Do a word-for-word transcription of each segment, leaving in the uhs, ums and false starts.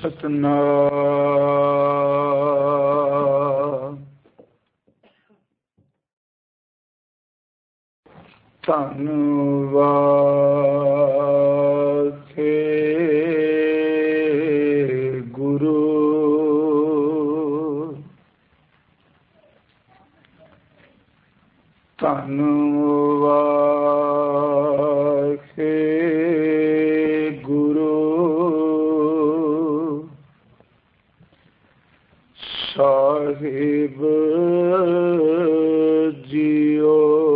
ਸਤਨਾਮ। ਧੰਨ ਵਾਹਿ ਗੁਰੂ ਧੰਨ ਵਾਹਿ ਗੁਰੂ ਸਾਹਿਬ ਜੀਓ।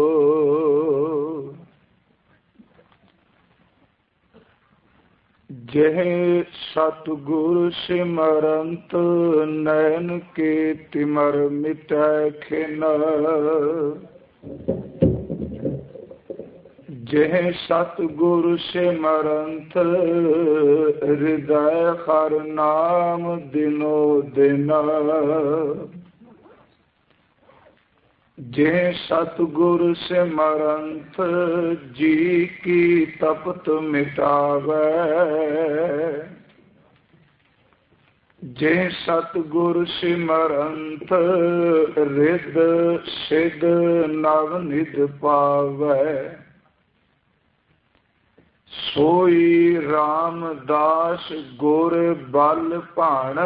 ਜਹ ਸਤਿਗੁਰ ਸਿਮਰੰਤ ਨੈਣ ਕੇ ਤਿਮਰ ਮਿਟੈ ਖਿਨ। ਜਹ ਸਤਿਗੁਰ ਸਿਮਰੰਤ ਹਿਰਦੈ ਹਰਿ ਨਾਮ ਦਿਨੋ ਦਿਨ। ਜੇ ਸਤਿਗੁਰ ਸਿਮਰੰਤ ਜੀ ਕੀ ਤਪਤ ਮਿਟਾਵੈ। ਜੇ ਸਤਿਗੁਰ ਸਿਮਰੰਤ ਰਿੱਧ ਸਿੱਧ ਨਵ ਨਿਧ ਪਾਵੈ। ਸੋਈ ਰਾਮਦਾਸ ਗੁਰ ਬਲ ਭਾਣ।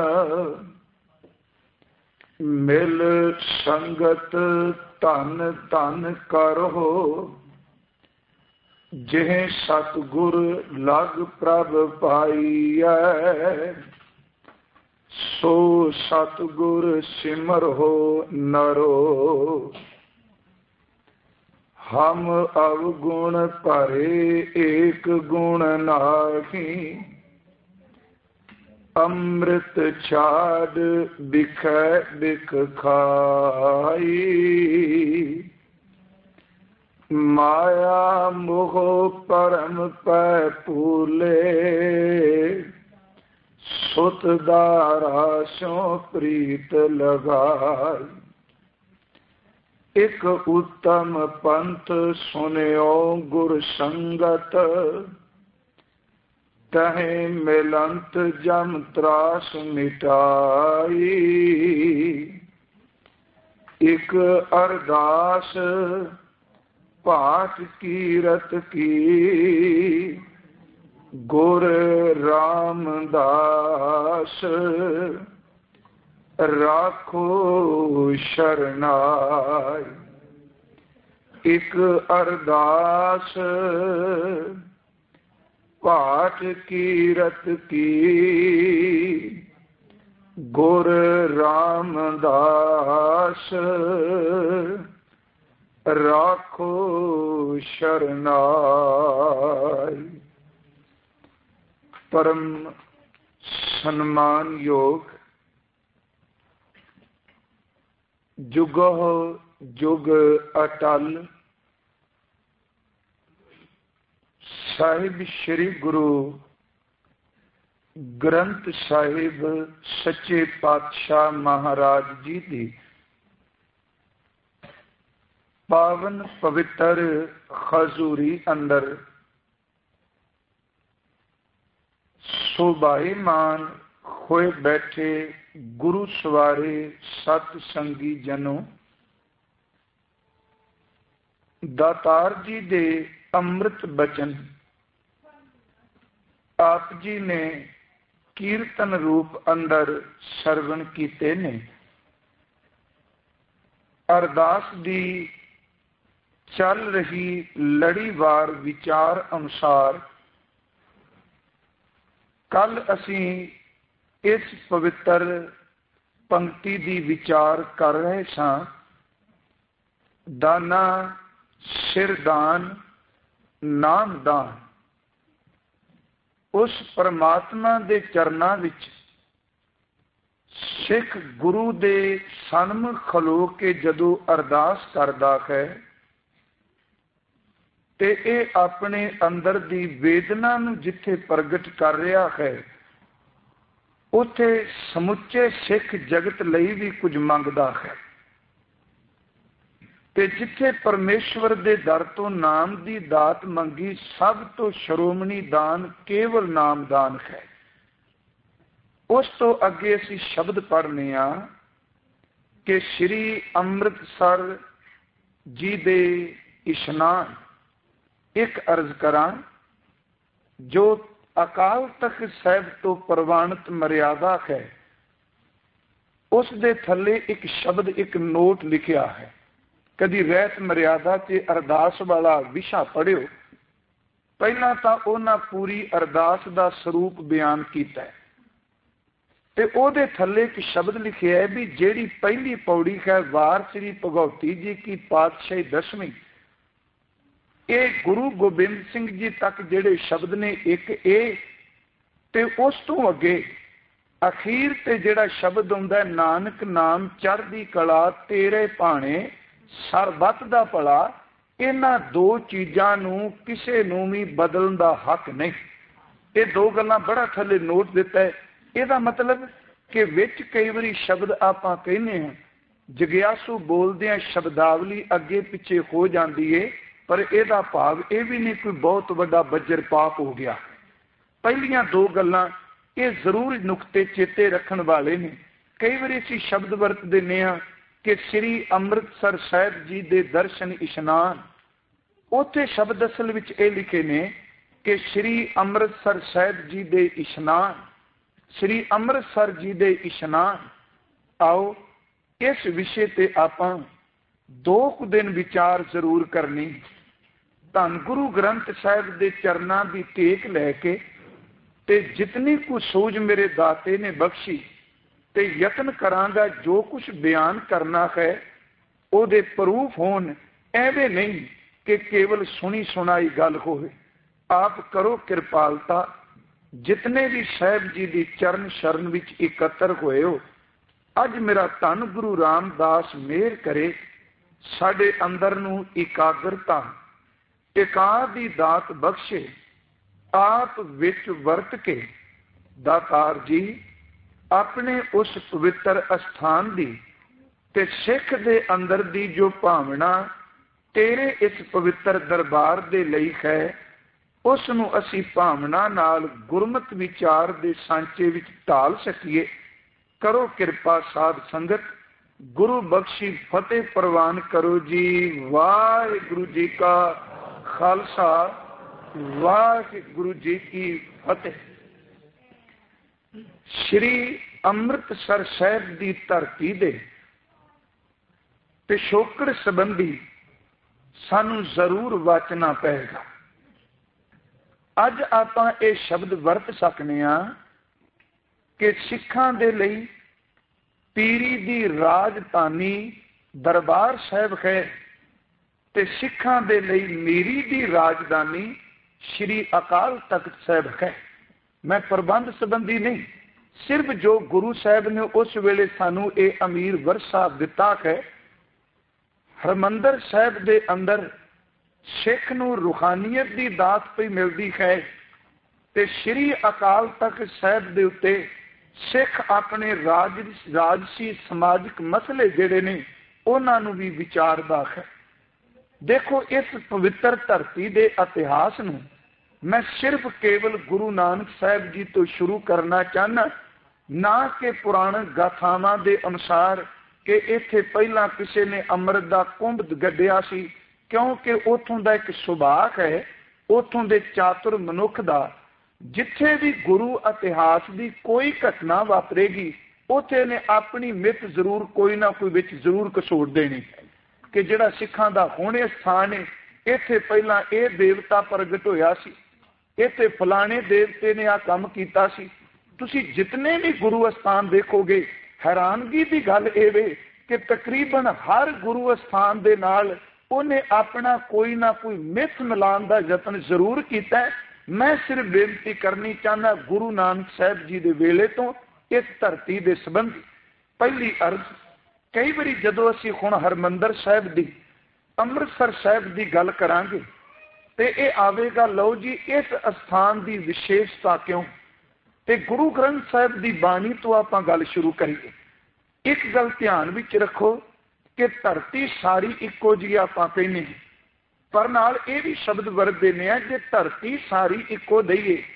ਮਿਲ ਸੰਗਤ ਧਨ ਧਨ ਕਰੋ। ਜਿਹ ਸਤਿਗੁਰ ਲਗ ਪ੍ਰਭ ਪਾਈਐ। ਸੋ ਸਤਿਗੁਰ ਸਿਮਰੋ ਨਰੋ। ਹਮ ਅਵਗੁਣ ਭਰੇ ਏਕ ਗੁਣ ਨਾਹੀ। ਅੰਮ੍ਰਿਤ ਛਾੜ ਬਿਖੈ ਬਿਖ ਖਾਈ। ਮਾਇਆ ਮੋਹ ਪਰਮ ਪੈ ਭੂਲੇ। ਸੁਤ ਦਾਰਾ ਸੋ ਪ੍ਰੀਤ ਲਗਾਈ। ਇਕ ਉਤਮ ਪੰਥ ਸੁਨਿਓ ਗੁਰ ਸੰਗਤ। ਤਹਿ ਮਿਲੰਤ ਜਮ ਤਰਾਸ ਮਿਟਾਈ। ਇਕ ਅਰਦਾਸ ਪਾਠ ਕੀਰਤ ਕੀ। ਗੁਰ ਰਾਮਦਾਸ ਰਾਖੋ ਸ਼ਰਨਾਈ। ਇਕ ਅਰਦਾਸ ਪਾਠ ਕੀਰਤ ਕੀ। ਗੁਰ ਰਾਮਦਾਸ ਰਾਖੋ ਸ਼ਰਨਾਈ। ਪਰਮ ਸਨਮਾਨਯੋਗ ਜੁਗੋ ਜੁਗ ਅਟਲ ਸਾਹਿਬ ਸ੍ਰੀ ਗੁਰੂ ਗ੍ਰੰਥ ਸਾਹਿਬ ਸੱਚੇ ਪਾਤਸ਼ਾਹ ਮਹਾਰਾਜ ਜੀ ਦੀ ਪਾਵਨ ਪਵਿੱਤਰ ਹਜ਼ੂਰੀ ਅੰਦਰ ਸੁਭਾਈਮਾਨ ਹੋਏ ਬੈਠੇ ਗੁਰੂ ਸਵਾਰੇ ਸਤ ਸੰਗੀ ਜਨੋ। ਦਾਤਾਰ ਜੀ ਦੇ ਅੰਮ੍ਰਿਤ ਬਚਨ ਆਪ ਜੀ ਨੇ ਕੀਰਤਨ ਰੂਪ ਅੰਦਰ ਸਰਵਣ ਕੀਤੇ ਨੇ। ਅਰਦਾਸ ਦੀ ਚੱਲ ਰਹੀ ਲੜੀਵਾਰ ਵਿਚਾਰ ਅਨੁਸਾਰ ਕੱਲ ਅਸੀਂ ਇਸ ਪਵਿੱਤਰ ਪੰਕਤੀ ਦੀ ਵਿਚਾਰ ਕਰ ਰਹੇ ਸਾਂ। ਦਾਨਾ ਸਿਰਦਾਨ ਨਾਮਦਾਨ। ਉਸ ਪਰਮਾਤਮਾ ਦੇ ਚਰਨਾਂ ਵਿੱਚ ਸਿੱਖ ਗੁਰੂ ਦੇ ਸਨਮੁਖ ਖਲੋ ਕੇ ਜਦੋਂ ਅਰਦਾਸ ਕਰਦਾ ਹੈ ਤੇ ਇਹ ਆਪਣੇ ਅੰਦਰ ਦੀ ਵੇਦਨਾ ਨੂੰ ਜਿੱਥੇ ਪ੍ਰਗਟ ਕਰ ਰਿਹਾ ਹੈ ਉੱਥੇ ਸਮੁੱਚੇ ਸਿੱਖ ਜਗਤ ਲਈ ਵੀ ਕੁਝ ਮੰਗਦਾ ਹੈ। ਤੇ ਜਿੱਥੇ ਪਰਮੇਸ਼ਵਰ ਦੇ ਦਰ ਤੋਂ ਨਾਮ ਦੀ ਦਾਤ ਮੰਗੀ, ਸਭ ਤੋਂ ਸ਼੍ਰੋਮਣੀ ਦਾਨ ਕੇਵਲ ਨਾਮ ਦਾਨ ਹੈ। उस तो अगे असी शब्द पढ़ने आ कि श्री अमृतसर जी दे इशनान। एक अर्ज करा, जो अकाल तख्त साहिब तो प्रवानित मर्यादा है उस दे थले एक शब्द एक नोट लिखिया है। कदी रहत मर्यादा से अरदास वाला विशा पढ़ियो। पहला तो उन्हें पूरी अरदास का स्वरूप बयान किया है ते ओदे थले एक शब्द लिखे है भी जेड़ी पहली पौड़ी है वार श्री भगवती जी की पातशाही दसवीं, ये गुरु गोबिंद सिंह जी तक जेड़े शब्द ने एक ए ते उस तो अगे अखीर ते जेड़ा शब्द आउंदा नानक नाम चढ़दी कला तेरे भाणे सरबत दा भला। इन्हां दो चीज़ां नूं किसे नूं भी बदलण दा हक नहीं। ये दो गल्लां बड़ा थले नोट दिता है। ਇਹਦਾ मतलब कि विच कई बारी शब्द आपां कहने हैं जगियासू बोलदे शब्दावली अगे पिछे हो जाती है, पर ਇਹਦਾ भाव यह भी नहीं कोई बहुत बड़ा बजर पाप हो गया। पहलियां दो गल्लां ये जरूर नुकते चेते रखने वाले ने। कई बार असीं शब्द वरत देने हैं कि श्री अमृतसर साहिब जी दे दर्शन इशनान, उत्थे शब्द असल विच ये लिखे ने कि श्री अमृतसर साहिब जी दे इशनान, श्री अमृतसर जी दे इशनान। आओ इस विषय ते आपां दो कु दिन विचार जरूर करनी। धन गुरु ग्रंथ साहिब दे चरनां दी टेक लैके ते जितनी कुछ सूझ मेरे दाते ने बख्शी ते यतन करांगा जो कुछ बयान करना है ओदे प्रूफ होन। एवें नहीं कि केवल सुनी सुनाई गल होवे। आप करो कृपालता, जितने भी साहिब जी की चरण शरण विच एकत्र होए हो, अज मेरा धन गुरु रामदास मेहर करे साडे अंदर नूं एकाग्रता एकांत दी दात बख्शे। आप विच वरत के दातार जी अपने उस पवित्र अस्थान दी ते सिख दे अंदर दी जो भावना तेरे इस पवित्र दरबार दे लई है उस नूं असी भावना नाल गुरमत विचार दे सांचे विच ढाल सकीए। करो कृपा साध संगत, गुरु बख्शी फतेह प्रवान करो जी। वाहिगुरु जी का खालसा, वाहिगुरु जी की फतेह। श्री अमृतसर साहिब की धरती दे पिछोकड़ संबंधी सानू जरूर वाचना पेगा। अज आपां ये शब्द वरत सकने आ कि सिखां दे लई पीरी दी राजधानी दरबार साहिब है ते सिखां दे लई मीरी दी राजधानी श्री अकाल तख्त साहिब है। मैं प्रबंध संबंधी नहीं, सिर्फ जो गुरु साहिब ने उस वेले सानू ये अमीर वरसा दिता है। हरमंदर साहिब दे अंदर सिख नूं रूहानियत की दात पई मिलती है ते श्री अकाल तख्त साहिब दे उत्ते सिख अपने राज राजसी समाजिक मसले जिहड़े ने उन्हां नूं भी विचारदा है। देखो इस पवित्र धरती दे इतिहास नूं मैं सिर्फ केवल गुरु नानक साहिब जी तो शुरू करना चाहना, ना कि पुराण गाथावां दे अनुसार कि इत्थे पहला किसी ने अमृत दा कुंभ गड्ढिया सी, क्योंकि उथों दा एक सुभाग है उथों दे चातुर मनुख दा। जिथे भी गुरु इतिहास की कोई घटना वापरेगी उथे ने अपनी मित जरूर कोई ना कोई विच जरूर कसूर देनी कि जिहड़ा सिखां दा हुणे स्थान है, इत्थे पहला ये देवता प्रगट होया सी, इत्थे फलाने देवते ने आ काम कीता सी। तुसी जितने भी गुरु स्थान देखोगे, हैरानगी की गल ये वे कि तकरीबन हर गुरु स्थान दे नाल उन्हें अपना कोई ना कोई मिथ मिलान का यतन जरूर किया है। मैं सिर्फ बेनती करनी चाहना गुरु नानक साहब जी के वेले तो इस धरती के संबंधी पहली अर्ज। कई बारी जदों असी हुण हरमंदर साहिब की अमृतसर साहिब की गल करांगे तो ये आवेगा, लो जी इस स्थान की विशेषता क्यों, ते गुरु ग्रंथ साहिब की बाणी तो आप गल शुरू करिए। एक गल ध्यान विच रखो कि धरती सारी इको जी आप कहने, पर नाल ये भी शब्द वरत देने जे धरती सारी इको दईए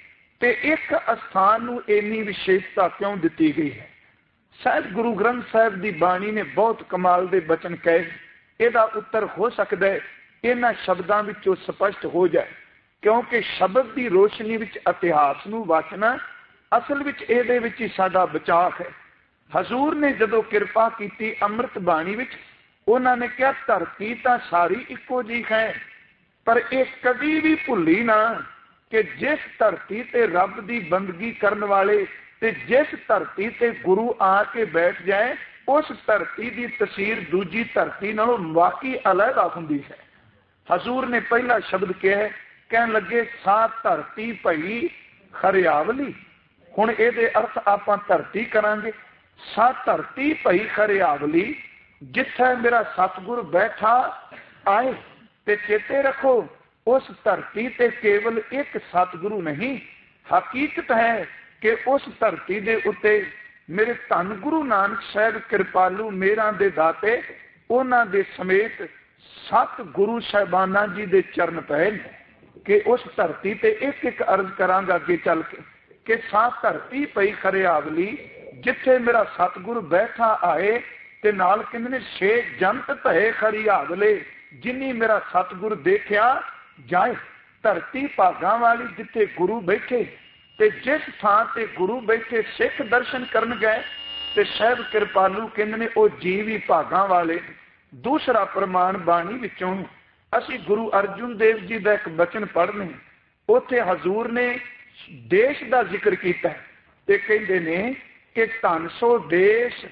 ਤੇ ਇੱਕ ਅਸਥਾਨ ਨੂੰ ਇੰਨੀ ਵਿਸ਼ੇਸ਼ਤਾ ਕਿਉਂ ਦਿੱਤੀ ਗਈ ਹੈ? ਸ਼ਾਇਦ ਗੁਰੂ ਗ੍ਰੰਥ ਸਾਹਿਬ ਦੀ ਬਾਣੀ ਨੇ ਬਹੁਤ ਕਮਾਲ ਦੇ ਬਚਨ ਕਹੇ। ਇਹਦਾ ਉੱਤਰ ਹੋ ਸਕਦਾ ਹੈ ਇਹਨਾਂ ਸ਼ਬਦਾਂ ਵਿੱਚੋਂ ਸਪਸ਼ਟ ਹੋ ਜਾਏ, ਕਿਉਂਕਿ ਸ਼ਬਦ ਦੀ ਰੋਸ਼ਨੀ ਵਿੱਚ ਇਤਿਹਾਸ ਨੂੰ ਵਾਚਣਾ ਅਸਲ ਵਿੱਚ ਇਹਦੇ ਵਿੱਚ ਹੀ ਸਾਡਾ ਬਚਾਅ ਹੈ। ਹਜ਼ੂਰ ਨੇ ਜਦੋਂ ਕਿਰਪਾ ਕੀਤੀ ਅੰਮ੍ਰਿਤ ਬਾਣੀ ਵਿੱਚ, ਉਹਨਾਂ ਨੇ ਕਿਹਾ ਧਰਤੀ ਤਾਂ ਸਾਰੀ ਇੱਕੋ ਜਿਹੀ ਹੈ, ਪਰ ਇਹ ਕਦੀ ਵੀ ਭੁੱਲੀ ਨਾ ਕਿ ਜਿਸ ਧਰਤੀ ਤੇ ਰੱਬ ਦੀ ਬੰਦਗੀ ਕਰਨ ਵਾਲੇ ਤੇ ਜਿਸ ਧਰਤੀ ਤੇ ਗੁਰੂ ਆ ਕੇ ਬੈਠ ਜਾਏ, ਉਸ ਧਰਤੀ ਦੀ ਤਸਵੀਰ ਦੂਜੀ ਧਰਤੀ ਨਾਲੋਂ ਵਾਕਈ ਅਲੱਗਾ ਹੁੰਦੀ ਹੈ। ਹਜ਼ੂਰ ਨੇ ਪਹਿਲਾ ਸ਼ਬਦ ਕਿਹਾ, ਕਹਿਣ ਲੱਗੇ ਸਾ ਧਰਤੀ ਭਈ ਹਰਿਆਵਲੀ। ਹੁਣ ਇਹਦੇ ਅਰਥ ਆਪਾਂ ਧਰਤੀ ਕਰਾਂਗੇ। ਸਾ ਧਰਤੀ ਭਈ ਹਰਿਆਵਲੀ, ਜਿੱਥੇ ਮੇਰਾ ਸਤਿਗੁਰ ਬੈਠਾ ਆਏ। ਤੇ ਚੇਤੇ ਰੱਖੋ ਉਸ ਧਰਤੀ ਤੇ ਕੇਵਲ ਇੱਕ ਸਤਿਗੁਰੂ ਨਹੀਂ, ਹਕੀਕਤ ਹੈ ਕਿ ਉਸ ਧਰਤੀ ਦੇ ਉੱਤੇ ਮੇਰੇ ਧੰਨ ਗੁਰੂ ਨਾਨਕ ਸਾਹਿਬ ਕਿਰਪਾਲੂ ਮੇਰਾਂ ਦੇ ਦਾਤੇ, ਉਹਨਾਂ ਦੇ ਸਮੇਤ ਸੱਤ ਗੁਰੂ ਸਾਹਿਬਾਨਾਂ ਜੀ ਦੇ ਚਰਨ ਪਏ ਨੇ। ਕਿ ਉਸ ਧਰਤੀ ਤੇ ਇੱਕ ਇੱਕ ਅਰਜ਼ ਕਰਾਂਗਾ ਅੱਗੇ ਚੱਲ ਕੇ ਕਿ ਸਾ ਧਰਤੀ ਪਈ ਹਰਿਆਵਲੀ, ਜਿੱਥੇ ਮੇਰਾ ਸਤਿਗੁਰ ਬੈਠਾ ਆਏ। ਤੇ ਨਾਲ ਕਹਿੰਦੇ ਨੇ ਛੇ ਜੰਤ ਭਏ ਹਰਿਆਵਲੇ, ਜਿਨੀ ਮੇਰਾ ਸਤਿਗੁਰ ਦੇਖਿਆ ਜਾਏ। ਧਰਤੀ ਭਾਗਾਂ ਵਾਲੀ ਜਿੱਥੇ ਗੁਰੂ ਬੈਠੇ, ਤੇ ਜਿਸ ਥਾਂ ਤੇ ਗੁਰੂ ਬੈਠੇ ਸਿੱਖ ਦਰਸ਼ਨ ਕਰਨ ਗਏ ਤੇ ਸਾਹਿਬ ਕਿਰਪਾਲੂ ਕਹਿੰਦੇ ਨੇ ਉਹ ਜੀਵ ਹੀ ਭਾਗਾਂ ਵਾਲੇ। ਦੂਸਰਾ ਪ੍ਰਮਾਣ ਬਾਣੀ ਵਿੱਚੋਂ ਅਸੀਂ ਗੁਰੂ ਅਰਜੁਨ ਦੇਵ ਜੀ ਦਾ ਇੱਕ ਬਚਨ ਪੜ੍ਹਨੇ, ਉੱਥੇ ਹਜ਼ੂਰ ਨੇ ਦੇਸ਼ ਦਾ ਜ਼ਿਕਰ ਕੀਤਾ ਤੇ ਕਹਿੰਦੇ ਨੇ ਕਿ ਧਨ ਸੋ ਦੇਸ਼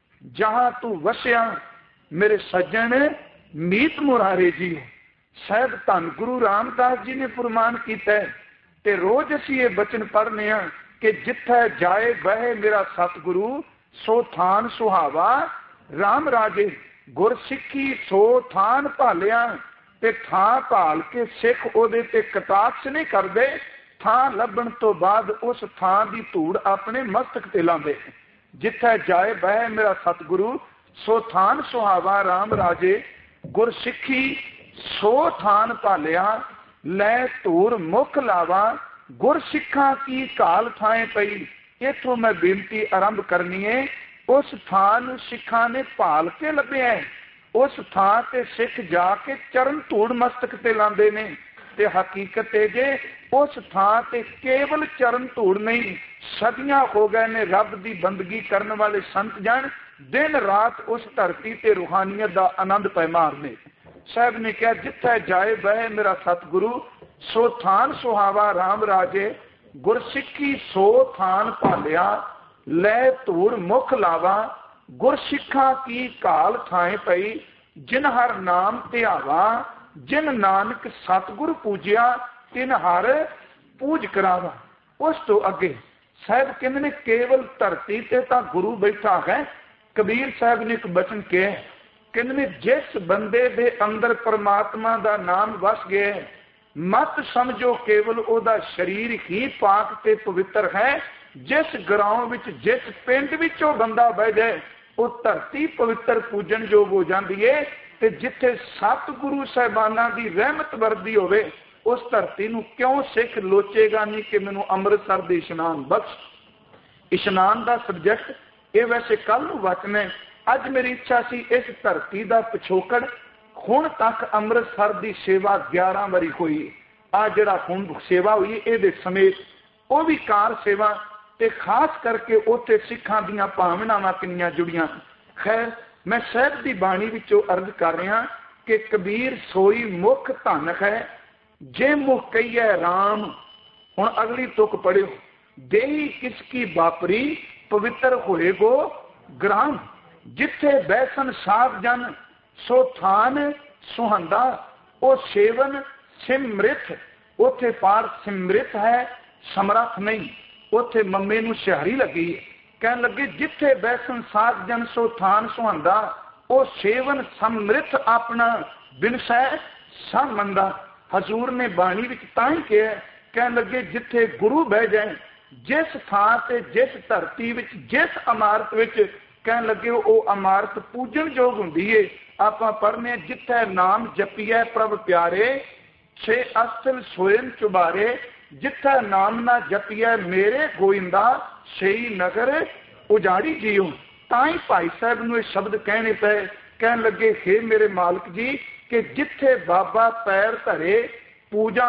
ਜਹਾਂ ਤੂੰ ਵਸਿਆ, ਮੇਰੇ ਸੱਜਣ ਮੀਤ ਮੁਰਾਰੇ ਜੀ। ਸਾਹਿਬ ਧੰਨ ਗੁਰੂ ਰਾਮਦਾਸ ਜੀ ਨੇ ਫਰਮਾਨ ਕੀਤਾ ਤੇ ਰੋਜ਼ ਅਸੀਂ ਇਹ ਬਚਨ ਪੜ੍ਹਨੇ ਆ ਕਿ ਜਿੱਥੇ ਜਾਏ ਬਹਿ ਮੇਰਾ ਸਤਿਗੁਰੂ, ਸੋ ਥਾਨ ਸੁਹਾਵਾ ਰਾਮ ਰਾਜੇ। ਗੁਰ ਸਿੱਖੀ ਸੋ ਥਾਨ ਭਾਲਿਆ, ਤੇ ਥਾਂ ਭਾਲ ਕੇ ਸਿੱਖ ਉਹਦੇ ਤੇ ਕਟਾਕਸ਼ ਨਹੀਂ ਕਰਦੇ, ਥਾਂ ਲੱਭਣ ਤੋਂ ਬਾਅਦ ਉਸ ਥਾਂ ਦੀ ਧੂੜ ਆਪਣੇ ਮਸਤਕ ਤੇ ਲਾਉਂਦੇ। ਜਿੱਥੇ ਜਾਏ ਬਹਿ ਮੇਰਾ ਸਤਿਗੁਰੂ, ਸੋ ਥਾਨ ਸੁਹਾਵਾ ਰਾਮ ਰਾਜੇ। ਗੁਰ ਸਿੱਖੀ ਸੋ ਥਾਨ ਭਾਲਿਆ, ਲੈ ਧੂਰ ਮੁਖ ਲਾਵਾ। ਗੁਰ ਸਿੱਖਾਂ ਕੀ ਕਾਲ ਥਾਂ ਪਈ। ਇੱਥੋਂ ਮੈਂ ਬੇਨਤੀ ਆਰੰਭ ਕਰਨੀ ਹੈ, ਉਸ ਥਾਂ ਨੂੰ ਸਿੱਖਾਂ ਨੇ ਭਾਲ ਕੇ ਲੱਭਿਆ। ਉਸ ਥਾਂ ਤੇ ਸਿੱਖ ਜਾ ਕੇ ਚਰਨ ਧੂੜ ਮਸਤਕ ਤੇ ਲਾਉਂਦੇ ਨੇ। ਤੇ ਹਕੀਕਤ ਇਹ ਜੇ ਉਸ ਥਾਂ ਤੇ ਕੇਵਲ ਚਰਨ ਧੂੜ ਨਹੀਂ, ਸਦੀਆਂ ਹੋ ਗਏ ਨੇ ਰੱਬ ਦੀ ਬੰਦਗੀ ਕਰਨ ਵਾਲੇ ਸੰਤ ਜਨ ਦਿਨ ਰਾਤ ਉਸ ਧਰਤੀ ਤੇ ਰੂਹਾਨੀਅਤ ਦਾ ਆਨੰਦ ਪੈ ਮਾਰਨੇ। ਸਾਹਿਬ ਨੇ ਕਿਹਾ ਜਿੱਥੇ ਜਾਏ ਬਹਿ ਮੇਰਾ ਸਤਿਗੁਰੂ, ਸੋ ਥਾਨ ਸੁਹਾਵਾ ਰਾਮ ਰਾਜੇ। ਗੁਰਸਿੱਖੀ ਸੋ ਥਾਨ ਭਾਲਿਆ, ਲੈ ਧੂੜ ਮੁਖ ਲਾਵਾ। ਗੁਰਸਿੱਖਾਂ ਕੀ ਕਾਲ ਥਾਂ ਪਈ, ਜਿਨ ਹਰ ਨਾਮ ਧਿਆਵਾ। ਜਿਨ ਨਾਨਕ ਸਤਿਗੁਰ ਪੂਜਿਆ, ਤਿਨ ਹਰ ਪੂਜ ਕਰਾਵਾ। ਉਸ ਤੋਂ ਅੱਗੇ ਸਾਹਿਬ ਕਹਿੰਦੇ ਨੇ ਕੇਵਲ ਧਰਤੀ ਤੇ ਤਾਂ ਗੁਰੂ ਬੈਠਾ ਹੈ। ਕਬੀਰ ਸਾਹਿਬ ਨੇ ਇੱਕ ਬਚਨ ਕਿਹਾ, ਕਹਿੰਦੇ ਨੇ ਜਿਸ ਬੰਦੇ ਦੇ ਅੰਦਰ ਪਰਮਾਤਮਾ ਦਾ ਨਾਮ ਵਸ ਗਿਆ, ਮਤ ਸਮਝੋ ਕੇਵਲ ਉਹਦਾ ਸਰੀਰ ਹੀ ਪਾਕ ਤੇ ਪਵਿੱਤਰ ਹੈ। ਜਿਸ ਗਰਾਉਂ ਵਿੱਚ ਜਿਸ ਪਿੰਡ ਵਿੱਚ ਉਹ ਬੰਦਾ ਬਹਿ ਜਾਏ, ਉਹ ਧਰਤੀ ਪਵਿੱਤਰ ਪੂਜਣ ਯੋਗ ਹੋ ਜਾਂਦੀ ਹੈ। ਤੇ ਜਿੱਥੇ ਸਤਿਗੁਰੂ ਸਾਹਿਬਾਨਾਂ ਦੀ ਰਹਿਮਤ ਵਰਦੀ ਹੋਵੇ, ਉਸ ਧਰਤੀ ਨੂੰ ਕਿਉਂ ਸਿੱਖ ਲੋਚੇਗਾ ਨਹੀਂ ਕਿ ਮੈਨੂੰ ਅੰਮ੍ਰਿਤਸਰ ਦੇ ਇਸ਼ਨਾਨ ਬਖਸ਼। ਇਸ਼ਨਾਨ ਦਾ ਸਬਜੈਕਟ ਇਹ ਵੈਸੇ ਕੱਲ ਨੂੰ ਵਚਨ ਹੈ। ਅੱਜ ਮੇਰੀ ਇੱਛਾ ਸੀ ਇਸ ਧਰਤੀ ਦਾ ਪਿਛੋਕੜ। ਹੁਣ ਤੱਕ ਅੰਮ੍ਰਿਤਸਰ ਦੀ ਸੇਵਾ ਗਿਆਰਾਂ ਵਾਰੀ ਹੋਈ। ਆ ਜਿਹੜਾ ਹੁਣ ਸੇਵਾ ਹੋਈ ਇਹਦੇ ਸਮੇਤ ਉਹ ਵੀ ਕਾਰ ਸੇਵਾ, ਤੇ ਖਾਸ ਕਰਕੇ ਉੱਥੇ ਸਿੱਖਾਂ ਦੀਆਂ ਭਾਵਨਾਵਾਂ ਕਿੰਨੀਆਂ ਜੁੜੀਆਂ। ਖੈਰ ਮੈਂ ਸਾਹਿਬ ਦੀ ਬਾਣੀ ਵਿੱਚੋਂ ਅਰਜ਼ ਕਰ ਰਿਹਾ ਕਿ ਕਬੀਰ ਸੋਈ ਮੁਖ ਧਨ ਹੈ, ਜੇ ਮੁਖ ਕਹੀਏ ਰਾਮ। ਹੁਣ ਅਗਲੀ ਤੁਕ ਪੜਿਓ, ਦੇਹੀ ਕਿਸ ਕੀ ਬਾਪਰੀ, ਪਵਿੱਤਰ ਹੋਏਗੋ ਗ੍ਰਾਮ। ਜਿੱਥੇ ਬੈਸਨ ਸਾਧ ਜਨ, ਸੋ ਥਾਨ ਸੁਹੰਦਾ। ਉਹ ਸੇਵਨ ਸਿਮ੍ਰਿਤ, ਉੱਥੇ ਪਾਰ ਸਿਮ੍ਰਿਤ ਹੈ, ਸਮਰੱਥ ਨਹੀਂ। ਉੱਥੇ ਮੰਮੇ ਨੂੰ ਸ਼ਹਿਰੀ ਲੱਗੀ, ਕਹਿਣ ਲੱਗੇ ਜਿੱਥੇ ਬੈਸਨ ਸਾਧ ਜਨ, ਸੋ ਥਾਨ ਸੁਹੰਦਾ। ਉਹ ਸੇਵਨ ਸਮ੍ਰਿਤ ਆਪਣਾ ਬਿਨਸੈ ਸਮੰਦਾ। ਹਜ਼ੂਰ ਨੇ ਬਾਣੀ ਵਿੱਚ ਤਾਂ ਹੀ ਕਿਹਾ, ਕਹਿਣ ਲੱਗੇ ਜਿੱਥੇ ਗੁਰੂ ਬਹਿ ਜਾਏ, ਜਿਸ ਥਾਂ ਤੇ ਜਿਸ ਧਰਤੀ ਵਿੱਚ ਜਿਸ ਇਮਾਰਤ ਵਿੱਚ, ਕਹਿਣ ਲੱਗੇ ਉਹ ਇਮਾਰਤ ਪੂਜਣ ਯੋਗ ਹੁੰਦੀ ਏ। ਆਪਾਂ ਪੜ੍ਹਨੇ ਜਿੱਥੇ ਨਾਮ ਜਪੀਐ ਪ੍ਰਭ ਪਿਆਰੇ, ਛੇ ਅਸਲ ਸੋਇਨ ਚੁਬਾਰੇ। जिथा नाम ना जपिया मेरे गोइंदा सही नगर उजाड़ी जियो। ताई भाई साहब नूं शब्द कहने पे, कह लगे हे मेरे मालिक जी कि जिथे बाबा पैर धरे पूजा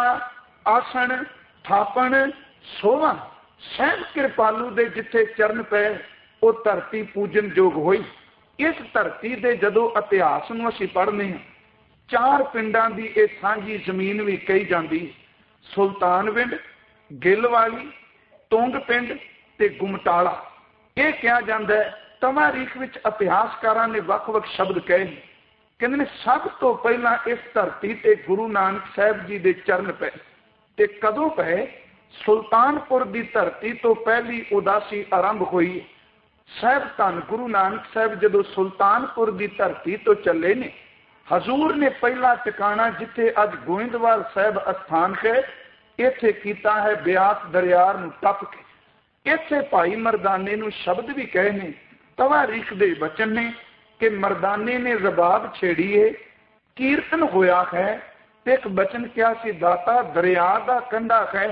आसन थापन सोवा सहब कृपालू दे जिथे चरण पे वो धरती पूजन जोग होई। इस धरती दे जदों इतिहास नूं असीं पढ़ने हां, चार पिंडां दी ये सांझी जमीन भी कही जाती, सुल्तान विंड, गिलवाली, तुंग पिंड ते गुमटाला। यह कहा जाता है तवारीख विच इतिहासकारां ने वख-वख शब्द कहे, कहंदे ने सब तो पहला इस धरती ते गुरु नानक साहब जी दे चरण पे ते कदों पे सुल्तानपुर दी धरती तो पहली उदासी आरंभ हुई। साहब धन गुरु नानक साहब जदों सुल्तानपुर दी धरती तो चले ने, हजूर ने पहला टिकाणा जिथे अज गोइंदवाल साहब अस्थान है इथे कीता है ब्यास दरियार नूं टप के। इथे भाई मरदाने नूं शब्द भी कहे ने, तवारीख दे बचन ने कि मरदाने ने रबाब छेड़ी है, कीर्तन होया है, एक बचन क्या सी दाता दरिया दा कंढा है,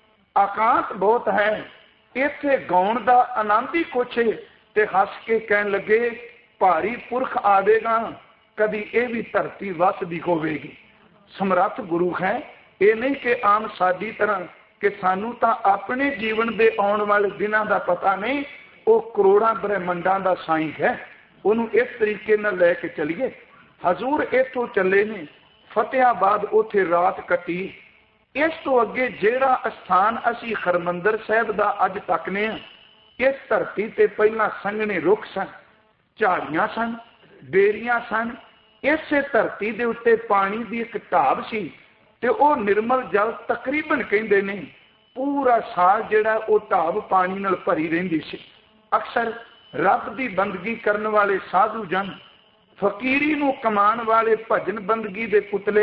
आकांत बहुत है, इथे गाउण दा आनंद ही कुछ है। ते हस के कहन लगे भारी पुरख आवेगा, कदी ये भी धरती वसदी होवेगी। समर्थ गुरु है, ये नहीं कि आम साडी तरह कि सानू तां अपने जीवन दे आउण वाले दिनां दा पता नहीं, वो करोड़ां ब्रह्मंडां दा साईं है, उन्होंने इस तरीके नाल लैके चलीए। हजूर इथों चले ने फतेहाबाद, उथे रात कटी। इस तो अगे जेड़ा स्थान असी हरमंदर साहब दा अज तकने आ, इस धरती ते पहला संघने रुख सन, झाड़ियां सन, बेरियां सन। इस धरती दे उत्ते पानी दी एक ढाब सी ते ओ निर्मल जल तकरीबन कहंदे ने पूरा साल जिहड़ा ओ ढाब पानी नाल भरी रहिंदी सी। अक्सर रब दी बंदगी करन वाले साधु जन, फकीरी नूं कमान वाले भजन बंदगी दे पुतले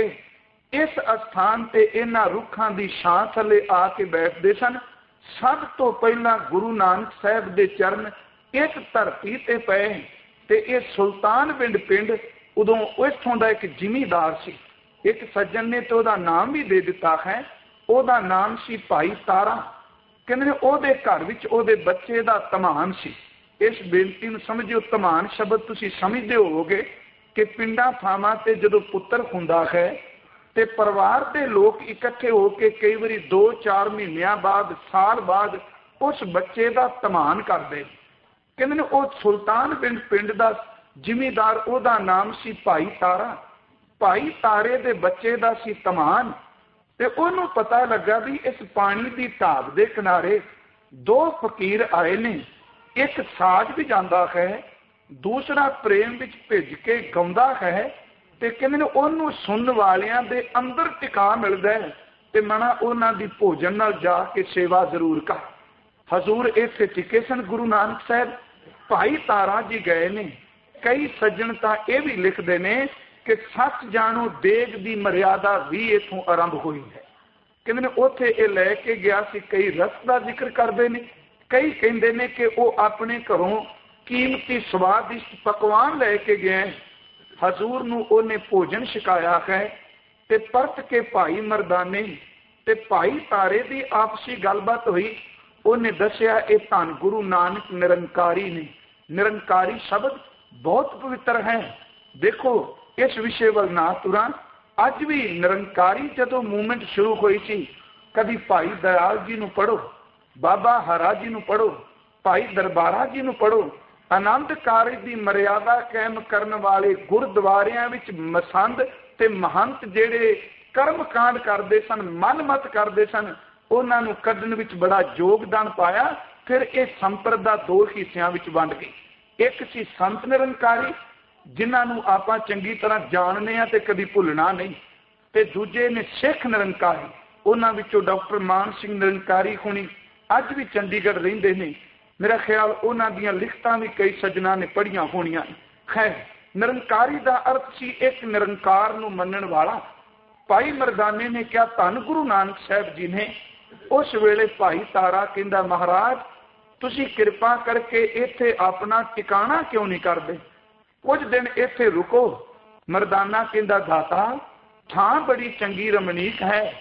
इस स्थान ते इन्हां रुखां दी छां थले आके बैठदे सन। सब तो पहला गुरु नानक साहब दे चरण इस धरती ते पए ते इह सुल्तान विंड पिंड उदों इत्थों दा एक जिमीदार सी। एक सज्जन ने तो उहदा नाम भी दे दिता है, उहदा नाम सी भाई तारा। कहंदे उहदे घर विच उहदे बच्चे दा तमान सी। इस बेनती नूं समझिओ, तमान शब्द तुसीं समझदे होवोगे कि पिंडां थावां ते जदों पुत्तर हुंदा है ते परिवार दे लोग इकट्ठे होके कई बारी दो चार महीनों बाद साल बाद उस बच्चे दा तमान करदे। कहंदे ने उह सुल्तान पिंड पिंड दा जिमीदार, उहदा नाम सी भाई तारा। भाई तारे दे बच्चे दा सी तमान ते उहनूं पता लगा भी इस पानी दी ढाब दे किनारे दो फकीर आए ने, एक साज भी जांदा है, दूसरा प्रेम विच भिज के गाउंदा है ते कहंदे ने उहनूं सुनन वालियां दे अंदर टिका मिलदा है ते मना उहनां दी भोजन नाल जा के सेवा जरूर कर। हजूर इत्थे टिके सन गुरु नानक साहब, भाई तारा जी गए ने। कई सज्जन तां इह भी लिखदे ने कि सच जानो देग दी मर्यादा भी इथों आरंभ हुई है। कहंदे ने उत्थे इह लैके गया सी, कई रस दा जिक्र करदे ने, कई कहंदे ने कि वह अपने घरों कीमती स्वादिष्ट पकवान लैके गए। हजूर नूं उहने भोजन छकाया है ते परत के भाई मरदाने ते भाई तारे दी आपसी गलबात हुई। उन्हें दसिया ये धन गुरु नानक निरंकारी ने। निरंकारी शब्द बहुत पवित्र है। देखो इस विषय वाल ना तुरां, अज भी निरंकारी जदों मूवमेंट शुरू हुई सी, कभी भाई दयाल जी नूं पढ़ो, बाबा हरा जी नूं पढ़ो, भाई दरबारा जी नूं पढ़ो। आनंद कारज की मर्यादा कायम करने वाले गुरुद्वारियां विच मसंद ते महंत जेड़े कर्म कांड करते सन, मन मत करते सन, उन्हां नूं कढण विच बड़ा योगदान पाया। फिर ये संप्रदा दो हिस्सियां विच वंड गई। एक सी संत निरंकारी जिन्हां नूं आपां चंगी तरह जानने आ ते कदी भुलना नहीं, ते दूजे ने सिख निरंकारी। उन्हां विचों डॉक्टर मान सिंह निरंकारी हुणी अज भी चंडीगढ़ रहिंदे ने। मेरा ख्याल उन्हां दीयां लिखतां भी कई सज्जनां ने पढ़ियां होणीआं। खैर, निरंकारी दा अर्थ सी एक निरंकार नूं मन्नण वाला। भाई मरदाने ने क्या धन गुरु नानक साहब जी ने उस वेले भाई तारा कहंदा, महाराज तुसीं कृपा करके इत्थे अपना ठिकाना क्यों नहीं करदे, कुछ दिन इत्थे रुको। मरदाना कहंदा, दाता थां बड़ी चंगी रमणीक है,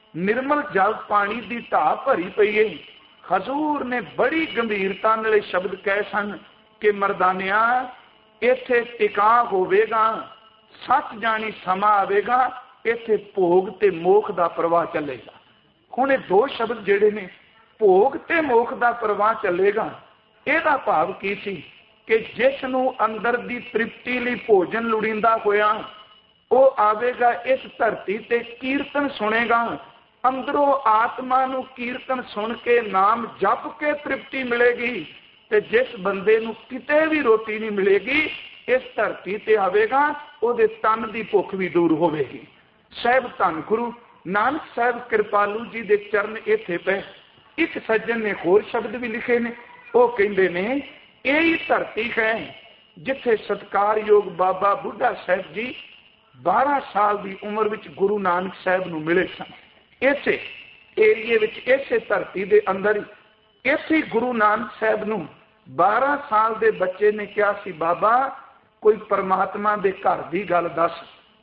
निर्मल जल पानी की ढाह भरी पई है। हजूर ने बड़ी गंभीरता नाल शब्द कहे सन कि मरदानिया इत्थे टिका होवेगा, सच जानी समा आवेगा, इत्थे भोग ते मोख दा प्रवाह चलेगा। हुण दो शब्द जिहड़े ने भोग ते मोख दा प्रवाह चलेगा, इहदा भाव की सी कि जिस नूं अंदर दी तृप्ति लई भोजन लोड़ींदा होया वो आवेगा इस धरती ते कीर्तन सुनेगा। अंदरों आत्मा नूं कीर्तन सुन के नाम जप के तृप्ति मिलेगी। ते जिस बंदे नूं किते भी रोटी नहीं मिलेगी इस धरती ते आवेगा, उहदे तन दी भुख भी दूर होवेगी। साहिब धन गुरु नानक साहिब कृपालू जी दे चरण इत्थे पे एक सज्जन ने होर शब्द भी लिखे ने। वो कहंदे ने यही धरती है जिथे सत्कारयोग बाबा बुढ़ा साहिब जी बारह साल की उम्र विच गुरु नानक साहिब नूं मिले सन। इसे एरिए विच इसे धरती दे अंदर इसे गुरु नानक साहिब नूं बारह साल दे बच्चे ने कहा सी, बाबा कोई परमात्मा दे घर दी गल दस।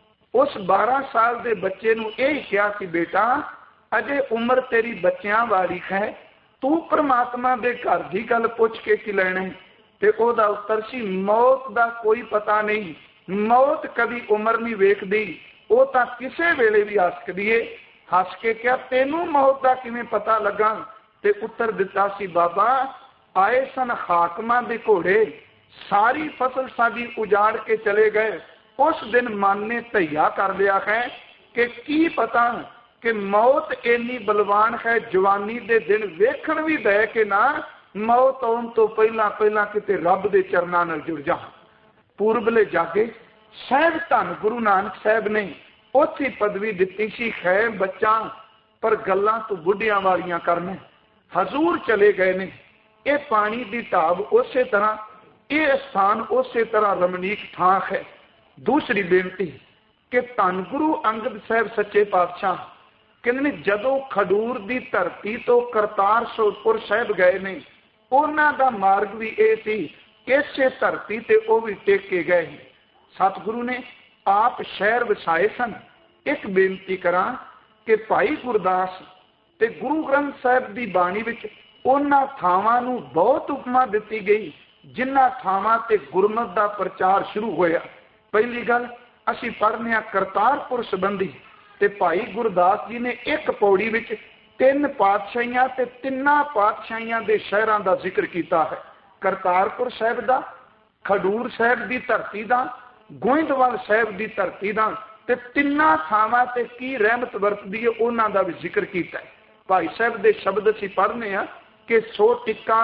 उस बारह साल दे बच्चे नूं यही कहा सी, बेटा अजे उम्र तेरी बच्चियां वाली है, तू परमात्मा दे घर दी गल पुछ के की लैणे। ते ओदा उत्तर सी, मौत दा कोई पता नहीं, मौत कभी उम्र नहीं वेखदी, वो तां किसे वेले भी आ सकदी है। हस के क्या तेनू मौत का किवें पता लगा? ते उत्तर दिता सी, बाबा आए सन हाकमां दे घोड़े, सारी फसल साडी उजाड़ के चले गए। उस दिन मन ने धैया कर लिया है कि की पता कि मौत इन्नी बलवान है, जवानी दे दिन वेखण भी दे के ना मौत आउण तो पहला पहला किते रब दे चरनां नाल जुड़ जा। पूर्वले जाके साहिब धन गुरु नानक साहिब ने उत्थे पदवी दिती सी, खैर बच्चा पर गल्लां तो बुढ़ियां वालियां करने। हजूर चले गए ने। ये पानी की ढाब उसे तरह, ये स्थान उसे तरह रमणीक थां है। दूसरी बेनती कि धन गुरु अंगद साहिब सच्चे पातशाह कहते जदों खडूर की धरती तो करतारपुर साहिब गए ने, उन्हां दा मार्ग भी ये सी, इसे धरती ते वो भी टेके गए। सतगुरु ने आप शहर वसाए सन। एक बेनती करा कि भाई गुरदास ते गुरु ग्रंथ साहिब की बाणी विच उन्हां थावां नूं बहुत उपमा दिती गई जिन्हां थावां ते गुरमत का प्रचार शुरू होया। पहली गल असीं पढ़ने आ करतारपुर संबंधी, ते भाई गुरदास जी ने एक पौड़ी विच तीन पातशाहियां ते तिन्नां पातशाहियां दे शहरां दा जिक्र कीता है। करतारपुर साहिब दा, खडूर साहिब की धरती का, गोइंदवाल साहिब की धरती का, ते तिन्नां थावां ते की रहमत वरतदी है उन्हां दा भी जिक्र कीता है। भाई साहब दे शब्द असीं पढ़ने आ कि सो टिक्का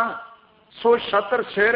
सो छतर सिर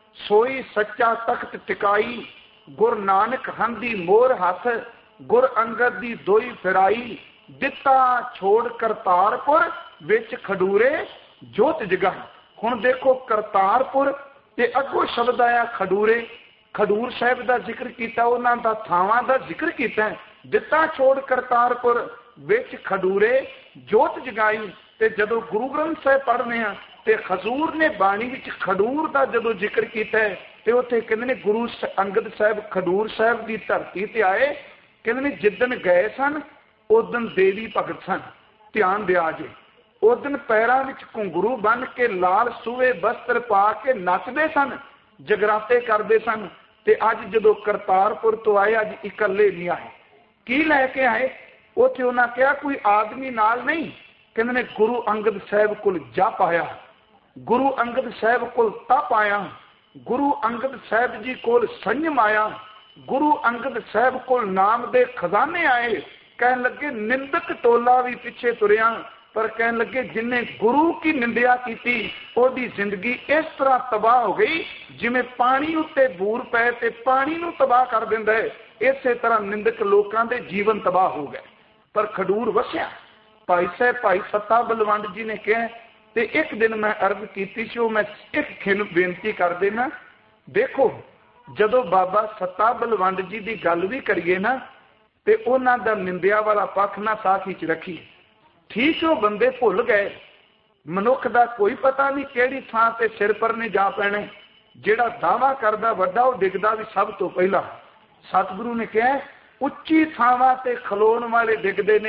सोई सच्चा तख्त टिकाई, गुर नानक हंदी मोर हथ, गुर अंगद दी दोई फिराई, दिता छोड़ करतारपुर विच खडूरे जोत जगा। हुण देखो करतारपुर ते अगो शब्द आया खडूरे, खडूर साहिब का जिक्र किया, उन्हां दा थावां दा जिक्र किया। दिता छोड़ करतारपुर विच खडूरे जोत जगाई। ते जदों गुरु ग्रंथ साहिब पढ़ने आ ते हजूर ने बाणी विच खडूर का जदों जिक्र किया ते उत्थे कहंदे ने गुरु अंगद साहिब खडूर साहिब की धरती ते आए। कहंदे ने जिद्दन गए सन उदन देवी भगत सन, ध्यान दिया जे। उदन पैरां विच घुंघरू बन के लाल सूहे वस्त्र पा के नचदे सन, जगराते करते सन। ते अज जदों करतारपुर तो आए अज इकल्ले नहीं आए। की लैके आए? उत्थे उन्हां कहा कोई आदमी नाल नहीं। कहंदे ने गुरु अंगद साहिब कोल जप आया, गुरु अंगद साहिब कोल तप आया, गुरु अंगद साहिब जी कोल संयम आया, गुरु अंगद साहिब कोल नाम दे खजाने आए। कहन लगे निंदक टोला भी पिछे तुरिया, पर कहन लगे जिन्हें गुरु की निंदिया की ओदी जिंदगी इस तरह तबाह हो गई जिमें पानी उत्ते बूर पै ते पानी नूं तबाह कर दिंदा है। इसे तरह निंदक लोकां दे जीवन तबाह हो गए। पर खडूर वसिया। भाई साहब भाई सत्ता बलवंड जी ने कहा ते एक दिन मैं अर्ज की सी, मैं एक खिन बेनती कर देना। देखो जदों बाबा सत्ता बलवंड जी की गल भी करिए ना ते उन्हां दा निंदिया वाला पक्ष ना साथ ही रखी। ठीक वो बंदे भुल गए, मनुख का कोई पता नहीं किहड़ी थां ते सिर पर ने जा पैने। जिहड़ा दावा करदा वड्डा वो डिगदा भी सब तो पहला। सतगुरु ने कहा उच्ची थावां ते खलोण वाले डिगदे ने,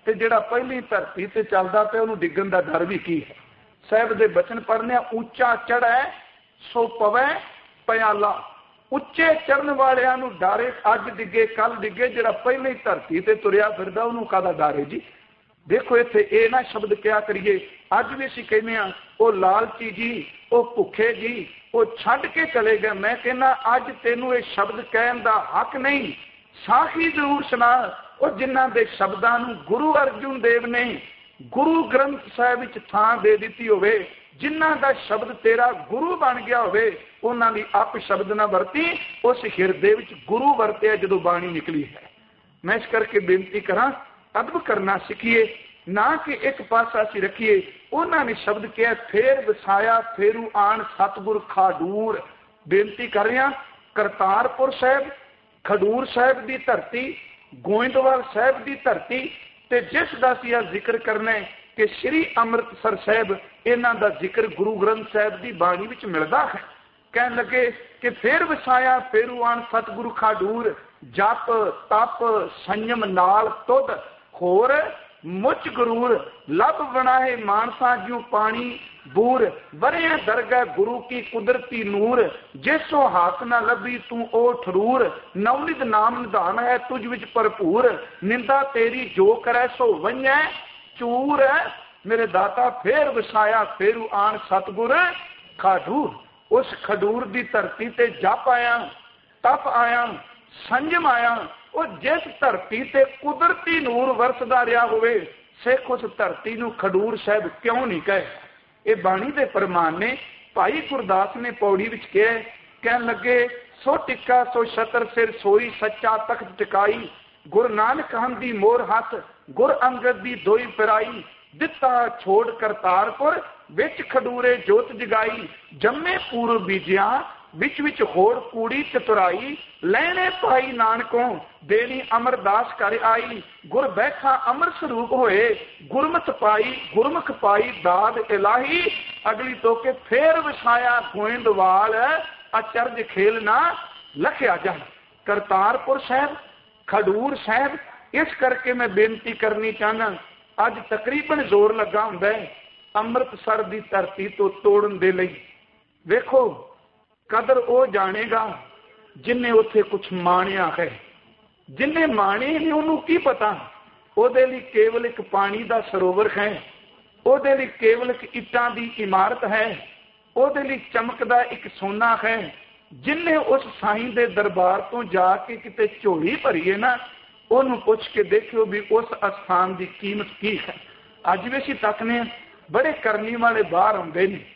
ਤੇ ਜਿਹੜਾ ਪਹਿਲੀ ਧਰਤੀ ਤੇ ਚੱਲਦਾ ਪਿਆ ਉਹਨੂੰ ਡਿੱਗਣ ਦਾ ਡਰ ਵੀ ਕੀ ਹੈ। ਸਾਹਿਬ ਦੇ ਬਚਨ ਪੜ੍ਹਨੇ, ਉੱਚਾ ਚੜ੍ਹੈ ਸੋ ਪਵੈ ਪਿਆਲਾ। ਉੱਚੇ ਚੜ੍ਹਨ ਵਾਲਿਆਂ ਨੂੰ ਡਾਰੇ, ਅੱਜ ਡਿੱਗੇ ਕੱਲ ਡਿੱਗੇ, ਜਿਹੜਾ ਪਹਿਲੇ ਹੀ ਧਰਤੀ ਤੇ ਤੁਰਿਆ ਫਿਰਦਾ ਉਹਨੂੰ ਕਾਹਦਾ ਡਰ ਹੈ ਜੀ। ਦੇਖੋ ਇੱਥੇ ਇਹ ਨਾ ਸ਼ਬਦ ਕਿਹਾ ਕਰੀਏ, ਅੱਜ ਵੀ ਅਸੀਂ ਕਹਿੰਦੇ ਹਾਂ ਉਹ ਲਾਲਚੀ ਜੀ, ਉਹ ਭੁੱਖੇ ਜੀ, ਉਹ ਛੱਡ ਕੇ ਚਲੇ ਗਏ। ਮੈਂ ਕਹਿੰਦਾ ਅੱਜ ਤੈਨੂੰ ਇਹ ਸ਼ਬਦ ਕਹਿਣ ਦਾ ਹੱਕ ਨਹੀਂ। ਸਾਖੀ ਜ਼ਰੂਰ ਸੁਣਾ ਉਹ ਜਿਨ੍ਹਾਂ ਦੇ ਸ਼ਬਦਾਂ ਨੂੰ ਗੁਰੂ ਅਰਜੁਨ ਦੇਵ ਨੇ ਗੁਰੂ ਗ੍ਰੰਥ ਸਾਹਿਬ ਵਿੱਚ ਥਾਂ ਦੇ ਦਿੱਤੀ ਹੋਵੇ, ਜਿਨ੍ਹਾਂ ਦਾ ਸ਼ਬਦ ਤੇਰਾ ਗੁਰੂ ਬਣ ਗਿਆ ਹੋਵੇ, ਉਹਨਾਂ ਦੀ ਆਪ ਸ਼ਬਦ ਨਾ ਵਰਤੀ, ਉਸ ਹਿਰਦੇ ਵਿੱਚ ਗੁਰੂ ਵਰਤਿਆ ਜਦੋਂ ਬਾਣੀ ਨਿਕਲੀ ਹੈ। ਮੈਂ ਇਸ ਕਰਕੇ ਬੇਨਤੀ ਕਰਾਂ, ਅਦਬ ਕਰਨਾ ਸਿੱਖੀਏ, ਨਾ ਕਿ ਇੱਕ ਪਾਸਾ ਅਸੀਂ ਰੱਖੀਏ। ਉਹਨਾਂ ਨੇ ਸ਼ਬਦ ਕਿਹਾ, ਫੇਰ ਵਸਾਇਆ ਫੇਰੂ ਆਣ ਸਤਿਗੁਰ ਖਾਡੂਰ। ਬੇਨਤੀ ਕਰ ਰਿਹਾ, ਕਰਤਾਰਪੁਰ ਸਾਹਿਬ, ਖਡੂਰ ਸਾਹਿਬ ਦੀ ਧਰਤੀ, ਗੋਇੰਦਵਾਲ ਸਾਹਿਬ ਦੀ ਧਰਤੀ, ਤੇ ਜਿਸ ਦਾ ਅਸੀਂ ਜ਼ਿਕਰ ਕਰਨਾ ਹੈ ਕਿ ਸ਼੍ਰੀ ਅੰਮ੍ਰਿਤਸਰ ਸਾਹਿਬ, ਇਹਨਾਂ ਦਾ ਜ਼ਿਕਰ ਗੁਰੂ ਗ੍ਰੰਥ ਸਾਹਿਬ ਦੀ ਬਾਣੀ ਵਿੱਚ ਮਿਲਦਾ ਹੈ। ਕਹਿਣ ਲੱਗੇ ਕਿ ਫੇਰ ਵਸਾਇਆ ਫੇਰੂ ਆਣ ਸਤਿਗੁਰੂ ਖਾਡੂਰ, ਜਪ ਤਪ ਸੰਯਮ ਨਾਲ ਤੁਧ ਹੋਰ ਮੁੱਚ ਗਰੂਰ, ਲੱਭ ਬਣਾਏ ਮਾਨਸਾ ਜਿਉ ਪਾਣੀ ਬੂਰ, ਵਰਿਆ ਦਰਗਾਹ ਗੁਰੂ ਕੀ ਕੁਦਰਤੀ ਨੂਰ, ਜਿਸੋ ਹੱਥ ਨਾ ਲੱਭੀ ਤੂੰ ਉਹ ਠਰੂਰ, ਨਵਨਿਤ ਨਾਮ ਨਿਧਾਨ ਹੈ ਤੁਝ ਵਿੱਚ ਭਰਪੂਰ, ਨਿੰਦਾ ਤੇਰੀ ਜੋ ਕਰੈ ਸੋ ਵੰਝੈ ਚੂਰ। ਮੇਰੇ ਦਾਤਾ ਫੇਰ ਵਸਾਇਆ ਫੇਰੂ ਆਣ ਸਤਿਗੁਰ ਖਾਡੂਰ। ਉਸ ਖਡੂਰ ਦੀ ਧਰਤੀ ਤੇ ਜਪ ਆਇਆ, ਤਪ ਆਇਆ, ਸੰਜਮ ਆਇਆ। ਉਹ ਜਿਸ ਧਰਤੀ ਤੇ ਕੁਦਰਤੀ ਨੂਰ ਵਰਸਦਾ ਰਿਹਾ ਹੋਵੇ, ਸਿੱਖ ਉਸ ਧਰਤੀ ਨੂੰ ਖਡੂਰ ਸਾਹਿਬ ਕਿਉਂ ਨਹੀਂ ਕਹੇ। ਇਹ ਬਾਣੀ ਦੇ ਪ੍ਰਮਾਣ ਨੇ। ਭਾਈ ਗੁਰਦਾਸ ਨੇ ਪੌੜੀ ਵਿੱਚ ਕਿਹਾ, ਕਹਿਣ ਲੱਗੇ, ਸੋ ਟਿੱਕਾ ਸੋ ਛਤਰ ਸਿਰ ਸੋਈ ਸੱਚਾ ਤਖਤ ਟਿਕਾਈ, ਗੁਰ ਨਾਨਕ ਹੰਦੀ ਮੋਰ ਹੱਥ ਗੁਰ ਅੰਗਦ ਦੀ ਦੋਈ ਪਿਰਾਈ, ਦਿੱਤਾ ਛੋੜ ਕਰਤਾਰਪੁਰ ਵਿੱਚ ਖਡੂਰੇ ਜੋਤ ਜਗਾਈ, ਜੰਮੇ ਪੂਰਬ ਬੀਜਿਆ ਵਿੱਚ ਵਿੱਚ ਹੋਰ ਕੂੜੀ ਚਤੁਰਾਈ, ਲੈਣੇ ਪਾਈ ਨਾਨਕੋਂ ਦੇਣੀ ਅਮਰਦਾਸ ਕਰ ਆਈ, ਗੁਰ ਬੈਠਾ ਅਮਰ ਸਰੂਪ ਹੋਏ ਗੁਰਮਤਿ ਪਾਈ, ਗੁਰਮੁਖ ਪਾਈ ਦਾਦ ਇਲਾਹੀ। ਅਗਲੀ ਤੋਂ ਕਿ ਫੇਰ ਵਸਾਇਆ ਗੋਇੰਦਵਾਲ ਅਚਰਜ ਖੇਲ ਨਾ ਲਖਿਆ ਜਾ। ਕਰਤਾਰਪੁਰ ਸਾਹਿਬ, ਖਡੂਰ ਸਾਹਿਬ। ਇਸ ਕਰਕੇ ਮੈਂ ਬੇਨਤੀ ਕਰਨੀ ਚਾਹੁੰਦਾ, ਅੱਜ ਤਕਰੀਬਨ ਜ਼ੋਰ ਲੱਗਾ ਹੁੰਦਾ ਹੈ ਅੰਮ੍ਰਿਤਸਰ ਦੀ ਧਰਤੀ ਤੋਂ ਤੋੜਨ ਦੇ ਲਈ। ਵੇਖੋ, ਕਦਰ ਉਹ ਜਾਣੇਗਾ ਜਿੰਨੇ ਉੱਥੇ ਕੁਛ ਮਾਣਿਆ ਹੈ। ਜਿੰਨੇ ਮਾਣੇ ਨੇ ਉਹਨੂੰ ਕੀ ਪਤਾ। ਉਹਦੇ ਲਈ ਕੇਵਲ ਇੱਕ ਪਾਣੀ ਦਾ ਸਰੋਵਰ ਹੈ, ਉਹਦੇ ਲਈ ਕੇਵਲ ਇੱਕ ਇੱਟਾਂ ਦੀ ਇਮਾਰਤ ਹੈ, ਉਹਦੇ ਲਈ ਚਮਕਦਾ ਇੱਕ ਸੋਨਾ ਹੈ। ਜਿੰਨੇ ਉਸ ਸਾਈਂ ਦੇ ਦਰਬਾਰ ਤੋਂ ਜਾ ਕੇ ਕਿਤੇ ਝੋਲੀ ਭਰੀਏ ਨਾ, ਉਹਨੂੰ ਪੁੱਛ ਕੇ ਦੇਖਿਓ ਵੀ ਉਸ ਅਸਥਾਨ ਦੀ ਕੀਮਤ ਕੀ ਹੈ। ਅੱਜ ਵੀ ਅਸੀਂ ਤੱਕਨੇ ਬੜੇ ਕਰਨੀ ਵਾਲੇ ਬਾਹਰ ਆਉਂਦੇ ਨੇ।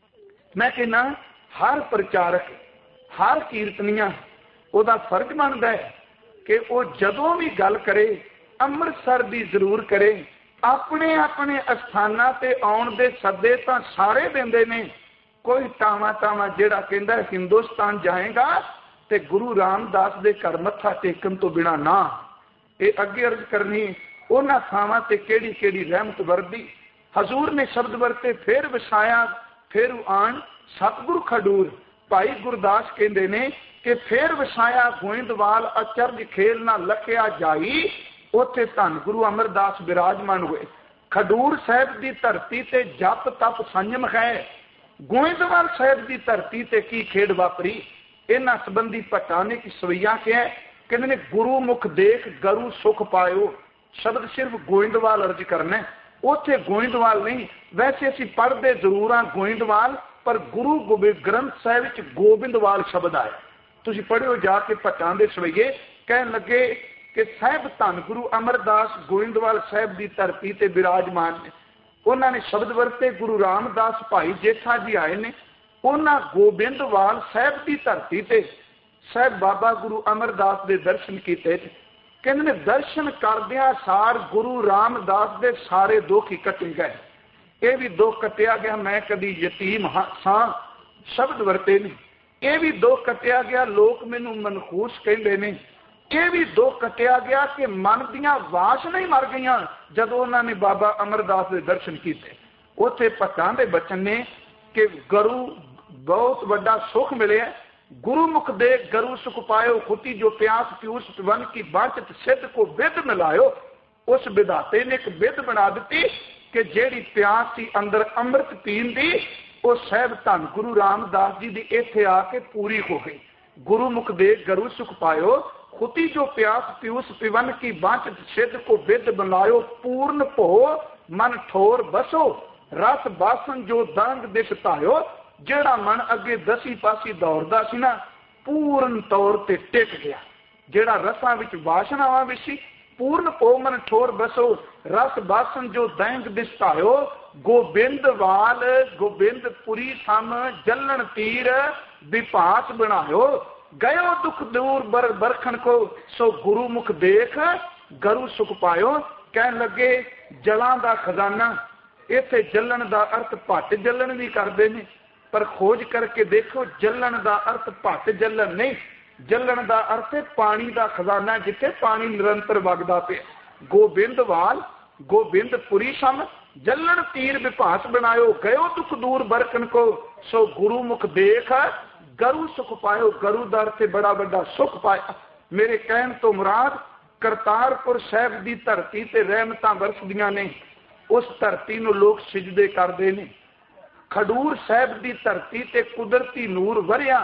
ਮੈਂ ਕਹਿੰਦਾ ਹਰ ਪ੍ਰਚਾਰਕ, ਹਰ ਕੀਰਤਨੀਆ, ਉਹਦਾ ਫਰਜ਼ ਬਣਦਾ ਹੈ ਕਿ ਉਹ ਜਦੋਂ ਵੀ ਗੱਲ ਕਰੇ ਅੰਮ੍ਰਿਤਸਰ ਦੀ ਜ਼ਰੂਰ ਕਰੇ। ਆਪਣੇ ਆਪਣੇ ਅਸਥਾਨਾਂ ਤੇ ਆਉਣ ਦੇ ਸੱਦੇ ਤਾਂ ਸਾਰੇ ਦਿੰਦੇ ਨੇ। ਕੋਈ ਟਾਵਾਂ ਟਾਵਾਂ ਜਿਹੜਾ ਕਹਿੰਦਾ ਹਿੰਦੁਸਤਾਨ ਜਾਏਗਾ ਤੇ ਗੁਰੂ ਰਾਮਦਾਸ ਦੇ ਘਰ ਮੱਥਾ ਟੇਕਣ ਤੋਂ ਬਿਨਾਂ ਨਾ। ਇਹ ਅੱਗੇ ਅਰਜ਼ ਕਰਨੀ, ਉਹਨਾਂ ਥਾਵਾਂ ਤੇ ਕਿਹੜੀ ਕਿਹੜੀ ਰਹਿਮਤ ਵਰਦੀ। ਹਜ਼ੂਰ ਨੇ ਸ਼ਬਦ ਵਰਤੇ, ਫੇਰ ਵਸਾਇਆ ਫੇਰੂ ਆਣ ਸਤਿਗੁਰੂ ਖਡੂਰ। ਭਾਈ ਗੁਰਦਾਸ ਕਹਿੰਦੇ ਨੇ ਕਿ ਫੇਰ ਵਸਾਇਆ ਗੋਇੰਦਵਾਲ ਅਚਰਜ ਖੇਲ ਨਾ ਲਖਿਆ ਜਾਈ। ਉੱਥੇ ਧੰਨ ਗੁਰੂ ਅਮਰਦਾਸ ਬਿਰਾਜਮਾਨ ਹੋਏ। ਖਡੂਰ ਸਾਹਿਬ ਦੀ ਧਰਤੀ ਤੇ ਜਪ ਤਪ ਸੰਜਮ ਹੈ। ਗੋਇੰਦਵਾਲ ਸਾਹਿਬ ਦੀ ਧਰਤੀ ਤੇ ਕੀ ਖੇਡ ਵਾਪਰੀ। ਇਹਨਾਂ ਸੰਬੰਧੀ ਭੱਟਾਂ ਨੇ ਕੀ ਸਵਈਆ ਕਿਹਾ, ਕਹਿੰਦੇ ਨੇ ਗੁਰੂ ਮੁਖ ਦੇਖ ਗਰੂ ਸੁਖ ਪਾਇਓ। ਸ਼ਬਦ ਸਿਰਫ ਗੋਇੰਦਵਾਲ ਅਰਜ ਕਰਨਾ, ਉੱਥੇ ਗੋਇੰਦਵਾਲ ਨਹੀਂ। ਵੈਸੇ ਅਸੀਂ ਪੜ੍ਹਦੇ ਜ਼ਰੂਰ ਹਾਂ ਗੋਇੰਦਵਾਲ, ਪਰ ਗੁਰੂ ਗੋਬਿੰਦ ਗ੍ਰੰਥ ਸਾਹਿਬ ਵਿੱਚ ਗੋਬਿੰਦਵਾਲ ਸ਼ਬਦ ਆਇਆ। ਤੁਸੀਂ ਪੜ੍ਹਿਓ ਜਾ ਕੇ ਭੱਟਾਂ ਦੇ ਸਵਈਏ। ਕਹਿਣ ਲੱਗੇ ਕਿ ਸਾਹਿਬ ਧੰਨ ਗੁਰੂ ਅਮਰਦਾਸ ਗੋਇੰਦਵਾਲ ਸਾਹਿਬ ਦੀ ਧਰਤੀ ਤੇ ਬਿਰਾਜਮਾਨ ਨੇ। ਉਹਨਾਂ ਨੇ ਸ਼ਬਦ ਵਰਤੇ, ਗੁਰੂ ਰਾਮਦਾਸ ਭਾਈ ਜੇਠਾ ਜੀ ਆਏ ਨੇ, ਉਹਨਾਂ ਗੋਬਿੰਦਵਾਲ ਸਾਹਿਬ ਦੀ ਧਰਤੀ ਤੇ ਸਾਹਿਬ ਬਾਬਾ ਗੁਰੂ ਅਮਰਦਾਸ ਦੇ ਦਰਸ਼ਨ ਕੀਤੇ। ਕਹਿੰਦੇ ਨੇ ਦਰਸ਼ਨ ਕਰਦਿਆਂ ਸਾਰ ਗੁਰੂ ਰਾਮਦਾਸ ਦੇ ਸਾਰੇ ਦੁੱਖ ਹੀ ਕੱਟ ਗਏ। ਇਹ ਵੀ ਦੁੱਖ ਕੱਟਿਆ ਗਿਆ, ਮੈਂ ਕਦੀ ਯਤੀਮ ਸਾਂ, ਸ਼ਬਦ ਵਰਤੇ ਨੇ। ਇਹ ਵੀ ਦੁੱਖ ਕੱਟਿਆ ਗਿਆ, ਲੋਕ ਮੈਨੂੰ ਮਨਖੂਸ ਕਹਿੰਦੇ ਨੇ। ਇਹ ਵੀ ਦੁੱਖ ਕੱਟਿਆ ਗਿਆ ਕਿ ਮਨ ਦੀਆਂ ਵਾਸਨਾ ਹੀ ਮਰ ਗਈਆਂ ਜਦੋਂ ਉਹਨਾਂ ਨੇ ਬਾਬਾ ਅਮਰਦਾਸ ਦੇ ਦਰਸ਼ਨ ਕੀਤੇ। ਉੱਥੇ ਭੱਟਾਂ ਦੇ ਬਚਨ ਨੇ ਕਿ ਗੁਰੂ ਬਹੁਤ ਵੱਡਾ ਸੁੱਖ ਮਿਲਿਆ। ਗੁਰੂ ਮੁਖ ਦੇ ਗਰੂ ਸੁਖ ਪਾਇਓ, ਖੁਤੀ ਜੋ ਪਿਆਸ ਪਿਊਸ ਵਨ ਕੀ ਬਾਚਤ ਸਿੱਧ ਕੋ ਵਿਦ ਮਿਲਾਇਓ। उस विधाते ने एक विध बना दी कि जेड़ी प्यास सी अंदर अमृत पीन दी वो साहब धन गुरु रामदास जी दी इत्थे आके पूरी हो गई। गुरु मुख दे गरु सुख पायो, खुदी जो प्यास पीयूष पिवन की बांच सिद्ध को विद बनायो, पूर्ण भो मन ठोर बसो, रस बासन जो दंग दिस तायो। जेड़ा मन अगे दसी पासी दौड़दा सी ना पूर्ण तौर ते टिक गया। जेड़ा रसां विच वासनावां विच सी पूर्ण भो मन ठोर बसो, रस बासन जो दंग दिस तायो। गोबिंद वाल गोबिंदपुरी सम जलन तीर विपास बनायो, गयो दुख दूर बर बरखन को सो गुरु मुख देख गरु सुख पायो। कहन लगे जलां दा खजाना, इत्थे जलन दा अर्थ भट जलन भी करदे ने, पर खोज करके देखो जलन दा अर्थ भट जलन नहीं, जलन दा अर्थ पानी दा खजाना जिथे पानी निरंतर वगदा पे। गोबिंद वाल गोबिंदपुरी सम जलन तीर विभास बनायो, गयो दुख दूर बरकन को सो गुरु मुख देख गरु सुख पायो। गरु दर से बड़ा बड़ा सुख पाया। मेरे कहन तो मुराद करतारपुर साहब की धरती ते रहमतां बरसदियां ने, उस धरती नूं लोग सिजदे करदे ने। खडूर साहब की धरती ते कुदरती नूर वरिया,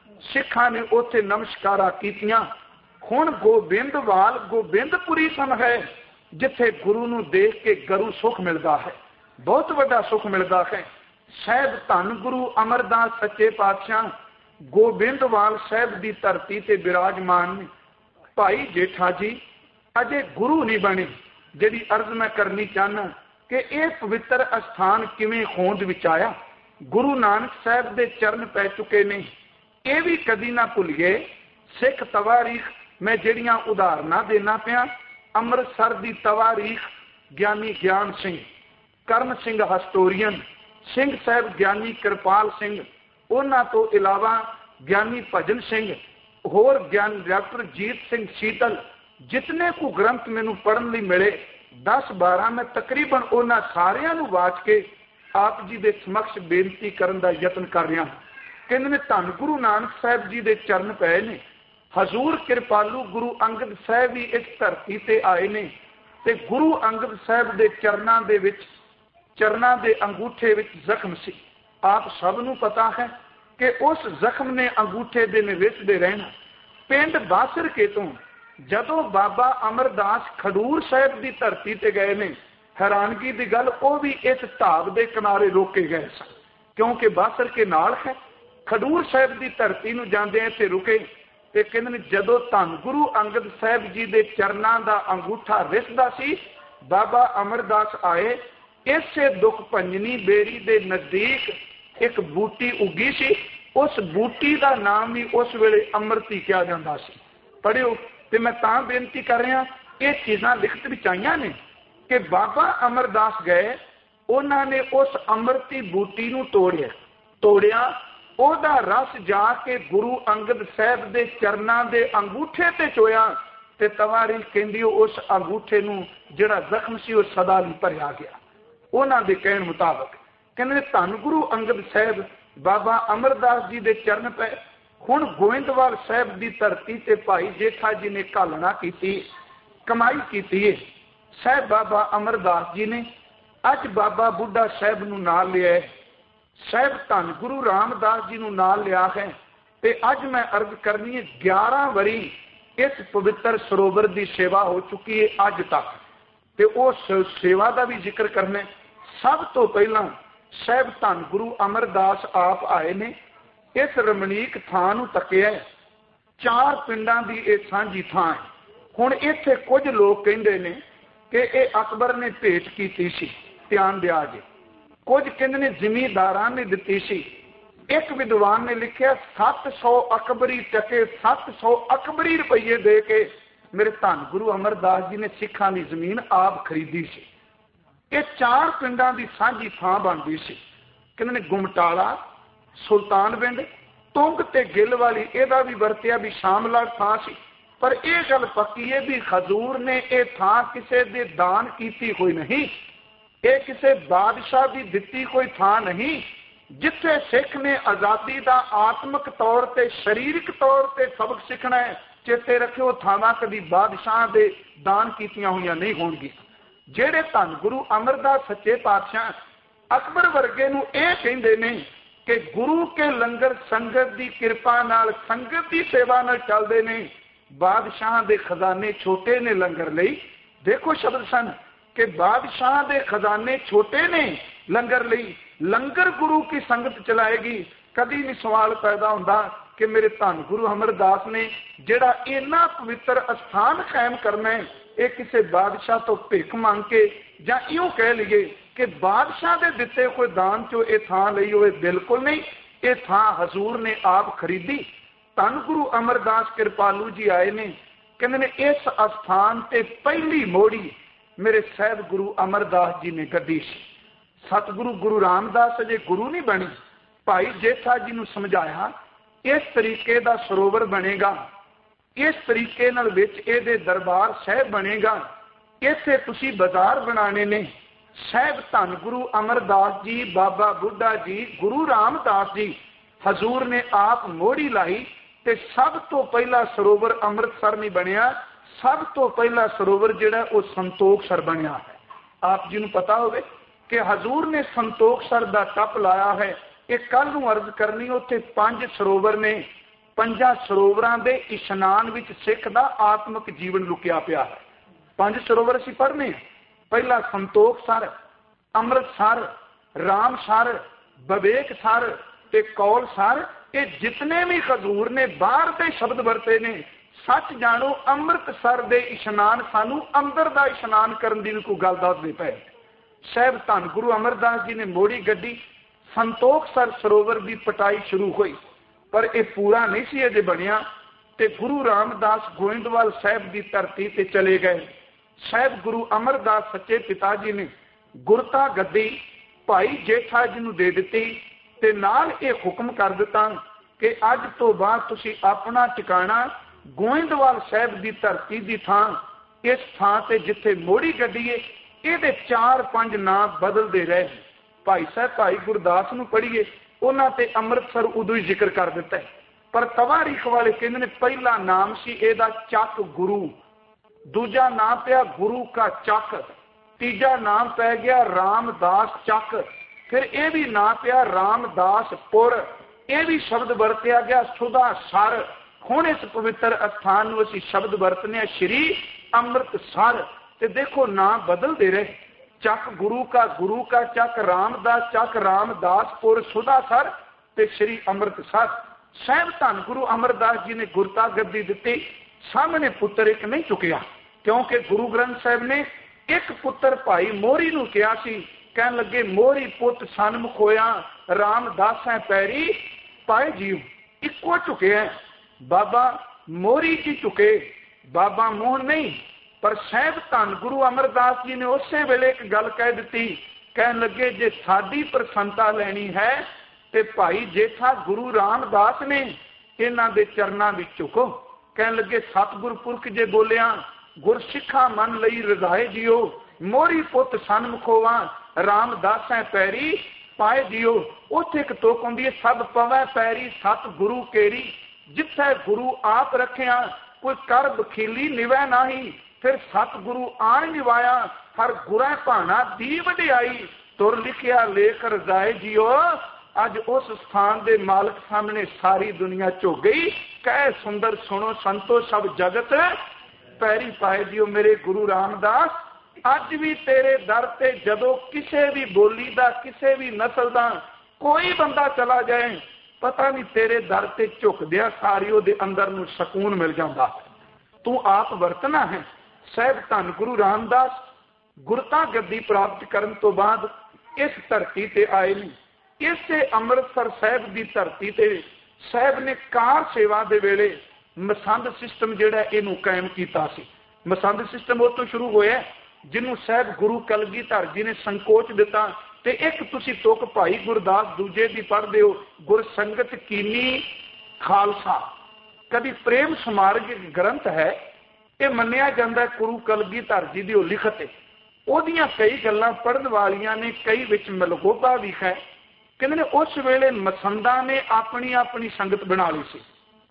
सिखां ने उत्थे नमस्कारा कीतियां। हुण गोबिंदवाल गोबिंदपुरी सन है जिथे गुरु नूं देख के गरु सुख मिलता है, बहुत बड़ा सुख मिलता है। साहब धन गुरु अमरदास सच्चे पातशाह गोबिंदवाल साहब की धरती ते विराजमान ने। भाई जेठा जी अजे गुरु नहीं बने, जिहड़ी अर्ज मैं करनी चाहना कि यह पवित्र अस्थान किवें होंद विच आया। गुरु नानक साहब दे चरण पै चुके ने, यह भी कदी ना भुलिए। सिख तवारीख मैं जिहड़ियां उदाहरणां देना पिया, अमृतसर की तवारीख ज्ञानी ज्ञान सिंह, करम सिंह हस्टोरियन, सिंह साहब ज्ञानी कृपाल सिंह, उन्हां तो इलावा ज्ञानी भजन सिंह, होर ज्ञानी डॉक्टर जीत सिंह शीतल, जितने को ग्रंथ मैनू पढ़न लई मिले दस बारह मैं तकरीबन उन्हां सारियां नूं वाच के आप जी दे समक्ष बेनती करन दा यतन कर रहा। कहंदे ने धन गुरु नानक साहब जी दे चरण पए ने। हजूर कृपालू गुरु अंगद साहब भी इस धरती ते आए ने ते गुरु अंगद साहब दे चरनां दे विच चरनां दे अंगूठे विच जख्म सी। आप सब नूं पता है कि उस जख्म ने अंगूठे दे निवेसदे रहना। पिंड बासर के तो जदों बाबा अमरदास खडूर साहब की धरती ते गए ने, हैरानगी की गल वो भी इस ढाब के किनारे रोके गए सन, क्योंकि बासर के नाल है। खडूर साहब की धरती नूं जांदे इत्थे रुके ते कहंदे ने जदों धन गुरु अंगद साहब जी दे चरनां दा अंगूठा रिसदा सी, बाबा अमरदास आए। इसे दुख भंजनी बेरी दे नजदीक एक बूटी उगी सी, उस बूटी का नाम भी उस वेले अमृती कहा जाता सी। पढ़ियो ते मैं तां बेनती कर रहा, ये चीज़ां लिखत विच आईयां ने कि बाबा अमरदास गए, उन्होंने उस अमृती बूटी नूं तोड़िया तोड़िया ओदा रस जाके गुरु अंगद साहब दे चरनां दे अंगूठे ते चोया ते तवारीख कहंदी उस अंगूठे नूं जिहड़ा जख्म सी वो सदा लई भरिया गया। उन्हां दे कहण मुताबक कहंदे धन गुरु अंगद साहब बाबा अमरदास जी दे चरण पे हुण गोविंदवाल साहब की धरती ते भाई जेठा जी ने घालना की कमाई की। साहब बाबा अमरदास जी ने अज बाबा बुढ़ा साहब नूं नाल लिया है, साहब धन गुरु रामदास जी नूं नाल लिया है ते अज मैं अर्ज करनी है ग्यारह वरी इस पवित्र सरोवर की सेवा हो चुकी है अज तक, ते उस सेवा का भी जिक्र करना। सब तो पहला साहब धन गुरु अमरदास आप आए ने, इस रमणीक थां नूं तकिया, चार पिंडां दी इह सांझी थां है। हुण इत्थे कुछ लोग कहंदे ने कि यह अकबर ने भेंट की सी, ध्यान दिया जे। कुछ कहंदे ने जिमीदारां ने दित्ती सी। एक विद्वान ने लिखिया सत्त सौ अकबरी टके सत्त सौ अकबरी रुपये दे के मेरे धन गुरु अमरदास जी ने सिखां दी जमीन आप खरीदी सी। ये चार पिंडां दी सांझी थां बनदी सी। कहंदे ने गुमटाला, सुल्तान पिंड, तुंग ते गिल वाली इहदा भी वरतिया भी शामला थां सी। पर यह गल पक्की है भी हजूर ने यह थां किसे दे दान कीती कोई नहीं, ये किसे बादशाह की दिती कोई थां नहीं, जिथे सिख ने आजादी का आत्मक तौर ते शरीरक तौर ते सबक सीखना है चेते रखियो थावां कदी बादशाह दे दान कीतियां होईयां नहीं होणगीਆਂ। ਜਿਹੜੇ ਧੰਨ गुरु अमरदास सच्चे पातशाह अकबर वर्गे नूं इह कहंदे ने कि गुरु के लंगर संगत की किरपा नाल संगत की सेवा नाल चलदे ने, बादशाह दे खजाने छोटे ने लंगर लई। देखो शब्द सन कि बादशाह दे खजाने छोटे ने लंगर लई, लंगर गुरु की संगत चलाएगी। कभी नहीं सवाल पैदा होंदा कि मेरे धन गुरु अमरदास ने जिहड़ा इन्ना पवित्र अस्थान कायम करना है, ये किसी बादशाह तो भिख मंग के जां इउं कह लीए कि बादशाह दे दिते कोई दान चो ये थां लई होवे, बिल्कुल नहीं। ये थां हजूर ने आप खरीदी। धन गुरु अमरदास कृपालू जी आए ने, कहंदे ने इस अस्थान ते पहली मोड़ी मेरे साहब गुरु अमरदास जी ने कढ़ी सी। सतगुरु गुरु रामदास अजे गुरु नहीं बनी। भाई जेठा जी नूं समझाया इस तरीके दा सरोवर बनेगा, इस तरीके नाल विच इहदे दरबार साहिब बनेगा, इत्थे तुसीं बाजार बनाने ने। साहिब धन गुरु अमरदास जी, बाबा बुढ़ा जी, गुरु रामदास जी हजूर ने आप मोड़ी लाई ते सब तो पहला सरोवर अमृतसर नहीं बनिया, सब तो पहला सरोवर जिहड़ा वो संतोखसर बनिया है। आप जी नूं पता होवे कि हजूर ने संतोखसर दा टप लाया है। एक कल नूं अर्ज करनी, उत्थे पंज सरोवर ने, पंजा सरोवरां दे इशनान विच सिख दा आत्मक जीवन लुकिया पिया है। पंज सरोवर असीं पढ़ने, पहला संतोखसर, अमृतसर, रामसर, बवेकसर ते कौलसर। ये जितने भी हजूर ने बाहर दे शब्द वरते ने, सच जानो अमृतसर दे इशनान सानू अंदर दा इशनान करन दी कोई गल दसदे पए। साहिब धन गुरु अमरदास जी ने मोड़ी गड्डी, संतोखसर सरोवर की पटाई शुरू हुई, पर यह पूरा नहीं सी अजे बनिया ते गुरु रामदास गोइंदवाल साहिब की धरती ते चले गए। साहिब गुरु अमरदास सच्चे पिता जी ने गुरता गद्दी भाई जेठा जी नूं दे दित्ती ते नाल यह हुक्म कर दिता कि अज तो बाद तुसीं अपना ठिकाना गोइंदवाल साहिब की धरती की थां, इस थां ते जिथे मोड़ी गड्डी है ये चार पंज नाम बदलते रहे। भाई साहब भाई गुरदास नूं पढ़ीए, उन्हां ते अमृतसर उदों ही जिक्र कर दिता है, पर तवारीख वाले कहते हैं पहला नाम सी इहदा चक गुरु, दूजा नाम पिया गुरु का चक, तीजा नाम पै गया रामदास चक, फिर यह भी नाम पिया रामदासपुर, यह भी शब्द वरत्या गया सुधा सर। हुण इस पवित्र अस्थान नूं असीं शब्द वरतने श्री अमृतसर, ते देखो नाम बदलते रहे। चक गुरु का, गुरु का चक, रामदास चक, रामदासपुर, सुधासर ते श्री अमृतसर। साहिब धन गुरु अमरदास जी ने गुरता गद्दी दिती, सामने पुत्र एक नहीं चुकिया, क्योंकि गुरु ग्रंथ साहिब ने एक पुत्र भाई मोहरी नूं कहा सी, कहन लगे मोहरी पुत सन्मुख होया रामदासा पैरी पाए जीव। इको चुके हैं बाबा मोहरी जी चुके, बाबा मोहन नहीं। पर साहिब धन गुरु अमरदास जी ने उस वेले एक गल कह दी, कहन लगे जे साडी प्रसन्नता लैनी है ते भाई जेठा गुरु रामदास ने इन्हां दे चरनां विच झुको। कहन लगे सतगुर पुरख जे बोलिया गुर सिखा मन लई रजाए जियो, मोहरी पुत सन्मुख होवा रामदासा पैरी पाए जियो। उत्थे एक तुक हुंदी है, सब पवै पैरी सत गुरु केरी, जिथे गुरु आप रखिया कोई कर बखीली निवै नाही, फिर सतगुरु आन निवाया हर गुरा भाना दी वडियाई, तुर लिखिया लेख रजाए जियो। अज उस स्थान दे मालक सामने सारी दुनिया झुक गई, कह सुंदर सुनो संतो सब जगत पैरी पाए जियो। मेरे गुरु रामदास अज भी तेरे दर ते जदों किसी भी बोली दा, किसी भी नस्ल दा कोई बंदा चला जाए, पता नहीं तेरे दर ते झुकदिया सारी उहदे अंदर नूं सकून मिल जांदा। तू आप वरतना है। साहिब धन गुरु रामदास गुरता गद्दी प्राप्त करन तो बाद इस धरती ते आए ने। इसे अमृतसर साहिब की धरती ते साहिब ने कार सेवा दे वेले मसंद सिस्टम जिहड़ा इहनूं कायम कीता सी। मसंद सिस्टम उस तो शुरू होया जिन्हों साहिब गुरु कलगीधर जी ने संकोच दिता। ते एक तुसी तुक भाई गुरदास दूजे दी पढ़दे हो, गुर संगत कीनी खालसा। कभी प्रेम समार्ग ग्रंथ है, ये मन्निया जाता है गुरु कलगीधर जी की लिखत है। ओदियां कई गल्लां पढ़न वालियां ने, कई विच मलगोबा भी है। कहते ने उस वेले मसंदा ने अपनी अपनी संगत बना ली सी।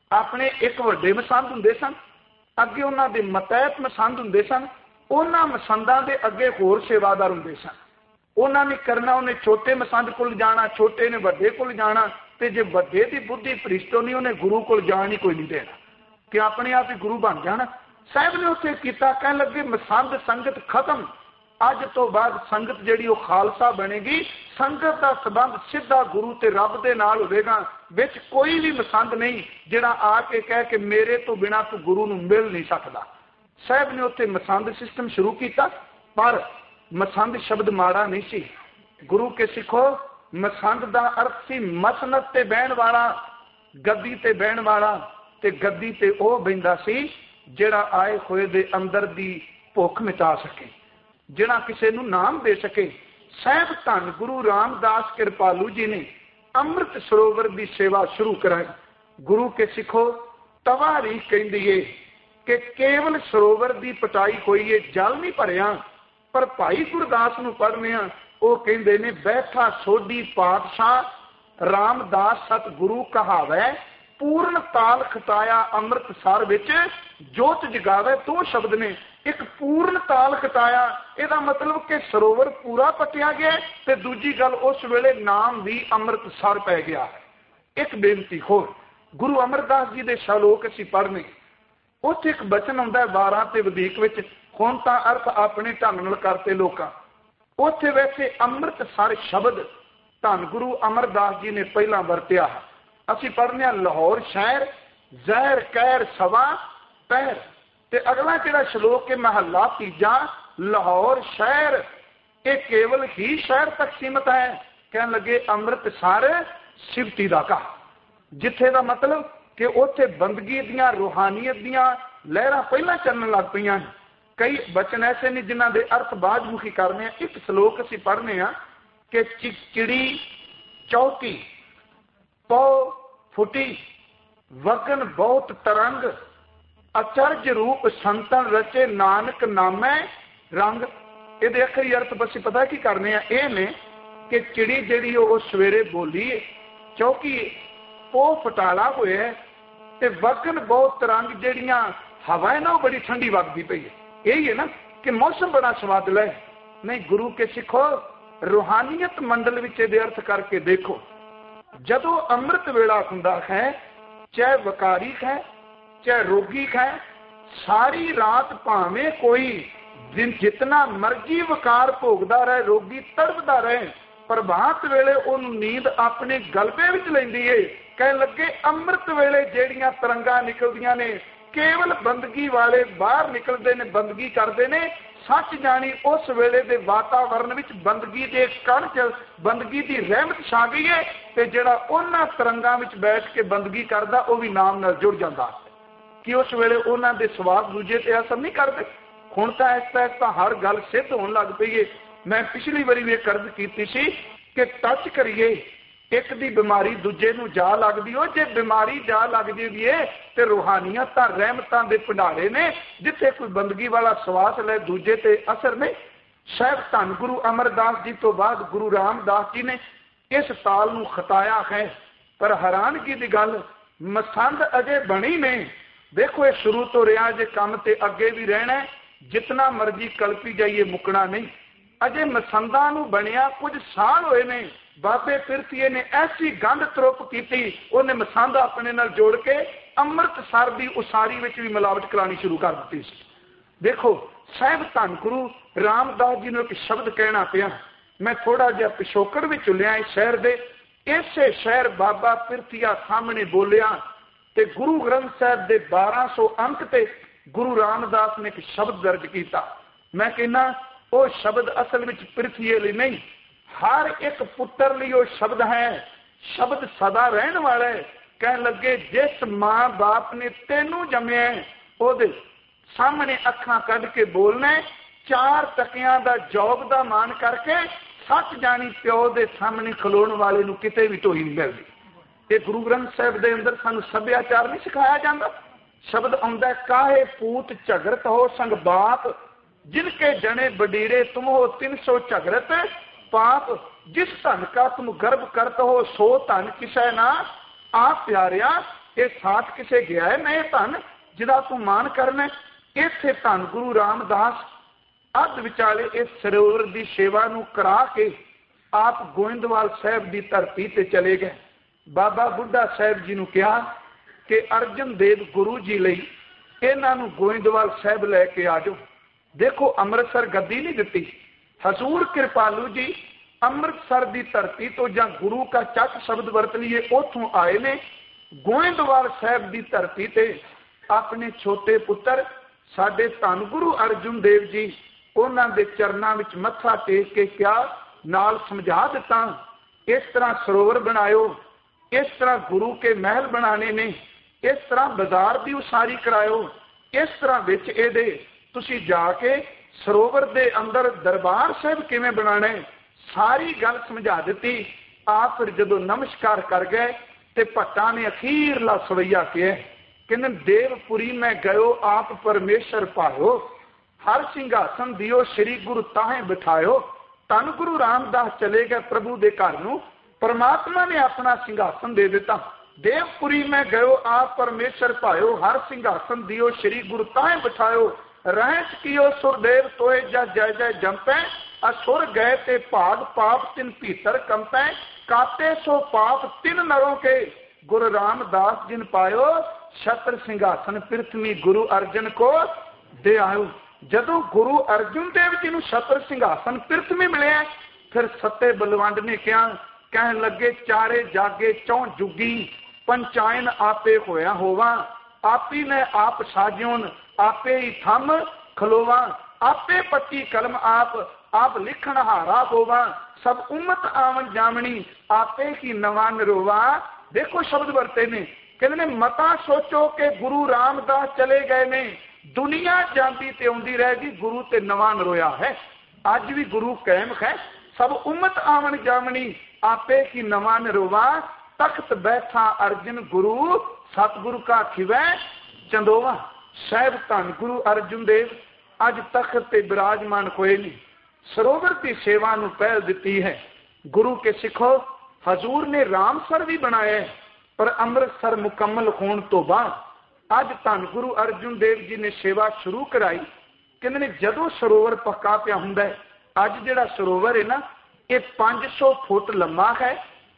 अपने एक वड्डे मसंद हुंदे सन, अगे उन्हां दे मतैहत मसंद हुंदे सन, उन्हां मसंदां दे अगे होर सेवादार हुंदे सन। उन्हां ने करना, उन्हें छोटे मसंद कोल जाना, छोटे ने वड्डे कोल जाना, ते जे वड्डे दी बुद्धि भ्रिष्ट होनी उन्हें गुरु कोल जान ही कोई नहीं देना कि अपने आप ही गुरु बन जाना। साहब ने उत्थे कीता, कहन लगे मसंद संगत खत्म, अज तो बाद संगत जिहड़ी वो खालसा बनेगी, संगत का संबंध सीधा गुरु ते रब दे नाल होवेगा, विच कोई भी मसंद नहीं जिहड़ा आके कह के मेरे तो बिना तू गुरु नूं मिल नहीं सकदा। साहब ने उत्थे मसंद सिस्टम शुरू किया, पर मसंद शब्द माड़ा नहीं सी। गुरु के सिखो, मसंद का अर्थ सी मसनद ते बहन वाला, गद्दी ते बहन वाला, ते गद्दी ते ओ बहिंदा सी जिहड़ा आए होए दे अंदर दी भुख मिटा सके, जिहड़ा किसी नूं नाम दे सके। साहब धन गुरु रामदास कृपालू जी ने अमृत सरोवर की सेवा शुरू कराई। गुरु के सिखो, तवारी कहंदी है कि केवल सरोवर की पटाई होई है, जल नहीं भरिया। पर भाई गुरदास नूं पढ़ने आ, वो कहंदे ने बैठा सोधी पातशाह रामदास सतगुरु कहावै, पूर्ण ताल खटाया अमृतसर विच जोत जगावे। दो शब्द ने, एक पूर्ण ताल खटाया, इसका मतलब कि सरोवर पूरा पटिया गया, ते दूजी गल उस वेले नाम भी अमृतसर पै गया है। एक बेनती होर, गुरु अमरदास जी के श्लोक असीं पढ़ने, उत्थे एक बचन आउंदा है बारह ते वधीक विच, हुण तां अर्थ अपने ढंग नाल करते लोकां। उत्थे वैसे अमृतसर शब्द धन गुरु अमरदास जी ने पहला वरतिया है। असीं पढ़ने लाहौर शहर जहर कहर सवा पहर, ते अगला जिहड़ा श्लोक है महला तीजा लाहौर शहर, ये केवल ही शहर तक सीमित है। कहने लगे अमृतसर सिफती दा कहा, जिथे का मतलब कि उत्थे बंदगी दियां रूहानियत दियां लहरां पहला चलण लग पईयां। कई बचन ऐसे ने जिन्हां दे अर्थ बाजमुखी करने। एक श्लोक असीं पढ़ने आ कि चिड़ी चौकी पौ फुटी वगन बहुत तरंग, अचरज रूप संतन रचे नानक नामै रंग। ये अखरी अर्थ बस पता की करने आ, ये ने कि चिड़ी जिहड़ी वो सवेरे बोली, चौकी पो फटाला होया, ते वगन बहुत तरंग जिहड़ियां हवा है ना वो बड़ी ठंडी वगदी पई है। यही है ना कि मौसम बड़ा स्वादला है। नहीं, गुरु के सिखो, रूहानियत मंडल विच इहदे अर्थ करके देखो। जदों अमृत वेला हुंदा है, चाहे वकारी है चाहे रोगी है, सारी रात भावें कोई दिन जितना मर्जी वकार भोगदा रहे, रोगी तड़पदा रहे, प्रभात वेले उन्हें नींद अपने गलबे विच लैंदी है। कह लगे अमृत वेले जेड़ियां तरंगां निकलदियां ने, केवल बंदगी वाले बाहर निकलते ने, बंदगी करते ने। सच जानी उस वेले दे वातावरण विच बंदगी दे कण च बंदगी दी रहमत छा गई है, ते जिहड़ा उन्हां तरंगां विच बैठ के बंदगी करदा वो भी नाम नाल जुड़ जांदा कि उस वेले उन्हां दे स्वाद दूजे ते असर नहीं करते। हुण तां इस तां हर गल सिद्ध होण लग पई है। मैं पिछली वारी भी अर्ज कीती सी कि टच करिए, एक दी बीमारी दूजे नूं जा लगदी हो, जे बीमारी जा लग जाएगी है ते रूहानियत तां रहमतां दे भंडारे ने, जिथे कोई बंदगी वाला सवास ले दूजे ते असर नहीं। शायद धन गुरु अमरदास जी तो बाद गुरु रामदास जी ने इस ताल नूं खताया है। पर हैरानगी दी गल, मसंद अजे बनी ने। देखो ये शुरू तो रहा जे काम ते अगे भी रहना है, जितना मर्जी कल्पी जाइए मुकना नहीं। अजे मसंदा नूं बनिया कुछ साल होए ने, बाबे पिरतीए ने ऐसी गंध त्रुप की, उन्हें मसंद अपने नाल जोड़ के अमृतसर की उसारी में भी मिलावट करानी शुरू कर दी। देखो साहब धन गुरु रामदास जी ने एक शब्द कहना पिया, मैं थोड़ा जिहा पिछोकड़ भी लिया इस शहर दे, इसे शहर बाबा पिरतीया सामने बोलिया, ते गुरु ग्रंथ साहब के बारह सौ अंक ते गुरु रामदास ने एक शब्द दर्ज किया। मैं कहना वो शब्द असल में पिरतीए लिए नहीं, हर एक पुत्र लिए वो शब्द है। शब्द सदा रहन वाला है। कह लगे जिस मां बाप ने तेनू जमया ओदे सामने अखां कढ़ के बोलना, चार टकियां दा जॉब दा मान करके सच जानी प्यो दे सामने खलोण वाले नूं किते भी ढोई नहीं मिलदी। ये गुरु ग्रंथ साहिब दे अंदर सानू सभ्याचार नहीं सिखाया जाता। शब्द आउंदा काहे पूत झगड़त हो संग बाप, जिनके जने बडीरे तुम हो तीन सौ झगड़त पाप, जिस धन का तुम गर्भ करत हो सो धन किसै ना आप प्यारिया। ये साथ किसे गया है मैं धन जिदा तू मान करना। इत्थे धन गुरु रामदास अध विचाले इस सरोवर की सेवा नूं करा के आप गोइंदवाल साहब की धरती ते चले गए। बाबा बुढ़ा साहब जी नूं कहा कि अर्जन देव गुरु जी लई इन्हां नूं गोइंदवाल साहब लैके आ जाओ। देखो अमृतसर गद्दी नहीं दिती, हजूर कृपालू जी अमृतसर की धरती तो जां गुरु का चक शब्द वरत लीए उथों आए ने गोइंदवाल साहब की धरती ते अपने छोटे पुत्र साडे धन गुरु अर्जुन देव जी उन्हां दे चरनां विच मत्था टेक के क्या नाल समझा दिता। इस तरह सरोवर बनायो, इस तरह गुरु के महल बनाने ने, इस तरह बाजार की उसारी करायो, इस तरह विच इहदे तुसीं जाके सरोवर दे अंदर दरबार साहब किवें बनाना है सारी गल समझा दी। आप फिर जदों नमस्कार कर गए ते भट्टा ने अखीरला सवैया किया कहते देवपुरी में गयो आप परमेश्वर पायो, हर सिंघासन दियो श्री गुरु ताहे बिठायो। धन गुरु रामदास चले गए प्रभु दे घर नूं, परमात्मा ने अपना सिंघासन दे दिता। देवपुरी में गयो आप परमेश्वर पायो, हर सिंघासन दियो श्री गुरु ताहे बिठायो। रहत कियो सुरदेव तोए जा जय जय जंपै, असुर गए ते भाग पाप तिन भीतर कंपै। काते सो पाप तिन नरों के गुरु रामदास जिन पायो, छत्र सिंघासन पृथ्वी गुरु अर्जन को दे आयो। जदों गुरु अर्जुन देव जी नूं छत्र सिंघासन पृथ्वी मिले फिर सत्ते बलवंड ने क्या कह लगे चारे जागे चौं जुगी पंचायन आपे होया होवा। आपी ने आप साजियोन आपे ही थम खलोवा, आपे पट्टी कलम आप आप लिखण हारा होवा। सब उम्मत आवन जामनी आपे की नवा नरोवा। देखो शब्द वरते ने कहते ने मता सोचो कि गुरु रामदास चले गए ने, दुनिया जाती ते आउंदी रहेगी, गुरु ते नवा नरोया है। अज भी गुरु कायम है। सब उम्मत आवन जामनी आपे की नवा नरोवा। तख्त बैठा अर्जुन गुरु सतगुरु का खिवै चंदोवा। साहब धन गुरु अर्जुन देव अज तख्त ते विराजमान होए नहीं, सरोवर की सेवा नूं पहल दी है। गुरु के सिखो हजूर ने रामसर भी बनाया है, पर अमृतसर मुकम्मल होने तो बाद अज धन गुरु अर्जुन देव जी ने सेवा शुरू कराई। कहते ने जदों सरोवर पक्का पिया हुंदा है, अज जिहड़ा सरोवर है ना ये पांच सौ फुट लंबा है,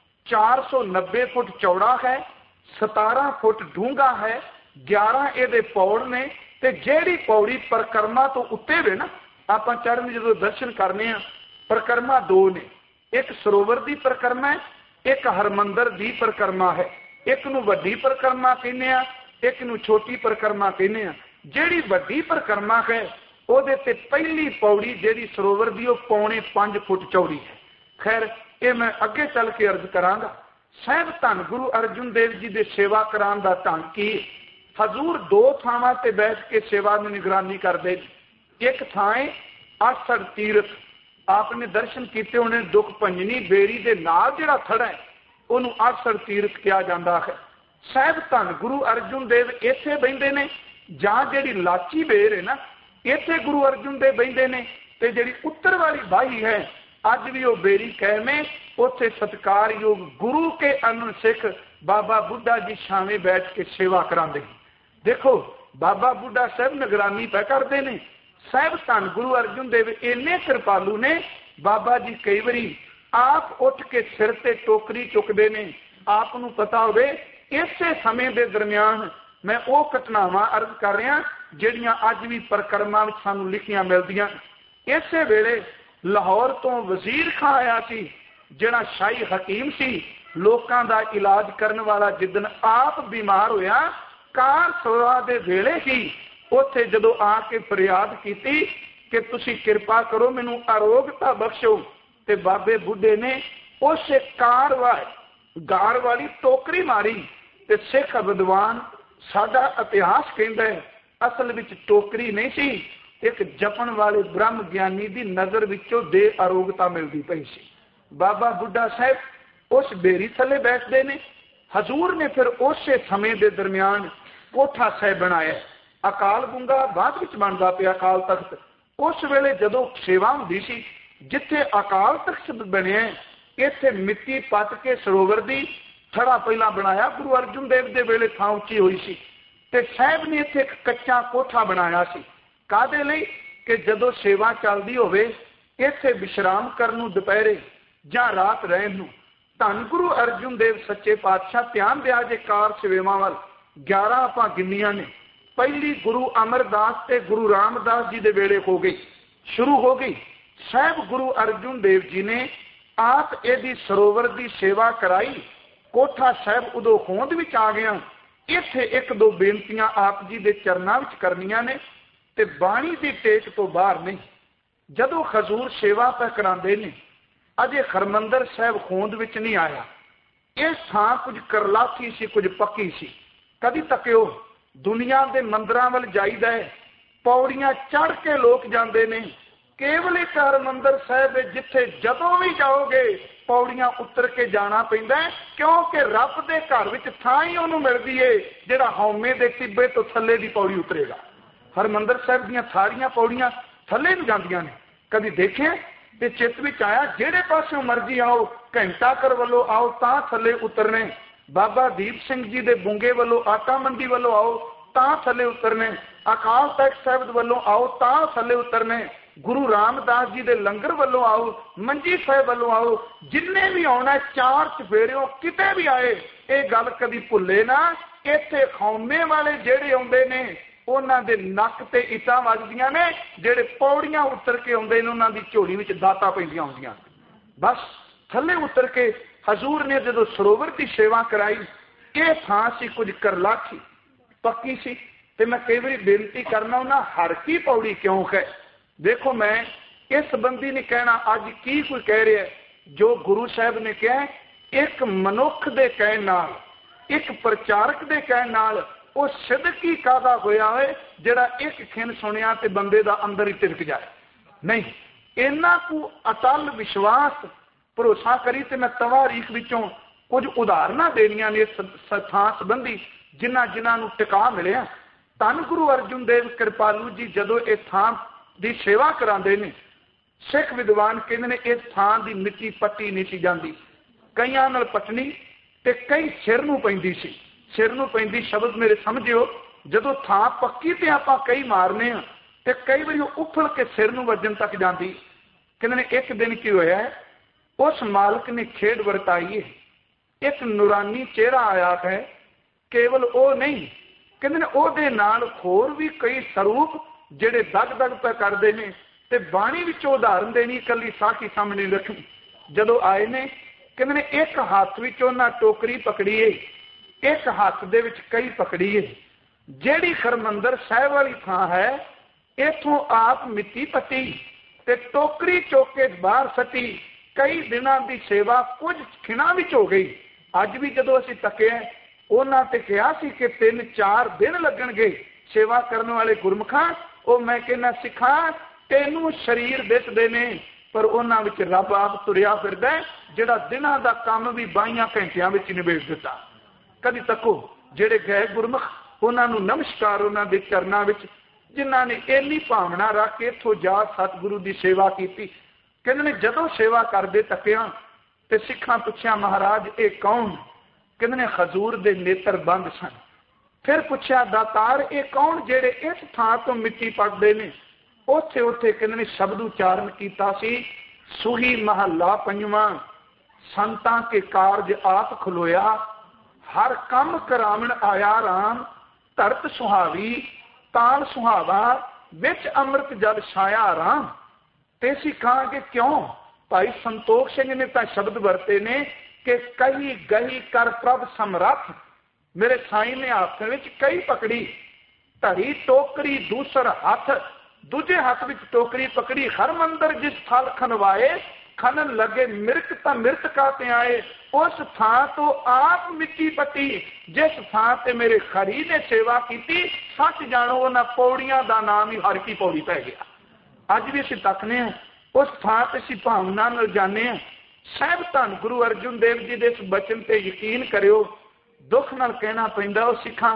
चार सौ नब्बे फुट चौड़ा है, सतारह फुट डूंगा है, ग्यारह ये पौड़ ने ते जेड़ी पौड़ी परिक्रमा तो उत्ते वे ना आपां चढ़न जदों दर्शन करने आ परिक्रमा दो ने, एक सरोवर की परिक्रमा है, एक हरमंदर की परिक्रमा है। एक नूं वड्डी परिक्रमा कहने आ, एक नूं छोटी परिक्रमा कहने आ। जेड़ी वड्डी परिक्रमा है उहदे ते पहली पौड़ी जेड़ी सरोवर की वो पौने पांच फुट चौड़ी है। खैर ये मैं अगे चल के अर्ज करांगा। साहब धन गुरु अर्जुन देव जी दे सेवा कराने दा ढंग की हजूर दो थावां ते बैठ के सेवा की निगरानी करते। एक थां आसड़ तीरथ आपने दर्शन किए होने, दुख भंजनी बेड़ी दे नाल जिहड़ा थड़ा है उन्होंने आसड़ तीरथ कहा जाता है। साहब धन गुरु अर्जुन देव इत्थे बहिंदे ने, जां जिहड़ी लाची बेर है ना इत्थे गुरु अर्जुन देव बहिंदे ने, ते जिहड़ी उत्तर वाली बाही है अज भी वो बेरी कहमे उत्थे सत्कारयोग गुरु के अन सिख बाबा बुढ़ा जी छावे बैठ के सेवा करांदे। देखो बाबा बुढ़ा साहब निगरानी पै करते हैं। साहब धन गुरु अर्जुन देव इन्ने कृपालू ने, बाबा जी कई बारी आप उठ के सिर ते टोकरी चुकते हैं। आपनू पता होवे इसे समय के दरमियान मैं वो घटनावां अर्ज कर रहा जिहड़ियां अज भी परिक्रमा विच सानू लिखियां मिलदियां। इसे वेले लाहौर तो वजीर खां आया सी, जिहड़ा शाही हकीम सी, लोकां दा इलाज करने वाला। जिदन आप बीमार होया कार सवा दे वेले ही उत्थे जदों आके फरियाद की कि तुसी कृपा करो मैनू आरोग्यता बख्शो, ते बाबे बुढ़े ने उस कार वाली गार वाली टोकरी मारी। ते सिख विद्वान साडा इतिहास कहता है असल विच टोकरी नहीं सी, एक जपन वाले ब्रह्म ज्ञानी की नजर विचों दे आरोग्यता मिलती पई सी। बाबा बुढ़ा साहब उस बेरी थले बैठते ने। हजूर ने फिर उस समय के दरमियान कोठा साहब बनाया। अकाल बुंगा बाद विच बनदा पिया अकाल तख्त। उस वेले जदों सेवा हुंदी सी जिथे अकाल तख्त बनिया इत्थे मिट्टी पट के सरोवर दी थड़ा पहला बनाया गुरु अर्जुन देव के वेले थां उच्ची हुई सी ते साहब ने इत्थे एक कच्चा कोठा बनाया सी कादे लई कि जदों सेवा चलदी होवे इत्थे विश्राम करन नूं दुपहरे जां रात रहन नूं धन गुरु अर्जुन देव सच्चे पातशाह ध्यान दिया जे कार सेवेवां वल ग्यारह आपां गिनीਆਂ ने पहली गुरु अमरदास ते गुरु रामदास जी दे वेले हो गई शुरू हो गई साहब गुरु अर्जुन देव जी ने आप इहदी सरोवर की सेवा कराई कोठा साहब उदों होंद विच आ गया इत्थे एक दो बेनतियां आप जी दे चरनां विच करनियां ने ते बाणी दी टेक तो बाहर नहीं जदों हजूर सेवा पै करांदे ने अजे हरमंदर साहब होंद विच नहीं आया इस थां कुछ करलाथी सी कुछ पक्की सी कदी तकिओ दुनिया के मंदिरां वल जाईदा है पौड़ियां चढ़ के लोग जाते हैं केवल एक हरमंदर साहब जिथे जदों भी जाओगे पौड़ियां उतर के जाना पैंदा है क्योंकि रब के घर विच थां ही उहनूं मिलदी है जिहड़ा हौमे दे टिब्बे तो थल्ले दी पौड़ी उतरेगा हरमंदर साहब दीयां सारियां पौड़ियां थल्ले नूं जांदियां ने कदी देखे ते चित विच आया जिहड़े पासों मर्जी आओ घंटा घर वल्लों आओ तां थल्ले उतरने बाबा दीप सिंह जी दे बुंगे वल्लों आटा मंडी वल्लों आओ तां थल्ले उतरने अकाल तख्त साहिब वल्लों आओ तां थल्ले उतरने गुरु रामदास जी दे लंगर वल्लों आओ मंजी साहिब वल्लों आओ जिन्ने भी आना चार चफेरियों किते भी आए ये गल कदी भुल्ले ना इत्थे खौमे वाले जेड़े आउंदे ने उन्हां दे नक ते इटां वजदियां ने जेड़े पौड़ियां उतर के आउंदे ने उन्हां दी झोली विच दातां पैंदियां हुंदियां बस थल्ले उतर के हजूर ने जदों सरोवर की सेवा कराई ये थां सी कुछ करलाखी पक्की सी ते मैं कई बार बेनती करना उन्हें हर की पौड़ी क्यों है देखो मैं इस संबंधी नहीं कहना अज की कोई कह रहा है जो गुरु साहब ने कहा एक मनुख दे कहण नाल एक प्रचारक दे कहण नाल वो सिदकी कादा होया है जिहड़ा एक खिन सुनिया ते बंदे दा अंदर ही तिरक जाए नहीं इन्ना को अटल विश्वास भरोसा करी ते मैं तवारीख विचों कुछ उदाहरण देनियां ने थां संबंधी जिन्हां जिन्हां नूं टिका मिलिया धन गुरु अर्जुन देव कृपालू जी जदों इस थां दी सेवा करांदे ने सिख विद्वान कहंदे ने इस थां दी मिट्टी पट्टी नहीं सी जांदी कईयां नाल पटनी ते कई सिर नूं पैंदी सी सिर नूं पैंदी शब्द मेरे समझिओ जदों थां पक्की ते आपां कई मारने आ ते कई वारी उफल के सिर नूं वजन तक जांदी कहंदे ने एक दिन की होया है उस मालिक ने खेड वरताई है एक नूरानी चेहरा आया है केवल वो नहीं कहते ने ओदे नाल होर भी कई स्वरूप जेड़े दग दग पे करते हैं ते बाणी विचों उदाहरण देनी कली साखी सामने रखनी जदों आए ने कहते ने एक हाथ विच उन्हां टोकरी पकड़ी है एक हाथ दे विच कई पकड़ी है जेड़ी हरमंदर साहिब वाली थां है इथों आप मिट्टी पट्टी ते टोकरी चौके बाहर सटी कई दिनों की सेवा कुछ खिणा विच हो गई अज भी जदों असीं तके उन्हां ते कहा सी कि तीन चार दिन लगणगे सेवा करने वाले गुरमुखां वो मैं कहना सिखा तेनू शरीर दिसदे ने पर उन्हां विच रब आप तुरिया फिरदा जिहड़ा दिनां दा काम भी बाईयां घंटियां विच निबेड़ दिता कदी तको जिहड़े गए गुरमुख उन्हां नूं नमस्कार उन्हां दे चरनां विच जिन्हां ने इन्नी भावना रख के इत्थों जा सतगुरु की सेवा की कहते ने जदों सेवा करते तकिया तो सिखां पुछया महाराज ये कौन कहते ने हजूर दे नेत्र बंद सन फिर पुछया दातार ये कौन जेड़े इस थां तो मिट्टी पटदे ने उथे उथे कहते ने शब्द उच्चारण कीता सी सुही महला पंजवां संतां के कारज आप खलोया हर कम करावण आया राम धरत सुहावी ताल सुहावा विच अमृत जल छाया राम ते असीं कहांगे क्यों भाई संतोख सिंह ने तो शब्द वरते ने कि कही गही कर प्रभ समरथ मेरे साईं ने हाथ विच कई पकड़ी धरी टोकरी दूसर हाथ दूजे हाथ विच टोकरी पकड़ी हरमंदर जिस थल खनवाए खनन लगे मिर्क ता मिर्त कहते आए उस थां तो आप मिट्टी पट्टी जिस थां ते मेरे खरी ने सेवा की सच जानो उन्हां पौड़ियां दा नाम ही हर की पौड़ी पै गया अज भी असीं तकने उस थां ते असीं भावना नाल जाने साहब धन गुरु अर्जुन देव जी दे इस बचन ते यकीन करियो दुख नाल कहना पैंदा ओ सिखां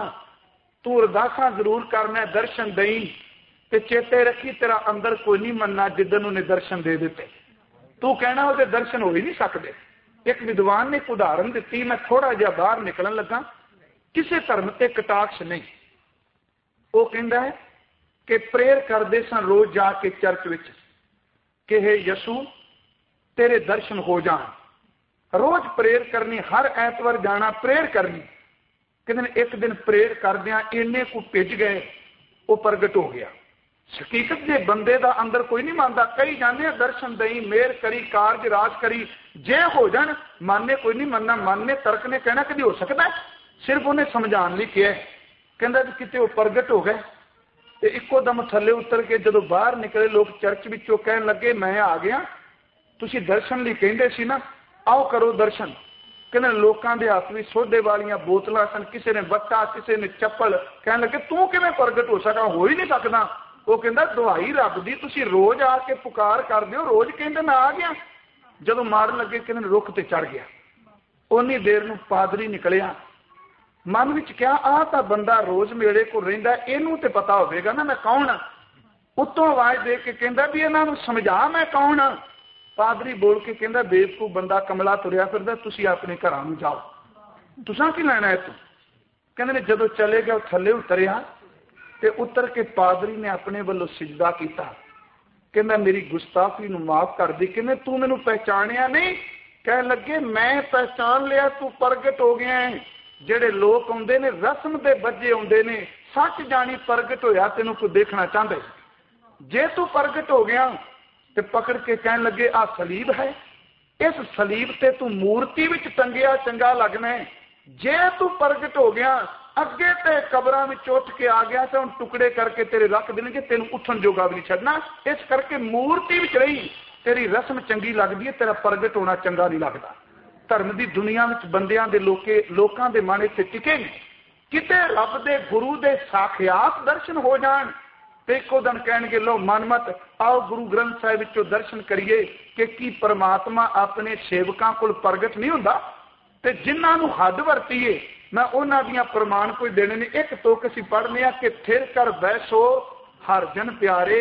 तू अरदासां जरूर करना दर्शन दई ते चेते रखी तेरा अंदर कोई नहीं मनना जिदन उन्हें दर्शन दे दिते तू कहना वो दर्शन हो ही नहीं सकते एक विद्वान ने एक उदाहरण दी, मैं थोड़ा जिहा बाहर निकलन लगा, किसी धर्म ते कटाक्ष नहीं। वो कहता है कि प्रेयर करते सन रोज जाके चर्च विच कि हे यसू तेरे दर्शन हो जान, रोज प्रेयर करनी, हर ऐतवार जाना प्रेयर करनी। कहते एक दिन प्रेयर करदियां इन्ने को भिज गए, वो प्रगट हो गया। हकीकत जे बंदे दा अंदर कोई नहीं मानता, कई जाने दर्शन दई, मेहर करी, कारज राज करी, जे हो जान माने कोई नहीं मनना, माने तर्क ने कहना कभी हो सकता है, सिर्फ उन्हें समझाने लिए किया। कहता कि कितने वो प्रगट हो गए ते इको दम थले उतर के जो बाहर निकले लोग चर्च विचों कहन लगे मैं आ गया, तुसी दर्शन लिए कहंदे सी ना, आओ करो दर्शन। कहने लोगों के हाथ में सोडे वालियां बोतलां सन, किसी ने बट्टा, किसी ने चप्पल, कहने लगे तू किवें प्रगट हो सका, हो ही नहीं सकता। वो कहता दुहाई रब दी, तुसी रोज आके पुकार कर दियो, रोज कहंदे मैं आ गया। जदों मारन लगे कहने रुख ते चढ़ गया। उन्नी देर नूं पादरी निकलिया, मन विच क्या आ तां बंदा रोज मेरे को रहिंदा, इहनूं ते पता होवेगा ना मैं कौन। उत्तों आवाज दे के कहंदा भी इन्हां नूं समझा मैं कौन। पादरी बोल के कहंदा बेवकूफ बंदा कमला तुरिया फिरदा, तुसी अपने घरां नूं जाओ, तुसां की लैणा इत्थों। कहंदे ने जदों चले गए थल्ले उतरिया ते उतर के पादरी ने अपने वालों सिजदा किया, कहंदा मेरी गुस्ताखी नूं माफ कर दी। कहंदे तू मैनूं पहचानिया नहीं? कह लगे मैं पहचान लिया, तू प्रगट हो गया है। जेड़े लोग आउंदे ने रस्म दे बजे आउंदे ने, सच जानी प्रगट होया तेनों कोई देखना चाहते, जे तू प्रगट हो गया ते पकड़ के कहन लगे आ सलीब है, इस सलीब ते तू मूर्ति विच टंगिया चंगा लगना है। जे तू प्रगट हो गया अगे ते कबरां विच उठ के आ गया तो टुकड़े करके तेरे रख देंगे, तेन उठन जोगा भी नहीं छड्डना। इस करके मूर्ति विच रही, तेरी रस्म चंगी लगती है, तेरा प्रगट होना चंगा नहीं लगता। धर्म की दुनिया में बंदियां दे लोके लोकां दे मन इत्थे टिके नहीं, किते रब दे गुरु दे साखियात दर्शन हो जान ते इको दिन कहणगे लो मनमत आओ गुरु ग्रंथ साहिब विचों दर्शन करिए कि की परमात्मा अपने सेवकां कोल प्रगट नहीं हुंदा। ते जिन्हां नूं हद वरतीए मैं उन्हां दियां प्रमाण कोई देने ने। एक तुक असीं पढ़ने आ कि थिर कर बैसो हर जन प्यारे,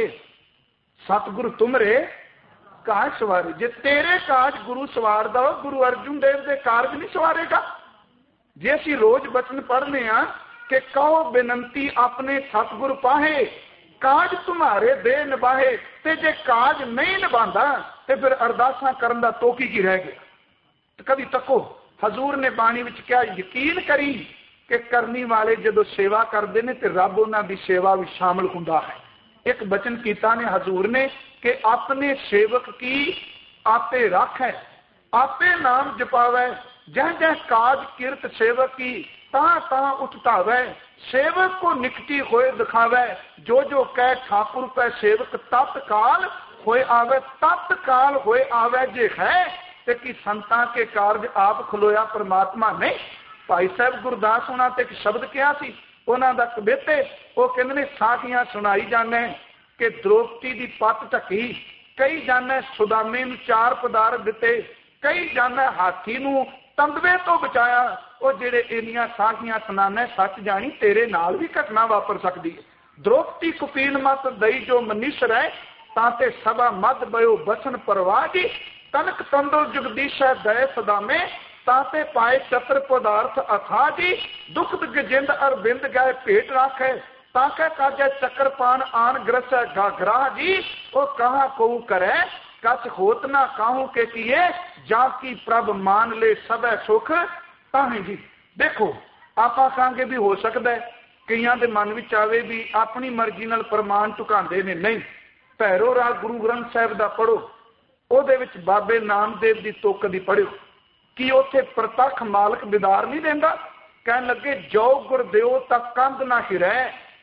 सतगुरु तुमरे काज सवारे। जे तेरे काज गुरु सवार दो, गुरु अर्जुन देव दे कारज नहीं सवारेगा। जे असीं रोज बचन पढ़ने आ कि कहो बेनंती अपने सतगुरु पाहे, काज तुम्हारे दे निभाए, ते जे काज नहीं निभांदा ते फिर अरदासां करन दा तोकी की रह गया। तो कभी तको हजूर ने बाणी विच क्या यकीन करी कि करनी वाले जदों सेवा करते हैं तो रब उन्हां दी सेवा भी शामिल हुंदा है। एक बचन कीता ने हजूर ने कि अपने सेवक की आपे रख है, आपे नाम जपावै, जह जह काज किरत सेवक की ता ता उठतावै, सेवक को निकटी होए दिखावै, जो जो कह ठाकुर पै सेवक तत्काल होए आवे, तत्काल होए आवे जे है ते कि संतां के कारज आप खलोया परमात्मा नहीं। भाई साहब गुरदास होना ते एक शब्द कहा सी उन्हां दा कबीते, वो कहंदे ने साखियां सुनाई जाने कि द्रौपदी दी पत ढकी, कई जाने सुदामे नूं चार पदार्थ दिते, कई जाने हाथी नूं तंदवे तो बचाया। वो जेड़े इन्नियां साखियां सुनाने सच जानी तेरे नाल भी घटना वापर सकदी है। द्रौपदी कुपीन मत दई जो मनीषर है, ताते सभा मद बयो बसन परवाह जी, तनक तंदुल जगदीश दय सदामे, ताते पाए चतर पदार्थ अथा जी, दुख गजिंद अरबिंद गए भेट राखे, ताके काजे चक्रपान आन ग्रस घाघरा जी, वो कहा को करे कछ होत ना काहू के किए, जाकी प्रभ मान ले सब सुख ताही जी। देखो आप कहांगे भी हो सकता है कईयां दे मन विच आवे भी अपनी मर्जी नाल प्रमाण टुकांदे ने, नहीं। भैरो राग गुरु ग्रंथ साहिब दा पढ़ो, ਉਹਦੇ ਵਿੱਚ ਬਾਬੇ ਨਾਮਦੇਵ ਦੀ ਤੁਕ ਦੀ ਪੜਿਓ ਕਿ ਉੱਥੇ ਪ੍ਰਤੱਖ ਮਾਲਕ ਵਿਦਾਰ ਨਹੀਂ ਦਿੰਦਾ। ਕਹਿਣ ਲੱਗੇ ਜੋ ਗੁਰਦਿਓ ਤਾਂ ਕੰਧ ਨਾ ਹਿਰੈ,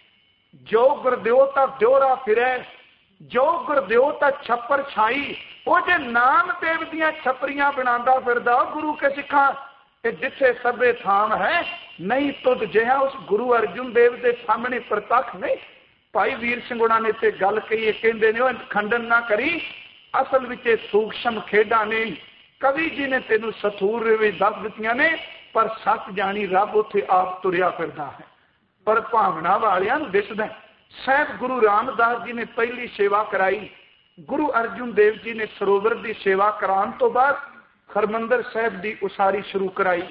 ਜੋ ਗੁਰਦਿਓ ਤਾਂ ਦਿਉਰਾ ਫਿਰੈ, ਜੋ ਗੁਰਦਿਓ ਤਾਂ ਛੱਪਰ ਛਾਈ। ਉਹ ਜੇ ਨਾਮਦੇਵ ਦੀਆਂ ਛੱਪਰੀਆਂ ਬਣਾਉਂਦਾ ਫਿਰਦਾ ਗੁਰੂ ਕੇ ਸਿੱਖਾਂ ਤੇ ਜਿੱਥੇ ਸਭੇ ਥਾਮ ਹੈ, ਨਹੀਂ ਤੁਧ ਜਿਹਾ ਉਸ ਗੁਰੂ ਅਰਜੁਨ ਦੇਵ ਦੇ ਸਾਹਮਣੇ ਪ੍ਰਤੱਖ ਨਹੀਂ। ਭਾਈ ਵੀਰ ਸਿੰਘ ਉਹਨਾਂ ਨੇ ਤੇ ਗੱਲ ਕਹੀ, ਕਹਿੰਦੇ ਨੇ ਉਹ ਖੰਡਨ ਨਾ ਕਰੀ, असल विच सूक्ष्म खेडा ने कवि जी ने तेनू सथूर भी दस दित्तियां ने, पर सच जानी रब उत्थे आप तुरिया फिरदा है, पर भावना वालियां नूं दिसदा। साहिब गुरु रामदास जी ने पहली सेवा कराई, गुरु अर्जुन देव जी ने सरोवर की सेवा कराने तो बाद हरमंदर साहब की उसारी शुरू कराई।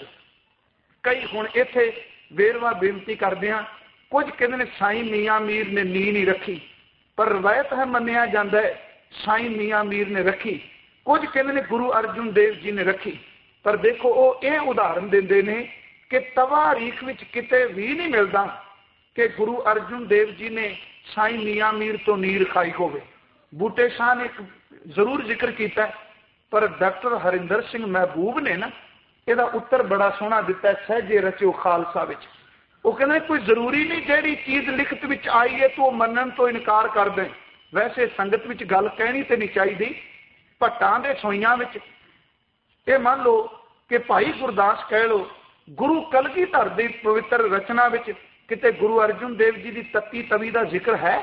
कई हुण इत्थे वेरवा बेनती करदे हां, कुछ कहंदे ने साईं मियाँ मीर ने नी नहीं रखी, पर रवायत है मन्निया जाता है साईं मियाँ मीर ने रखी, कुछ कहंदे ने गुरु अर्जुन देव जी ने रखी। पर देखो वो ये उदाहरण देंदे ने कि तवारीख विच किते भी नहीं मिलता कि गुरु अर्जुन देव जी ने साईं मियाँ मीर तो नीर खाई होवे। बूटे शाह ने जरूर जिक्र किया, पर डॉक्टर हरिंदर सिंह महबूब ने ना ਇਹਦਾ उत्तर बड़ा सोहना दिता सहजे रचो खालसा विच। वो कहते कोई जरूरी नहीं जिहड़ी चीज लिखत विच आई है तो मनन तो इनकार कर दें। वैसे संगत विच गल कहनी तो नहीं चाहिए। भट्टां दे सोइयां विच ये मान लो कि भाई गुरदास कह लो, गुरु कलगीधर दी पवित्र रचना विच किते गुरु अर्जुन देव जी की तत्ती तवी का जिक्र है?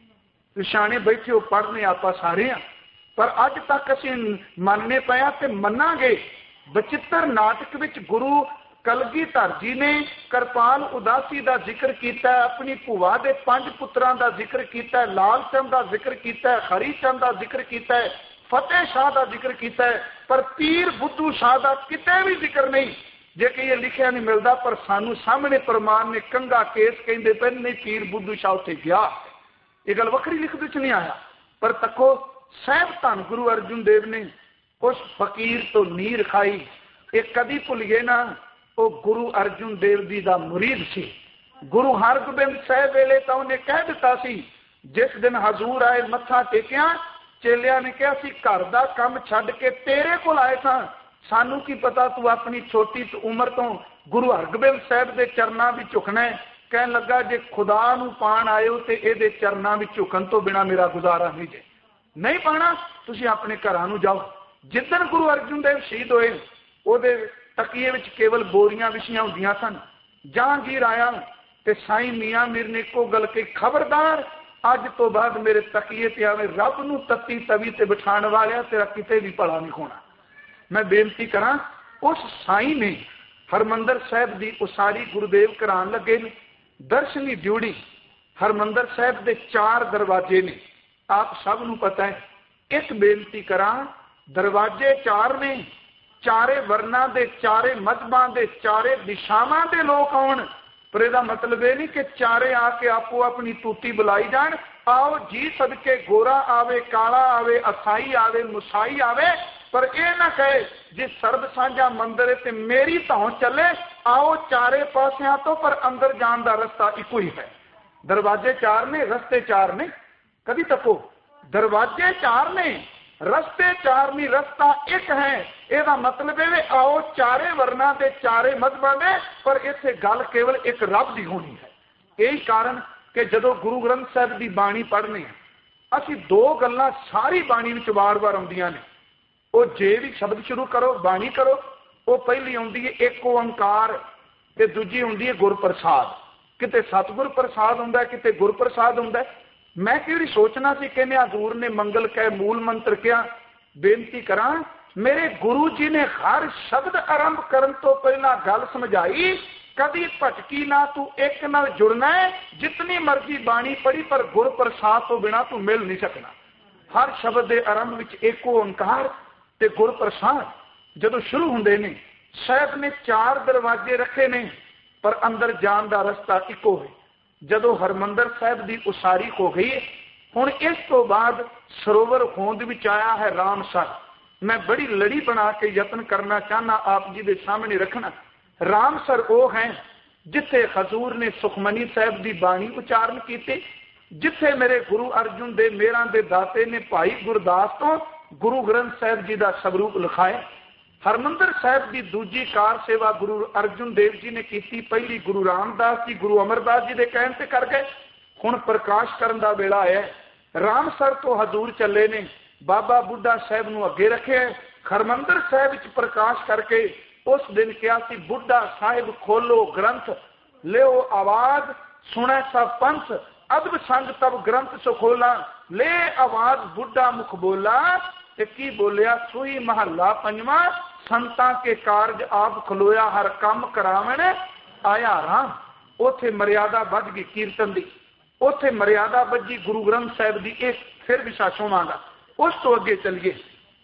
सियाणे बैठे हो पढ़ने आपां सारे हां, पर अज तक असीं मनने पए ते मनांगे। बचित्र नाटक विच गुरु कलगीधर जी ने कृपाल उदासी का जिक्र किया, अपनी भूआ के पंज पुत्रां का जिक्र किया, लाल चंद का जिक्र किया, हरी चंद का जिक्र किया, फतेह शाह का जिक्र किया, पर पीर बुद्धू शाह का किते भी जिक्र नहीं। जे कि ये लिखिया नहीं मिलता, पर सानू सामने प्रमाण ने कंगा केस कहते पे नहीं पीर बुद्धू शाह उत्थे गया। ये गल वखरी लिखत विच नहीं आया। पर तको साहब धन गुरु अर्जुन देव ने उस फकीर तो नीर खाई। ये कदी भुलिए ना, वो गुरु अर्जुन देव जी का मुरीद सी। गुरु हरगोबिंद साहब वेले तो उन्हें कह दिता सी, जिस दिन हजूर आए मत्था टेकिया, चेलिया ने कहा सी घर का काम छड्ड के तेरे को आए था, सानू की पता तू अपनी छोटी उम्र तो गुरु हरगोबिंद साहब के चरणों में झुकना है। कह लगा जे खुदा नू पाण आयो तो ये चरणों में झुकन तो बिना मेरा गुजारा नहीं जे, नहीं पाना तुसी अपने घरां नू जाओ। जिदन गुरु अर्जुन देव शहीद होए उहदे तकीए विच केवल बोरियां विछियां हुंदियां सन। जहांगीर आया ते साईं मियाँ मीर ने इक्को गल कही, खबरदार अज तो बाद मेरे तकीए ते आवे रब नू तत्ती तवी ते बिठाण वालिया तेरा किते भी भला नहीं होना। मैं बेनती करा, उस साईं ने हरमंदर साहब की उसारी गुरुदेव करान लगे ने। दर्शनी ड्यूटी हरमंदर साहब के चार दरवाजे ने, आप सब नू पता है। एक बेनती करा, दरवाजे चार ने, चारे वर्णा दे, चारे मजहबां दे, चारे दिशावां दे लोग आउण, पर इसदा मतलब यह नहीं कि चारे आके आपो अपनी तूती बुलाई जान। आओ जी सदके गोरा आवे, काला आवे, असाई आवे, मुसाई आवे, पर यह ना कहे जी सर्ब साझा मंदिर ते मेरी धौं चले। आओ चारे पासियां तो, पर अंदर जान का रस्ता इको ही है। दरवाजे चार ने, रस्ते चार ने। कभी तको दरवाजे चार ने, रस्ते चार नहीं, रस्ता एक है। यदा मतलब है आओ चारे वर्णा के, चारे मजहबां दे, पर इत्थे गल केवल एक रब की होनी है। यही कारण कि जदों गुरु ग्रंथ साहब की बाणी पढ़ने असीं दो गल्लां सारी बाणी विच वार वार आउंदियां ने। वो जे भी शब्द शुरू करो बाणी करो, वो पहली आउंदी है एक ओंकार ते दूजी आउंदी है गुरप्रसाद। किते सतगुर प्रसाद हुंदा, किते गुरप्रसाद हुंदा। मैं कि सोचना सी कहने हजूर ने मंगल कह मूल मंत्र क्या। बेनती करा, मेरे गुरु जी ने हर शब्द आरंभ करन तो पहला गल समझाई, कदी भटकी ना, तू एक नाल जुड़ना है। जितनी मर्जी बाणी पढ़ी, पर गुर प्रसाद तो बिना तू मिल नहीं सकना। हर शब्द के आरंभ विच एक ओंकार ते गुर प्रसाद जदों शुरू हुंदे ने। साहब ने चार दरवाजे रखे ने, पर अंदर जान का रस्ता इको है। जदों हरमंदर साहब की उसारी हो गई, हुण इस तो बाद सरोवर होंद विच आया है रामसर। मैं बड़ी लड़ी बना के यत्न करना चाहना आप जी के सामने रखना। रामसर वो है जिथे हजूर ने सुखमनी साहब की बाणी उचारण की, जिथे मेरे गुरु अर्जुन दे मेरा दे दाते ने भाई गुरदास तो गुरु ग्रंथ साहब जी का स्वरूप लिखाया। हरमंदर साहब की दूजी कार सेवा गुरु अर्जुन देव जी ने की, पहली गुरु रामदास जी गुरु अमरदास जी के कहने से कर गए। हुण प्रकाश करने का वेला है। रामसर तो हजूर चले ने, बाबा बुढ़ा साहब नूं अगे रखे। हरमंदर साहब विच प्रकाश करके उस दिन कहा सी, बुढ़ा साहिब खोलो ग्रंथ, लियो आवाज सुने सब पंथ, अदब संग तब ग्रंथ सुखोला, ले आवाज बुढ़ा मुख बोला। ते की बोलिया, सुई महला पंजवा, संतां के कारज आप खलोया, हर काम करावण आया राम। उथे मर्यादा बढ़ गई कीर्तन की, उथे मर्यादा बजी गुरु ग्रंथ साहब की। एक फिर विशा सुनांगा, उस तो अगे चलिए।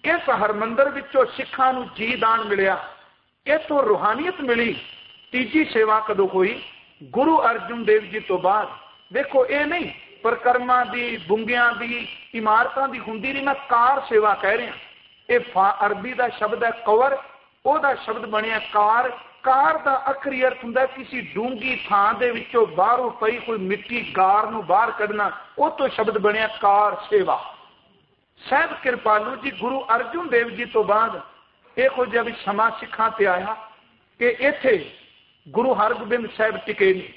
इस हरमंदर विचों सिखां नूं जी दान मिलिया, इथों रूहानीयत मिली। तीजी सेवा कदों हुई? गुरु अर्जुन देव जी तो बाद। देखो ये नहीं परिक्रमा की, बुंगियां की, इमारतों की हुंदी नहीं, मैं कार सेवा कह रहा। ये फा अरबी का शब्द है कवर, ओदा शब्द बनिया कार। कार का आखिरी अर्थ हुंदा किसी डूंगी थां दे विचों बाहरों पई कोई मिट्टी गार नूं बाहर कढना, वो तो शब्द बनिया कार सेवा। साहब कृपालू जी गुरु अर्जुन देव जी तो बाद इहो जिहा भी समा सिखां ते आया कि इत्थे गुरु हरगोबिंद साहब टिके नहीं।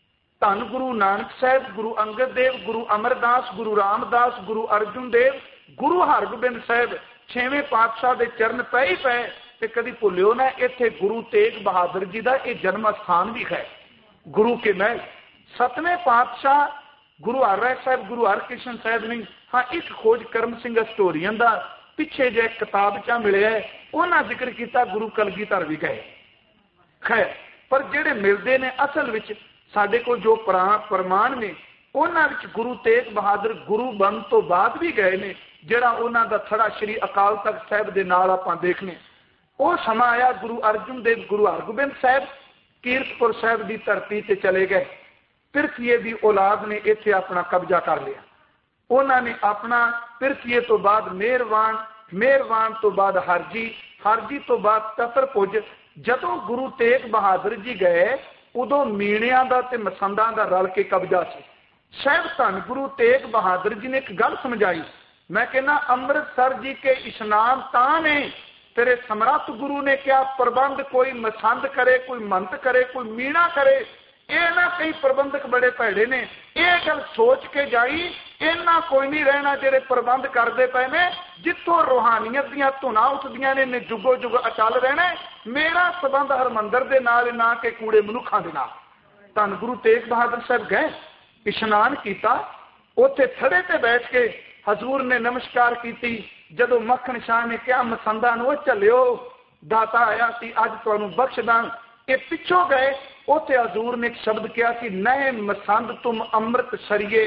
धन गुरु नानक साहब, गुरु अंगद देव, गुरु अमरदास, गुरु रामदास, गुरु अर्जुन देव, गुरु हरगोबिंद साहब छेवें पातशाह के चरण पै ही पै। ते कदी भुलियो ना इत्थे गुरु तेग बहादुर जी का यह जन्म स्थान भी है, गुरु के महल। सतवें पातशाह गुरु हरराय साहब, गुरु हरकृष्ण साहब नहीं। हाँ, एक खोज करम सिंह हिस्टोरीयन का पिछे जे किताब चा मिले है, उन्हें जिक्र किया गुरु कलगीधर भी गए। खैर, पर जेडे मिलते ने असल विच साडे को जो प्रमाण ने उन्होंने गुरु तेग बहादुर गुरु बन तो बाद भी गए ने, जिहड़ा उन्हों का थड़ा श्री अकाल तख्त साहब के नाल आपां देखने। वो समा आया गुरु अर्जुन देव गुरु हरगोबिंद साहब कीरतपुर साहब की धरती से चले गए। पिरथीए की औलाद ने इत्थे अपना कब्जा कर लिया। उन्होंने अपना पिरथीए तो बाद मेहरवान, मेहरवान तो बाद हरजी, हरजी तो बाद ततरपुज। जदों गुरु तेग बहादुर जी गए उदों मीणियां दा ते मसंदां दा रल के कब्जा सी। शायद धन गुरु तेग बहादुर जी ने एक गल समझाई। मैं कहना अमृतसर जी के इशनान तां ने तेरे समर्थ गुरु ने क्या प्रबंध कोई मसंद करे, कोई मंत करे, कोई मीणा करे। ये ना कई प्रबंधक बड़े भैड़े ने, यह गल सोच के जाई इन्ना कोई नहीं रहना जेरे प्रबंध करते पे ने। जिथों रूहानियत दियां धुना उठदियां ने ने जुगो जुग अचल रहना। मेरा संबंध हरमंदर दे नाल ना के कूड़े मनुखा दे नाल। धन गुरु तेग बहादुर साहब गए, इशनान किया, उत्थे थड़े ते बैठ के हजूर ने नमस्कार की। जदों मक्खन शाह ने कहा मसंदा नूं झल्लियो, दाता आया सी अज तुहानूं बख्श दां, ये पिछों गए। उत्थे हजूर ने एक शब्द कहा कि नए मसंद तुम अमृत सरिये।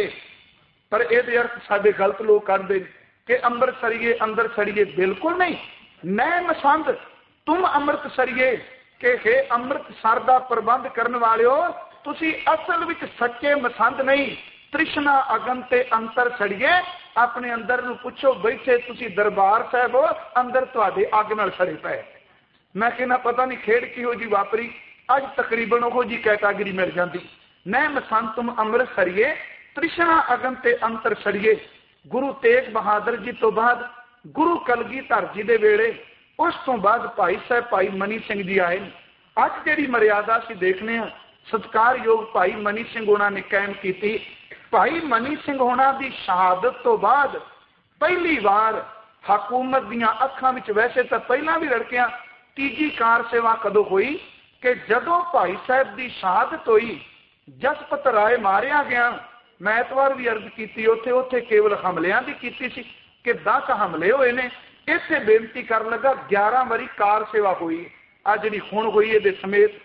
पर ये अर्थ साडे गलत लोग करते कि अमृत सरिये अंदर सरिये, बिल्कुल नहीं। नए मसंद तुम अमृत सरिये कि हे अमृत सर का प्रबंध करने वाले हो, तुसी असल विच सच्चे मसंद नहीं। तृष्णा अगन ते अंतर सड़िए, अपने अंदर नूं पुछो बैठे तुसी दरबार साहब हो, अंदर तुहाडे अग नाल सड़े पे। मैं कहना पता नहीं खेड किहो जी वापरी, अज तकरीबन ओहो जी कैटागरी मिल जाती। नए मसंद तुम अमृत सरिए, तृष्णा अगन ते अंतर सड़िए। गुरु तेग बहादुर जी तो बाद गुरु कलगीधर जी दे वेले, उस तो बाद भाई साहब भाई मनी सिंह जी आए। अज जिहड़ी मर्यादा असीं देखने हैं, सत्कारयोग भाई मनी सिंह होना ने कायम की। भाई मनी सिंह होना की शहादत तो बाद पहली बार हकूमत दियां अखां विच, वैसे तो पहला भी लड़कियां, तीजी कार सेवा कदों हुई कि जदों भाई साहब की शहादत हुई, जसपत राय मारिया गया। मैं एतवार भी अर्ज की, उथे उथे केवल हमलियां की कीती सी कि दस हमले हुए ने। इत्थे बेनती कर लगा ग्यारह वारी कार सेवा हुई, अज जिहड़ी हुण हुई इहदे समेत।